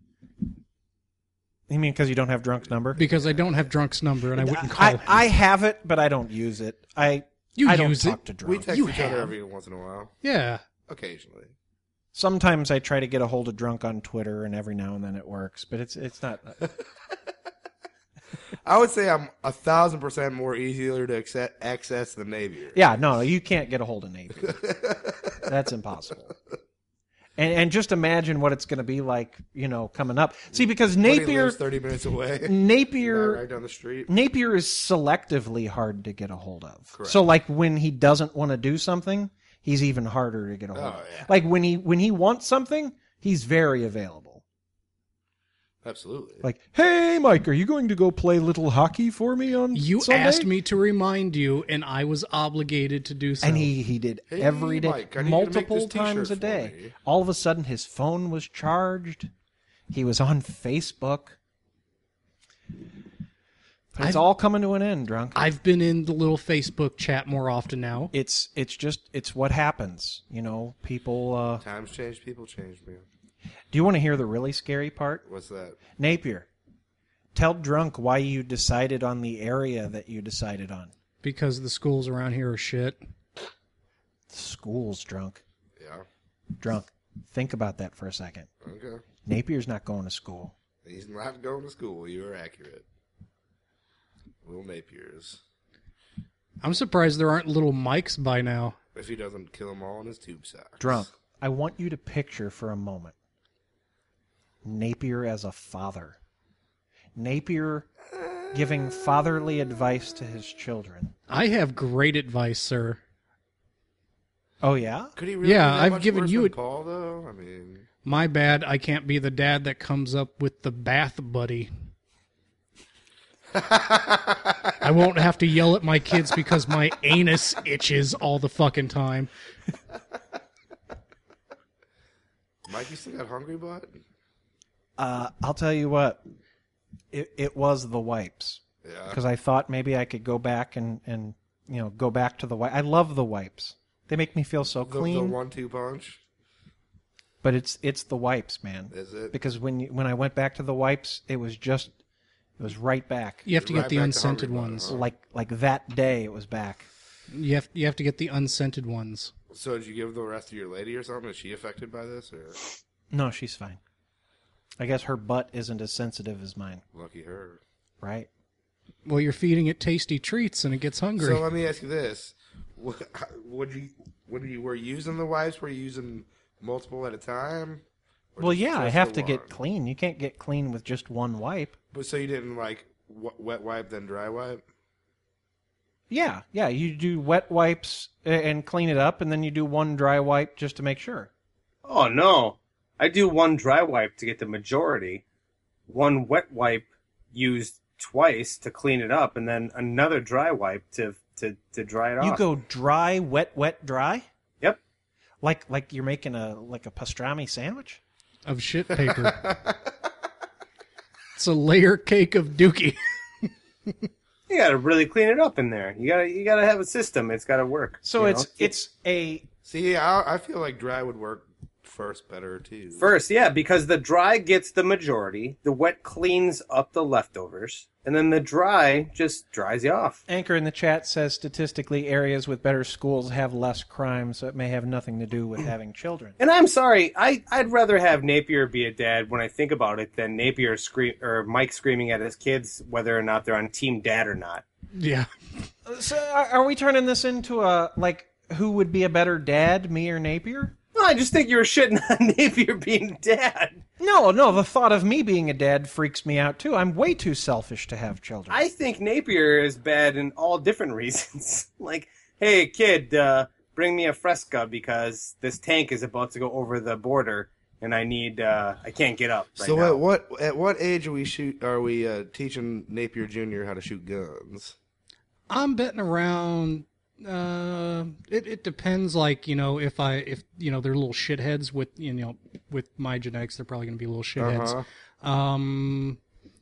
[SPEAKER 2] You mean because you don't have drunk's number?
[SPEAKER 6] Because I don't have drunk's number and I wouldn't call
[SPEAKER 2] I,
[SPEAKER 6] him.
[SPEAKER 2] I have it, but I don't use it. I
[SPEAKER 6] You
[SPEAKER 2] I don't
[SPEAKER 6] use
[SPEAKER 2] talk
[SPEAKER 6] it.
[SPEAKER 2] to drunk.
[SPEAKER 5] We text
[SPEAKER 6] You
[SPEAKER 5] each other
[SPEAKER 6] have.
[SPEAKER 5] every once in a while.
[SPEAKER 6] Yeah.
[SPEAKER 5] Occasionally.
[SPEAKER 2] Sometimes I try to get a hold of drunk on Twitter, and every now and then it works, but it's it's not.
[SPEAKER 5] I would say I'm a thousand percent more easier to acce- access than Napier.
[SPEAKER 2] Yeah, no, you can't get a hold of Napier. That's impossible. And and just imagine what it's going to be like, you know, coming up. See, because
[SPEAKER 5] But he
[SPEAKER 2] Napier,
[SPEAKER 5] lives thirty minutes away.
[SPEAKER 2] Napier,
[SPEAKER 5] Not right down the street.
[SPEAKER 2] Napier is selectively hard to get a hold of.
[SPEAKER 5] Correct.
[SPEAKER 2] So, like when he doesn't want to do something, he's even harder to get a hold
[SPEAKER 5] Oh,
[SPEAKER 2] of.
[SPEAKER 5] yeah.
[SPEAKER 2] Like when he when he wants something, he's very available.
[SPEAKER 5] Absolutely.
[SPEAKER 2] Like, hey, Mike, are you going to go play little hockey for me on
[SPEAKER 6] You
[SPEAKER 2] Sunday?
[SPEAKER 6] asked me to remind you, and I was obligated to do so.
[SPEAKER 2] And he, he did
[SPEAKER 5] Hey,
[SPEAKER 2] every day,
[SPEAKER 5] Mike, I need you to make
[SPEAKER 2] multiple
[SPEAKER 5] this t-shirt
[SPEAKER 2] times a
[SPEAKER 5] for
[SPEAKER 2] day.
[SPEAKER 5] me.
[SPEAKER 2] All of a sudden, his phone was charged. He was on Facebook. But it's
[SPEAKER 6] I've-
[SPEAKER 2] all coming to an end, drunk.
[SPEAKER 6] I've been in the little Facebook chat more often now.
[SPEAKER 2] It's it's just it's what happens, you know. People. Uh,
[SPEAKER 5] Times change, people change, man.
[SPEAKER 2] do you want to hear the really scary part?
[SPEAKER 5] What's that?
[SPEAKER 2] Napier, tell drunk why you decided on the area that you decided on.
[SPEAKER 6] Because the schools around here are shit.
[SPEAKER 2] Schools, drunk.
[SPEAKER 5] Yeah.
[SPEAKER 2] Drunk. Think about that for a second.
[SPEAKER 5] Okay.
[SPEAKER 2] Napier's not going to school.
[SPEAKER 5] He's not going to school. You are accurate. Will Napier's.
[SPEAKER 6] I'm surprised there aren't little mics by now.
[SPEAKER 5] If he doesn't kill them all in his tube socks.
[SPEAKER 2] Drunk. I want you to picture for a moment Napier as a father. Napier giving fatherly advice to his children.
[SPEAKER 6] I have great advice, sir.
[SPEAKER 2] Oh, yeah?
[SPEAKER 5] Could he really
[SPEAKER 6] Yeah,
[SPEAKER 5] be that
[SPEAKER 6] I've
[SPEAKER 5] much
[SPEAKER 6] given
[SPEAKER 5] worse
[SPEAKER 6] you
[SPEAKER 5] than
[SPEAKER 6] a-
[SPEAKER 5] Paul, though? I mean...
[SPEAKER 6] My bad, I can't be the dad that comes up with the bath buddy. I won't have to yell at my kids because my anus itches all the fucking time.
[SPEAKER 5] Mike, you still got hungry butt?
[SPEAKER 2] Uh, I'll tell you what. It, it was the wipes.
[SPEAKER 5] Yeah.
[SPEAKER 2] Because I thought maybe I could go back and, and you know, go back to the wipes. I love the wipes. They make me feel so
[SPEAKER 5] The,
[SPEAKER 2] clean.
[SPEAKER 5] the one-two punch?
[SPEAKER 2] But it's it's the wipes, man.
[SPEAKER 5] Is it?
[SPEAKER 2] Because when you, when I went back to the wipes, it was just it was right back.
[SPEAKER 6] You have to
[SPEAKER 5] Right
[SPEAKER 6] get the
[SPEAKER 5] back to
[SPEAKER 6] unscented
[SPEAKER 5] Hungry Butt,
[SPEAKER 6] ones.
[SPEAKER 5] huh?
[SPEAKER 2] Like like that day, it was back.
[SPEAKER 6] You have you have to get the unscented ones.
[SPEAKER 5] So did you give the rest of your lady or something? Is she affected by this? Or
[SPEAKER 2] No, she's fine. I guess her butt isn't as sensitive as mine,
[SPEAKER 5] lucky her.
[SPEAKER 2] right?
[SPEAKER 6] Well, you're feeding it tasty treats and it gets hungry.
[SPEAKER 5] So let me ask you this: Would would you when you were using the wipes? Were you using multiple at a time? Or
[SPEAKER 2] Well,
[SPEAKER 5] just-
[SPEAKER 2] yeah, I
[SPEAKER 5] just
[SPEAKER 2] have
[SPEAKER 5] the
[SPEAKER 2] to get
[SPEAKER 5] one?
[SPEAKER 2] clean. You can't get clean with just one wipe.
[SPEAKER 5] But so you didn't like w- wet wipe then dry wipe?
[SPEAKER 2] Yeah, yeah, you do wet wipes a- and clean it up, and then you do one dry wipe just to make sure.
[SPEAKER 7] Oh, no. I do one dry wipe to get the majority, one wet wipe used twice to clean it up, and then another dry wipe to to, to dry it off.
[SPEAKER 2] You go dry, wet, wet, dry?
[SPEAKER 7] Yep.
[SPEAKER 2] Like like you're making a like a pastrami sandwich?
[SPEAKER 6] Of shit paper. It's a layer cake of dookie.
[SPEAKER 7] You gotta really clean it up in there. You gotta you gotta have a system. It's gotta work.
[SPEAKER 2] So
[SPEAKER 7] you
[SPEAKER 2] it's
[SPEAKER 7] know?
[SPEAKER 2] it's a
[SPEAKER 5] See, I, I feel like dry would work first better too.
[SPEAKER 7] First, yeah, because the dry gets the majority, the wet cleans up the leftovers, and then the dry just dries you off.
[SPEAKER 2] Anchor in the chat says statistically areas with better schools have less crime, so it may have nothing to do with having children.
[SPEAKER 7] And I'm sorry, I, I'd rather have Napier be a dad when I think about it than Napier scream or Mike screaming at his kids whether or not they're on Team Dad or not.
[SPEAKER 6] Yeah.
[SPEAKER 2] So are, are we turning this into a, like, who would be a better dad, me or Napier?
[SPEAKER 7] No, I just think you were shitting on Napier being dad.
[SPEAKER 2] No, no, the thought of me being a dad freaks me out, too. I'm way too selfish to have children.
[SPEAKER 7] I think Napier is bad in all different reasons. Like, hey, kid, uh, bring me a Fresca because this tank is about to go over the border and I need, uh, I can't get up right
[SPEAKER 5] so
[SPEAKER 7] now.
[SPEAKER 5] at what at what age are we shoot? Are we uh, teaching Napier Junior how to shoot guns?
[SPEAKER 6] I'm betting around. Uh, it it depends. Like you know, if I if you know they're little shitheads with you know with my genetics, they're probably going to be little shitheads.
[SPEAKER 5] Uh-huh.
[SPEAKER 6] Um,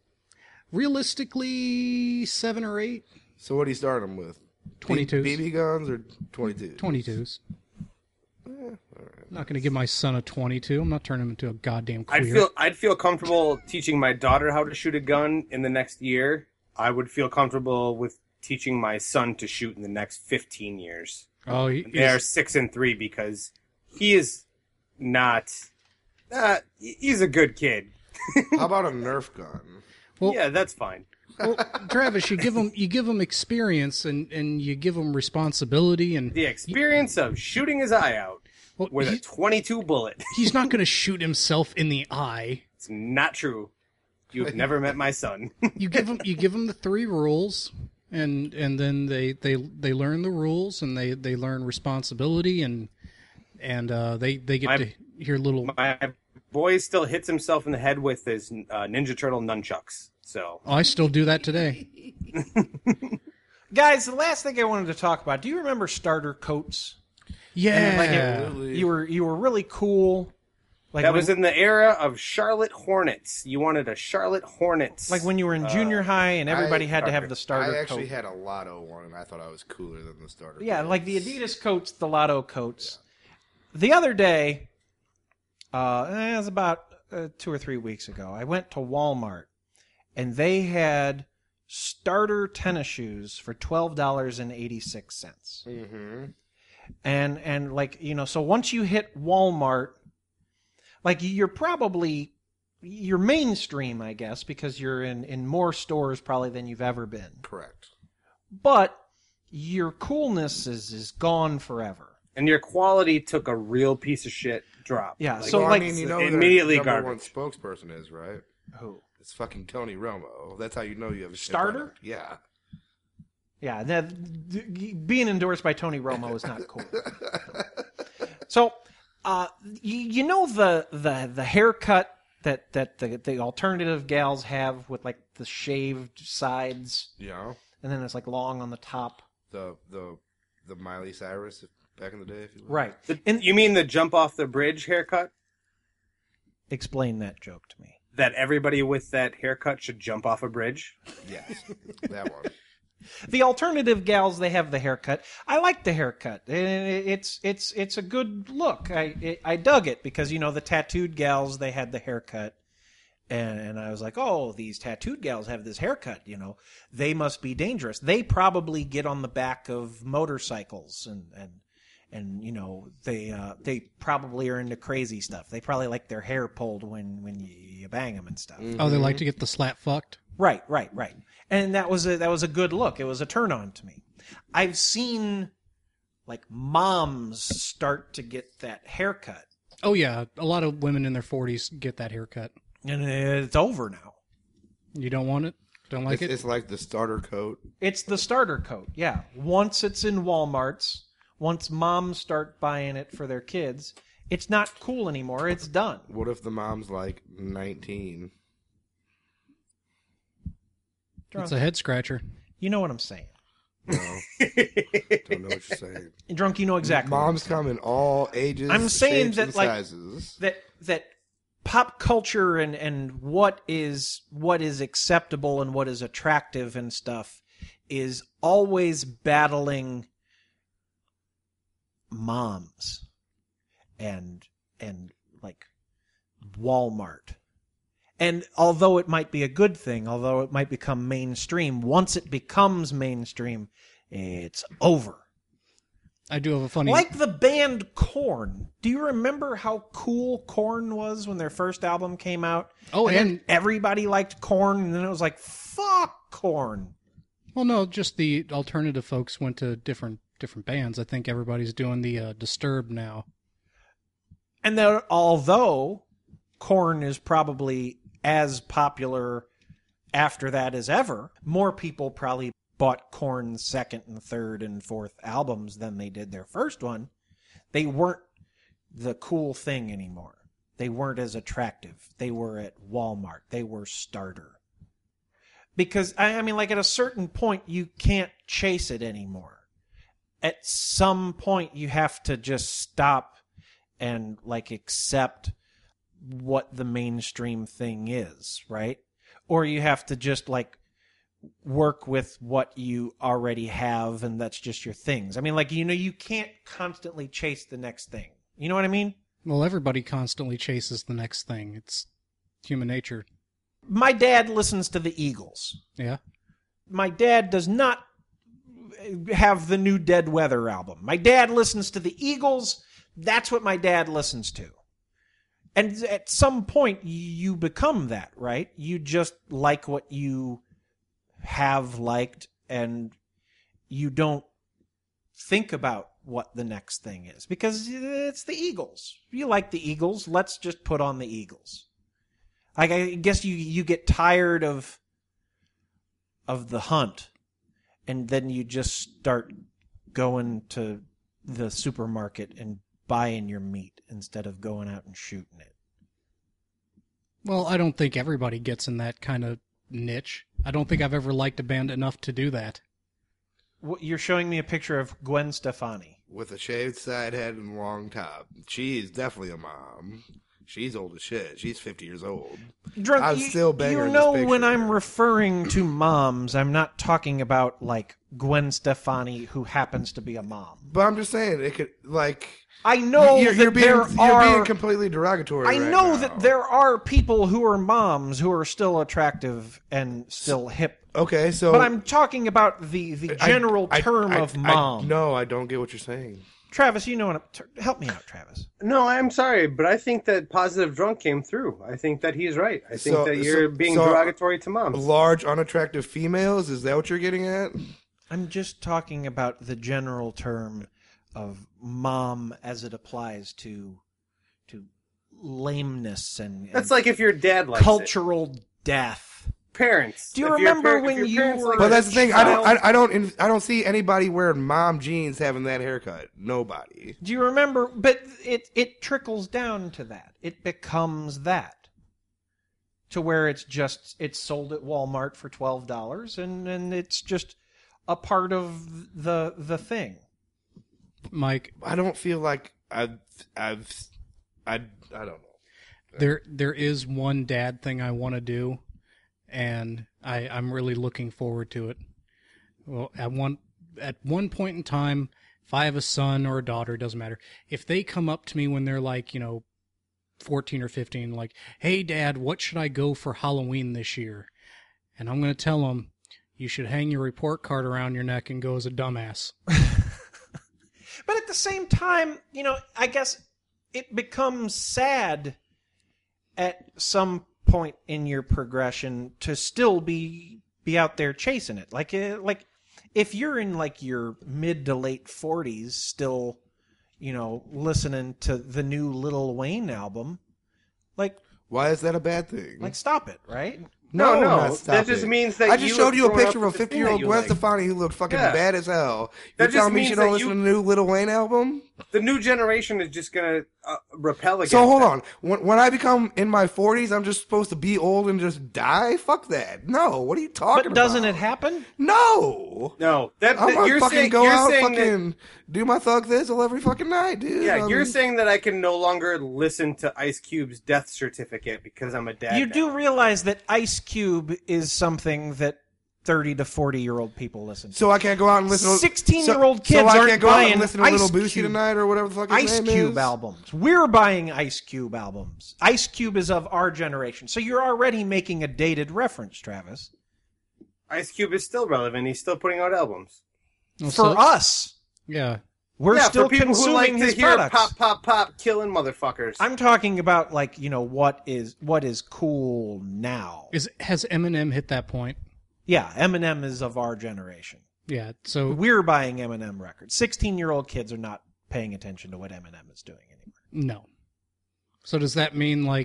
[SPEAKER 6] realistically, seven or eight.
[SPEAKER 5] So what do you start them with?
[SPEAKER 6] twenty-twos.
[SPEAKER 5] B B guns or twenty-twos?
[SPEAKER 6] twenty-twos.
[SPEAKER 5] Eh, all right.
[SPEAKER 6] I'm not going to give my son a twenty-two. I'm not turning him into a goddamn queer.
[SPEAKER 7] I'd feel I'd feel comfortable teaching my daughter how to shoot a gun in the next year. I would feel comfortable with teaching my son to shoot in the next fifteen years.
[SPEAKER 6] Oh, he,
[SPEAKER 7] they are six and three because he is not. Uh, he's a good kid.
[SPEAKER 5] How about a Nerf gun?
[SPEAKER 6] Well,
[SPEAKER 7] yeah, that's fine.
[SPEAKER 6] Well, Travis, you give them you give them experience and, and you give them responsibility and
[SPEAKER 7] the experience of shooting his eye out
[SPEAKER 6] well,
[SPEAKER 7] with
[SPEAKER 6] he,
[SPEAKER 7] a twenty-two bullet.
[SPEAKER 6] He's not going to shoot himself in the eye.
[SPEAKER 7] It's not true. You've never met my son.
[SPEAKER 6] You give him you give them the three rules, and and then they, they, they learn the rules and they, they learn responsibility and and uh, they they get
[SPEAKER 7] my,
[SPEAKER 6] to hear little.
[SPEAKER 7] My boy still hits himself in the head with his uh, Ninja Turtle nunchucks. So
[SPEAKER 6] oh, I still do that today.
[SPEAKER 2] Guys, the last thing I wanted to talk about. Do you remember starter coats?
[SPEAKER 6] Yeah,
[SPEAKER 2] like it, you were you were really cool. Like
[SPEAKER 7] that
[SPEAKER 2] when,
[SPEAKER 7] was in the era of Charlotte Hornets. You wanted a Charlotte Hornets.
[SPEAKER 2] Like when you were in junior uh, high and everybody
[SPEAKER 5] I,
[SPEAKER 2] had to have the starter coat.
[SPEAKER 5] I actually coat. had a Lotto one, and I thought I was cooler than the starter
[SPEAKER 2] Yeah,
[SPEAKER 5] coat.
[SPEAKER 2] like the Adidas coats, the Lotto coats. Yeah. The other day, uh, it was about uh, two or three weeks ago, I went to Walmart, and they had starter tennis shoes for twelve dollars and eighty-six cents.
[SPEAKER 5] Mm-hmm.
[SPEAKER 2] And, and like, you know, so once you hit Walmart, like you're probably, you're mainstream, I guess, because you're in, in more stores probably than you've ever been.
[SPEAKER 5] Correct.
[SPEAKER 2] But your coolness is, is gone forever.
[SPEAKER 7] And your quality took a real piece of shit drop.
[SPEAKER 2] Yeah,
[SPEAKER 5] like,
[SPEAKER 2] so
[SPEAKER 5] well,
[SPEAKER 2] like
[SPEAKER 5] I mean, you know
[SPEAKER 7] immediately
[SPEAKER 5] who their number
[SPEAKER 7] garbage.
[SPEAKER 5] one spokesperson is, right?
[SPEAKER 2] Who?
[SPEAKER 5] It's fucking Tony Romo. That's how you know you have a
[SPEAKER 2] starter.
[SPEAKER 5] Yeah.
[SPEAKER 2] Yeah, that, being endorsed by Tony Romo is not cool. So, uh, you, you know the, the the haircut that that the the alternative gals have with like the shaved sides.
[SPEAKER 5] Yeah.
[SPEAKER 2] And then it's like long on the top.
[SPEAKER 5] The the the Miley Cyrus back in the day, if you will.
[SPEAKER 2] Right.
[SPEAKER 7] The, and you mean the jump off the bridge haircut?
[SPEAKER 2] Explain that joke to me.
[SPEAKER 7] That everybody with that haircut should jump off a bridge?
[SPEAKER 5] Yes, that one.
[SPEAKER 2] The alternative gals, they have the haircut. I like the haircut. It's it's it's a good look. I it, I dug it because you know the tattooed gals, they had the haircut, and and I was like, oh, these tattooed gals have this haircut. You know, they must be dangerous. They probably get on the back of motorcycles and and and you know they uh, they probably are into crazy stuff. They probably like their hair pulled when when you, you bang them and stuff.
[SPEAKER 6] Mm-hmm. Oh, they like to get the slap fucked.
[SPEAKER 2] Right, right, right. And that was a that was a good look. It was a turn on to me. I've seen like moms start to get that haircut.
[SPEAKER 6] Oh yeah, a lot of women in their forties get that haircut.
[SPEAKER 2] And it's over now.
[SPEAKER 6] You don't want it? Don't like
[SPEAKER 5] it's,
[SPEAKER 6] it?
[SPEAKER 5] It's like the starter coat.
[SPEAKER 2] It's the starter coat. Yeah. Once it's in Walmarts, once moms start buying it for their kids, it's not cool anymore. It's done.
[SPEAKER 5] What if the mom's like nineteen?
[SPEAKER 2] Drunk.
[SPEAKER 6] It's a head scratcher.
[SPEAKER 2] You know what I'm saying.
[SPEAKER 5] No. Don't know what you're saying.
[SPEAKER 2] Drunk, you know exactly.
[SPEAKER 5] Moms come in all ages.
[SPEAKER 2] I'm saying
[SPEAKER 5] shapes,
[SPEAKER 2] that
[SPEAKER 5] and
[SPEAKER 2] like
[SPEAKER 5] sizes.
[SPEAKER 2] that that pop culture and, and what is what is acceptable and what is attractive and stuff is always battling moms and and like Walmart. And although it might be a good thing, although it might become mainstream, once it becomes mainstream, it's over.
[SPEAKER 6] I do have a funny...
[SPEAKER 2] Like the band Korn. Do you remember how cool Korn was when their first album came out?
[SPEAKER 6] Oh,
[SPEAKER 2] and,
[SPEAKER 6] and...
[SPEAKER 2] then everybody liked Korn, and then it was like, fuck Korn.
[SPEAKER 6] Well, no, just the alternative folks went to different different bands. I think everybody's doing the uh, Disturbed now.
[SPEAKER 2] And then, although Korn is probably as popular after that as ever, more people probably bought Korn's second and third and fourth albums than they did their first one, they weren't the cool thing anymore. They weren't as attractive. They were at Walmart. They were starter. Because, I mean, like at a certain point, you can't chase it anymore. At some point, you have to just stop and, like, accept what the mainstream thing is, right? Or you have to just, like, work with what you already have, and that's just your things. I mean, like, you know, you can't constantly chase the next thing. You know what I mean?
[SPEAKER 6] Well, everybody constantly chases the next thing. It's human nature.
[SPEAKER 2] My dad listens to the Eagles.
[SPEAKER 6] Yeah.
[SPEAKER 2] My dad does not have the new Dead Weather album. My dad listens to the Eagles. That's what my dad listens to. And at some point, you become that, right? You just like what you have liked, and you don't think about what the next thing is, because it's the Eagles. You like the Eagles, let's just put on the Eagles. Like, I guess you, you get tired of of the hunt, and then you just start going to the supermarket and buying your meat instead of going out and shooting it.
[SPEAKER 6] Well, I don't think everybody gets in that kind of niche. I don't think I've ever liked a band enough to do that.
[SPEAKER 2] You're showing me a picture of Gwen Stefani.
[SPEAKER 5] With a shaved side head and long top. She's definitely a mom. She's old as shit. She's fifty years old.
[SPEAKER 2] Drunk,
[SPEAKER 5] I'm
[SPEAKER 2] you,
[SPEAKER 5] still begging her
[SPEAKER 2] You
[SPEAKER 5] in
[SPEAKER 2] know,
[SPEAKER 5] this
[SPEAKER 2] when
[SPEAKER 5] picture.
[SPEAKER 2] I'm referring to moms, I'm not talking about, like, Gwen Stefani, who happens to be a mom.
[SPEAKER 5] But I'm just saying, it could, like...
[SPEAKER 2] I know
[SPEAKER 5] you're,
[SPEAKER 2] that
[SPEAKER 5] you're being,
[SPEAKER 2] there
[SPEAKER 5] you're
[SPEAKER 2] are...
[SPEAKER 5] being completely derogatory
[SPEAKER 2] I
[SPEAKER 5] right
[SPEAKER 2] know
[SPEAKER 5] now.
[SPEAKER 2] that there are people who are moms who are still attractive and still hip.
[SPEAKER 5] Okay, so...
[SPEAKER 2] But I'm talking about the, the general
[SPEAKER 5] I, I,
[SPEAKER 2] term
[SPEAKER 5] I,
[SPEAKER 2] of
[SPEAKER 5] I,
[SPEAKER 2] mom.
[SPEAKER 5] I, no, I don't get what you're saying.
[SPEAKER 2] Travis, you know what I'm... Help me out, Travis.
[SPEAKER 7] No, I'm sorry, but I think that Positive Drunk came through. I think that he's right. I think
[SPEAKER 5] So-
[SPEAKER 7] that you're
[SPEAKER 5] so-
[SPEAKER 7] being
[SPEAKER 5] so
[SPEAKER 7] derogatory to moms.
[SPEAKER 5] Large, unattractive females? Is that what you're getting at?
[SPEAKER 2] I'm just talking about the general term of mom as it applies to to lameness and, and
[SPEAKER 7] That's like if your dad likes
[SPEAKER 2] cultural death.
[SPEAKER 7] Parents.
[SPEAKER 2] Do you
[SPEAKER 7] If your
[SPEAKER 2] remember
[SPEAKER 7] par- if
[SPEAKER 2] when
[SPEAKER 7] your
[SPEAKER 2] you
[SPEAKER 7] parents
[SPEAKER 2] were
[SPEAKER 7] like
[SPEAKER 5] But
[SPEAKER 2] a
[SPEAKER 5] that's the thing. I don't.
[SPEAKER 2] child?
[SPEAKER 5] I, I don't. I don't see anybody wearing mom jeans having that haircut. Nobody.
[SPEAKER 2] Do you remember? But it it trickles down to that. It becomes that, to where it's just it's sold at Walmart for twelve dollars, and and it's just a part of the the thing.
[SPEAKER 6] Mike,
[SPEAKER 5] I don't feel like I've. I've. I. I don't know.
[SPEAKER 6] there there is one dad thing I want to do, and I I'm really looking forward to it. Well, at one at one point in time, if I have a son or a daughter, it doesn't matter. If they come up to me when they're like, you know, fourteen or fifteen, like, "Hey, Dad, what should I go for Halloween this year?" And I'm going to tell them, you should hang your report card around your neck and go as a dumbass.
[SPEAKER 2] But at the same time, you know, I guess it becomes sad at some point in your progression to still be be out there chasing it. Like, uh, like if you're in like your mid to late forties, still, you know, listening to the new Lil Wayne album, like,
[SPEAKER 5] why is that a bad thing?
[SPEAKER 2] like stop it, right?
[SPEAKER 7] No, no,
[SPEAKER 5] not stop
[SPEAKER 7] that just
[SPEAKER 5] it.
[SPEAKER 7] means that
[SPEAKER 5] I just
[SPEAKER 7] you
[SPEAKER 5] showed
[SPEAKER 7] have
[SPEAKER 5] you a
[SPEAKER 7] grown
[SPEAKER 5] picture
[SPEAKER 7] up
[SPEAKER 5] of a
[SPEAKER 7] with the thing
[SPEAKER 5] fifty-year-old
[SPEAKER 7] that you
[SPEAKER 5] Gwen
[SPEAKER 7] like.
[SPEAKER 5] Stefani who looked fucking
[SPEAKER 7] Yeah.
[SPEAKER 5] bad as hell.
[SPEAKER 7] That
[SPEAKER 5] You're
[SPEAKER 7] just
[SPEAKER 5] telling me
[SPEAKER 7] means
[SPEAKER 5] she don't
[SPEAKER 7] that
[SPEAKER 5] listen
[SPEAKER 7] you-
[SPEAKER 5] to the new Lil Wayne album?
[SPEAKER 7] The new generation is just going to uh, repel against
[SPEAKER 5] So hold
[SPEAKER 7] that.
[SPEAKER 5] on. When, when I become in my forties, I'm just supposed to be old and just die? Fuck that. No. What are you talking
[SPEAKER 2] But
[SPEAKER 5] about?
[SPEAKER 2] doesn't it happen?
[SPEAKER 5] No.
[SPEAKER 7] No. That,
[SPEAKER 5] I'm
[SPEAKER 7] that-
[SPEAKER 5] gonna
[SPEAKER 7] you're
[SPEAKER 5] fucking
[SPEAKER 7] saying,
[SPEAKER 5] go
[SPEAKER 7] you're
[SPEAKER 5] out,
[SPEAKER 7] saying
[SPEAKER 5] fucking do my thug thistle every fucking night, dude.
[SPEAKER 7] that, yeah,
[SPEAKER 5] I
[SPEAKER 7] you're
[SPEAKER 5] mean-
[SPEAKER 7] saying that I can no longer listen to Ice Cube's death certificate because I'm a dad
[SPEAKER 2] You
[SPEAKER 7] now.
[SPEAKER 2] do realize that Ice Cube is something that thirty to forty year old people listen to.
[SPEAKER 5] So I can't go out and listen to
[SPEAKER 2] sixteen-year-old
[SPEAKER 5] so,
[SPEAKER 2] kids
[SPEAKER 5] so I
[SPEAKER 2] aren't
[SPEAKER 5] can't go out
[SPEAKER 2] buying
[SPEAKER 5] and listen to Little
[SPEAKER 2] Ice
[SPEAKER 5] Boosie
[SPEAKER 2] Cube-
[SPEAKER 5] tonight or whatever the fuck his
[SPEAKER 2] Ice
[SPEAKER 5] name
[SPEAKER 2] Cube
[SPEAKER 5] is.
[SPEAKER 2] albums. We're buying Ice Cube albums. Ice Cube is of our generation. So you're already making a dated reference, Travis.
[SPEAKER 7] Ice Cube is still relevant. He's still putting out albums.
[SPEAKER 6] Well,
[SPEAKER 2] For
[SPEAKER 6] so-
[SPEAKER 2] us.
[SPEAKER 6] Yeah.
[SPEAKER 2] We're
[SPEAKER 7] yeah,
[SPEAKER 2] still
[SPEAKER 7] for people
[SPEAKER 2] consuming
[SPEAKER 7] who like
[SPEAKER 2] his
[SPEAKER 7] to hear
[SPEAKER 2] products.
[SPEAKER 7] pop, pop, pop, killing motherfuckers.
[SPEAKER 2] I'm talking about, like, you know, what is what is cool now.
[SPEAKER 6] Is has Eminem hit that point?
[SPEAKER 2] Yeah, Eminem is of our generation.
[SPEAKER 6] Yeah, so
[SPEAKER 2] We're buying Eminem records. sixteen-year-old kids are not paying attention to what Eminem is doing anymore.
[SPEAKER 6] no. So does that mean, like,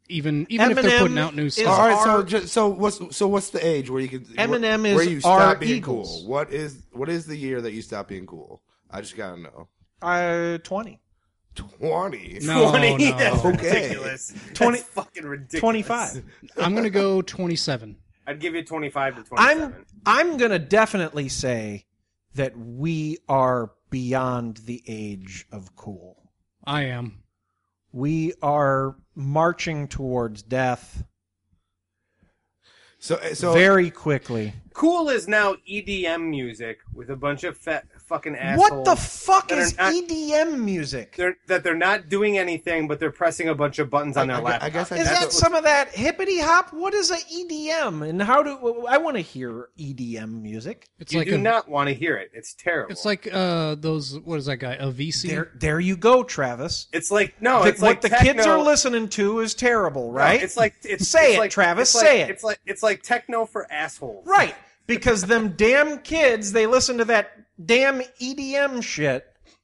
[SPEAKER 6] Even even if they're putting out new
[SPEAKER 2] is
[SPEAKER 6] stuff.
[SPEAKER 5] All right,
[SPEAKER 2] our-
[SPEAKER 5] so just, so what's so what's the age where you can
[SPEAKER 2] Eminem
[SPEAKER 5] where, where
[SPEAKER 2] is
[SPEAKER 5] you
[SPEAKER 2] our
[SPEAKER 5] stop being
[SPEAKER 2] Eagles.
[SPEAKER 5] cool? What is what is the year that you stop being cool? I just gotta know.
[SPEAKER 2] Uh, twenty.
[SPEAKER 5] Twenty.
[SPEAKER 6] No,
[SPEAKER 7] twenty?
[SPEAKER 6] no.
[SPEAKER 7] That's
[SPEAKER 5] Okay.
[SPEAKER 7] ridiculous.
[SPEAKER 2] twenty
[SPEAKER 7] That's fucking ridiculous.
[SPEAKER 2] twenty-five.
[SPEAKER 6] I'm gonna go twenty-seven.
[SPEAKER 7] I'd give you twenty-five to twenty-seven.
[SPEAKER 2] I'm I'm gonna definitely say that we are beyond the age of cool.
[SPEAKER 6] I am.
[SPEAKER 2] We are marching towards death
[SPEAKER 5] So so
[SPEAKER 2] very quickly.
[SPEAKER 7] Cool is now E D M music with a bunch of fat fucking assholes.
[SPEAKER 2] What the fuck
[SPEAKER 7] that are
[SPEAKER 2] is
[SPEAKER 7] not-
[SPEAKER 2] E D M music?
[SPEAKER 7] They're, that they're not doing anything, but they're pressing a bunch of buttons on
[SPEAKER 5] I-
[SPEAKER 7] their
[SPEAKER 5] I-
[SPEAKER 7] laptop.
[SPEAKER 5] I guess I-
[SPEAKER 2] Is
[SPEAKER 5] That's
[SPEAKER 2] that
[SPEAKER 5] what-
[SPEAKER 2] some of that hippity hop? What is a E D M, and how do I want to hear E D M music?
[SPEAKER 6] It's
[SPEAKER 7] you
[SPEAKER 6] like
[SPEAKER 7] do
[SPEAKER 6] a,
[SPEAKER 7] not want to hear it. It's terrible.
[SPEAKER 6] It's like uh those. What is that guy? A V C.
[SPEAKER 2] There, there you go, Travis.
[SPEAKER 7] It's like no.
[SPEAKER 2] The-
[SPEAKER 7] It's
[SPEAKER 2] what
[SPEAKER 7] like
[SPEAKER 2] the
[SPEAKER 7] techno,
[SPEAKER 2] kids are listening to is terrible, right?
[SPEAKER 7] No, it's like it's
[SPEAKER 2] Say
[SPEAKER 7] it's
[SPEAKER 2] it,
[SPEAKER 7] like,
[SPEAKER 2] Travis,
[SPEAKER 7] it's
[SPEAKER 2] say
[SPEAKER 7] like,
[SPEAKER 2] it.
[SPEAKER 7] It's like it's like techno for assholes.
[SPEAKER 2] Right, because them damn kids, they listen to that damn E D M shit.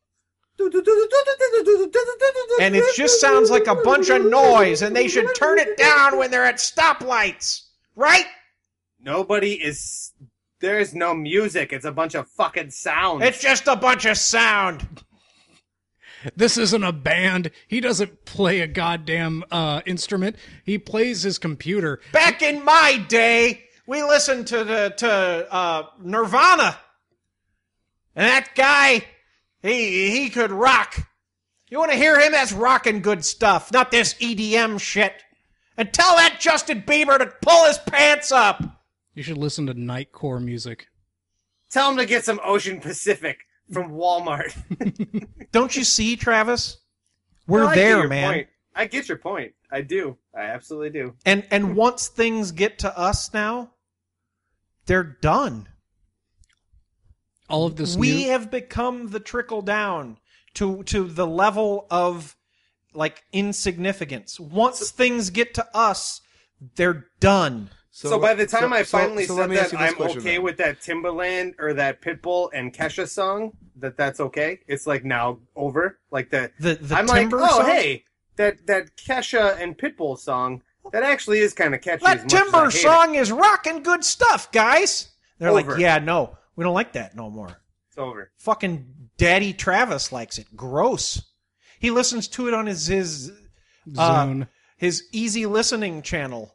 [SPEAKER 2] And it just sounds like a bunch of noise, and they should turn it down when they're at stoplights, right?
[SPEAKER 7] Nobody is. There is no music. It's a bunch of fucking sounds.
[SPEAKER 2] It's just a bunch of sound.
[SPEAKER 6] This isn't a band. He doesn't play a goddamn uh, instrument. He plays his computer.
[SPEAKER 2] Back in my day, we listened to the to uh, Nirvana, and that guy, he he could rock. You want to hear him? That's rocking good stuff, not this E D M shit. And tell that Justin Bieber to pull his pants up.
[SPEAKER 6] You should listen to nightcore music.
[SPEAKER 7] Tell him to get some Ocean Pacific from Walmart.
[SPEAKER 2] Don't you see, Travis? We're
[SPEAKER 7] No, I get
[SPEAKER 2] there,
[SPEAKER 7] your
[SPEAKER 2] man.
[SPEAKER 7] point. I get your point. I do. I absolutely do.
[SPEAKER 2] And and once things get to us now, they're done.
[SPEAKER 6] All of this
[SPEAKER 2] We
[SPEAKER 6] new...
[SPEAKER 2] have become the trickle down to to the level of like insignificance. Once things get to us, they're done.
[SPEAKER 7] So, by the time
[SPEAKER 5] so-
[SPEAKER 7] I
[SPEAKER 5] so-
[SPEAKER 7] finally
[SPEAKER 5] so let
[SPEAKER 7] said
[SPEAKER 5] me ask
[SPEAKER 7] that
[SPEAKER 5] you this
[SPEAKER 7] I'm
[SPEAKER 5] question
[SPEAKER 7] okay
[SPEAKER 5] then.
[SPEAKER 7] with that Timbaland or that Pitbull and Kesha song, that that's okay. It's like now over. Like that.
[SPEAKER 2] The the
[SPEAKER 7] I'm
[SPEAKER 2] Timber
[SPEAKER 7] like, oh
[SPEAKER 2] song?
[SPEAKER 7] hey, that that Kesha and Pitbull song, that actually is kind of catchy. as
[SPEAKER 2] That
[SPEAKER 7] much as I
[SPEAKER 2] Timber
[SPEAKER 7] hate
[SPEAKER 2] song is rocking good stuff, guys. They're
[SPEAKER 7] Over.
[SPEAKER 2] like, yeah, no, we don't like that no more.
[SPEAKER 7] It's over.
[SPEAKER 2] Fucking Daddy Travis likes it. Gross. He listens to it on his his uh,
[SPEAKER 6] Zone.
[SPEAKER 2] his easy listening channel.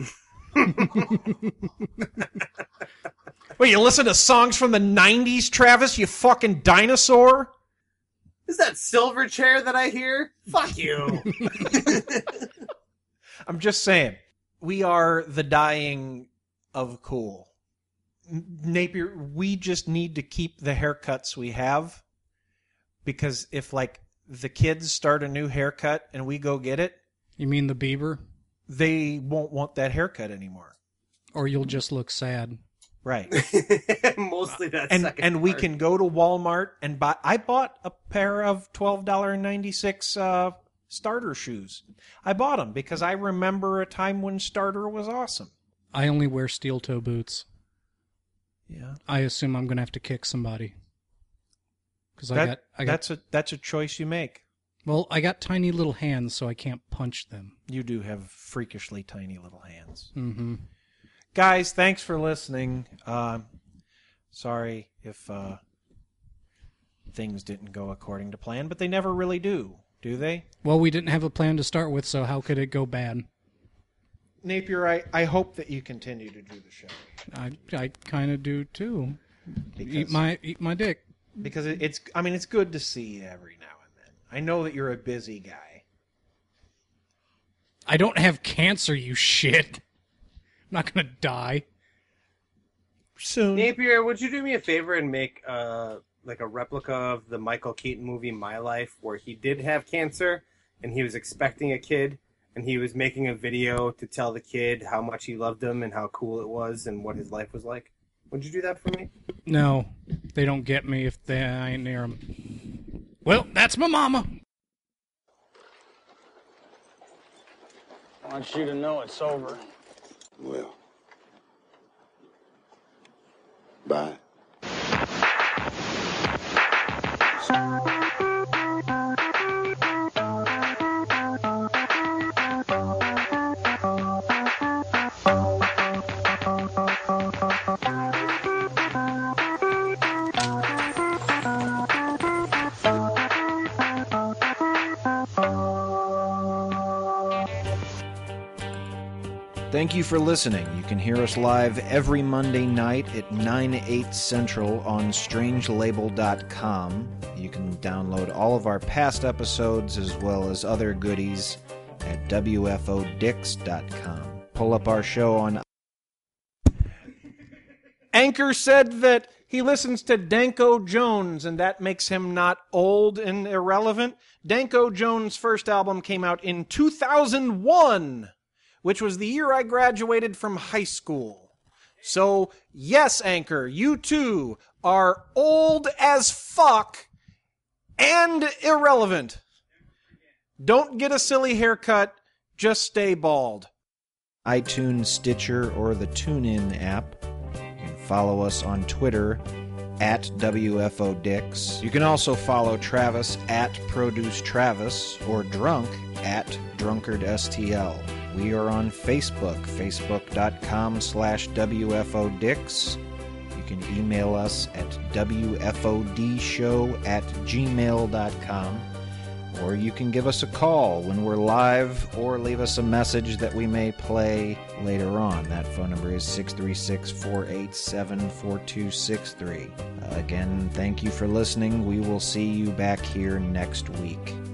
[SPEAKER 2] Wait, you listen to songs from the nineties, Travis? You fucking dinosaur.
[SPEAKER 7] Is that Silverchair that I hear? Fuck you.
[SPEAKER 2] I'm just saying, we are the dying of cool. N- Napier, we just need to keep the haircuts we have, because if like the kids start a new haircut and we go get it,
[SPEAKER 6] You mean the Bieber?
[SPEAKER 2] they won't want that haircut anymore.
[SPEAKER 6] Or you'll just look sad.
[SPEAKER 2] Right.
[SPEAKER 7] Mostly that
[SPEAKER 2] and
[SPEAKER 7] second
[SPEAKER 2] and we
[SPEAKER 7] part.
[SPEAKER 2] can go to Walmart and buy. I bought a pair of twelve dollars and ninety-six cents uh, starter shoes. I bought them because I remember a time when starter was awesome.
[SPEAKER 6] I only wear steel toe boots.
[SPEAKER 2] Yeah.
[SPEAKER 6] I assume I'm going to have to kick somebody. Because I
[SPEAKER 2] That-
[SPEAKER 6] got, I got,
[SPEAKER 2] that's a that's a choice you make.
[SPEAKER 6] well, I got tiny little hands, so I can't punch them.
[SPEAKER 2] You do have freakishly tiny little hands.
[SPEAKER 6] Mm-hmm.
[SPEAKER 2] Guys, thanks for listening. Uh, sorry if uh, things didn't go according to plan, but they never really do, do they?
[SPEAKER 6] Well, we didn't have a plan to start with, so how could it go bad?
[SPEAKER 2] Napier, I, I hope that you continue to do the show.
[SPEAKER 6] I I kind of do too.
[SPEAKER 2] Because-
[SPEAKER 6] Eat my eat my dick.
[SPEAKER 2] Because it, it's, I mean, it's good to see you every now and then. I know that you're a busy guy.
[SPEAKER 6] I don't have cancer, you shit. I'm not gonna die.
[SPEAKER 2] Soon.
[SPEAKER 7] Napier, would you do me a favor and make uh like a replica of the Michael Keaton movie My Life, where he did have cancer and he was expecting a kid and he was making a video to tell the kid how much he loved him and how cool it was and what his life was like? Would you do that for me?
[SPEAKER 6] No, they don't get me if they I ain't near them. Well, that's my mama.
[SPEAKER 10] I want you to know it's over.
[SPEAKER 11] Well. Bye.
[SPEAKER 2] Thank you for listening. You can hear us live every Monday night at nine, eight Central on strange label dot com. You can download all of our past episodes as well as other goodies at W F O Dix dot com. Pull up our show on... Anchor said that he listens to Danko Jones, and that makes him not old and irrelevant. Danko Jones' first album came out in two thousand one, which was the year I graduated from high school. So, yes, Anchor, you too are old as fuck and irrelevant. Don't get a silly haircut, just stay bald. iTunes, Stitcher, or the TuneIn app. You can follow us on Twitter at W F O Dix. You can also follow Travis at Produce Travis or Drunk at Drunkard S T L. We are on Facebook, facebook.com slash WFODix. You can email us at WFODshow at gmail dot com. Or you can give us a call when we're live or leave us a message that we may play later on. That phone number is six three six, four eight seven, four two six three. Uh, again, thank you for listening. We will see you back here next week.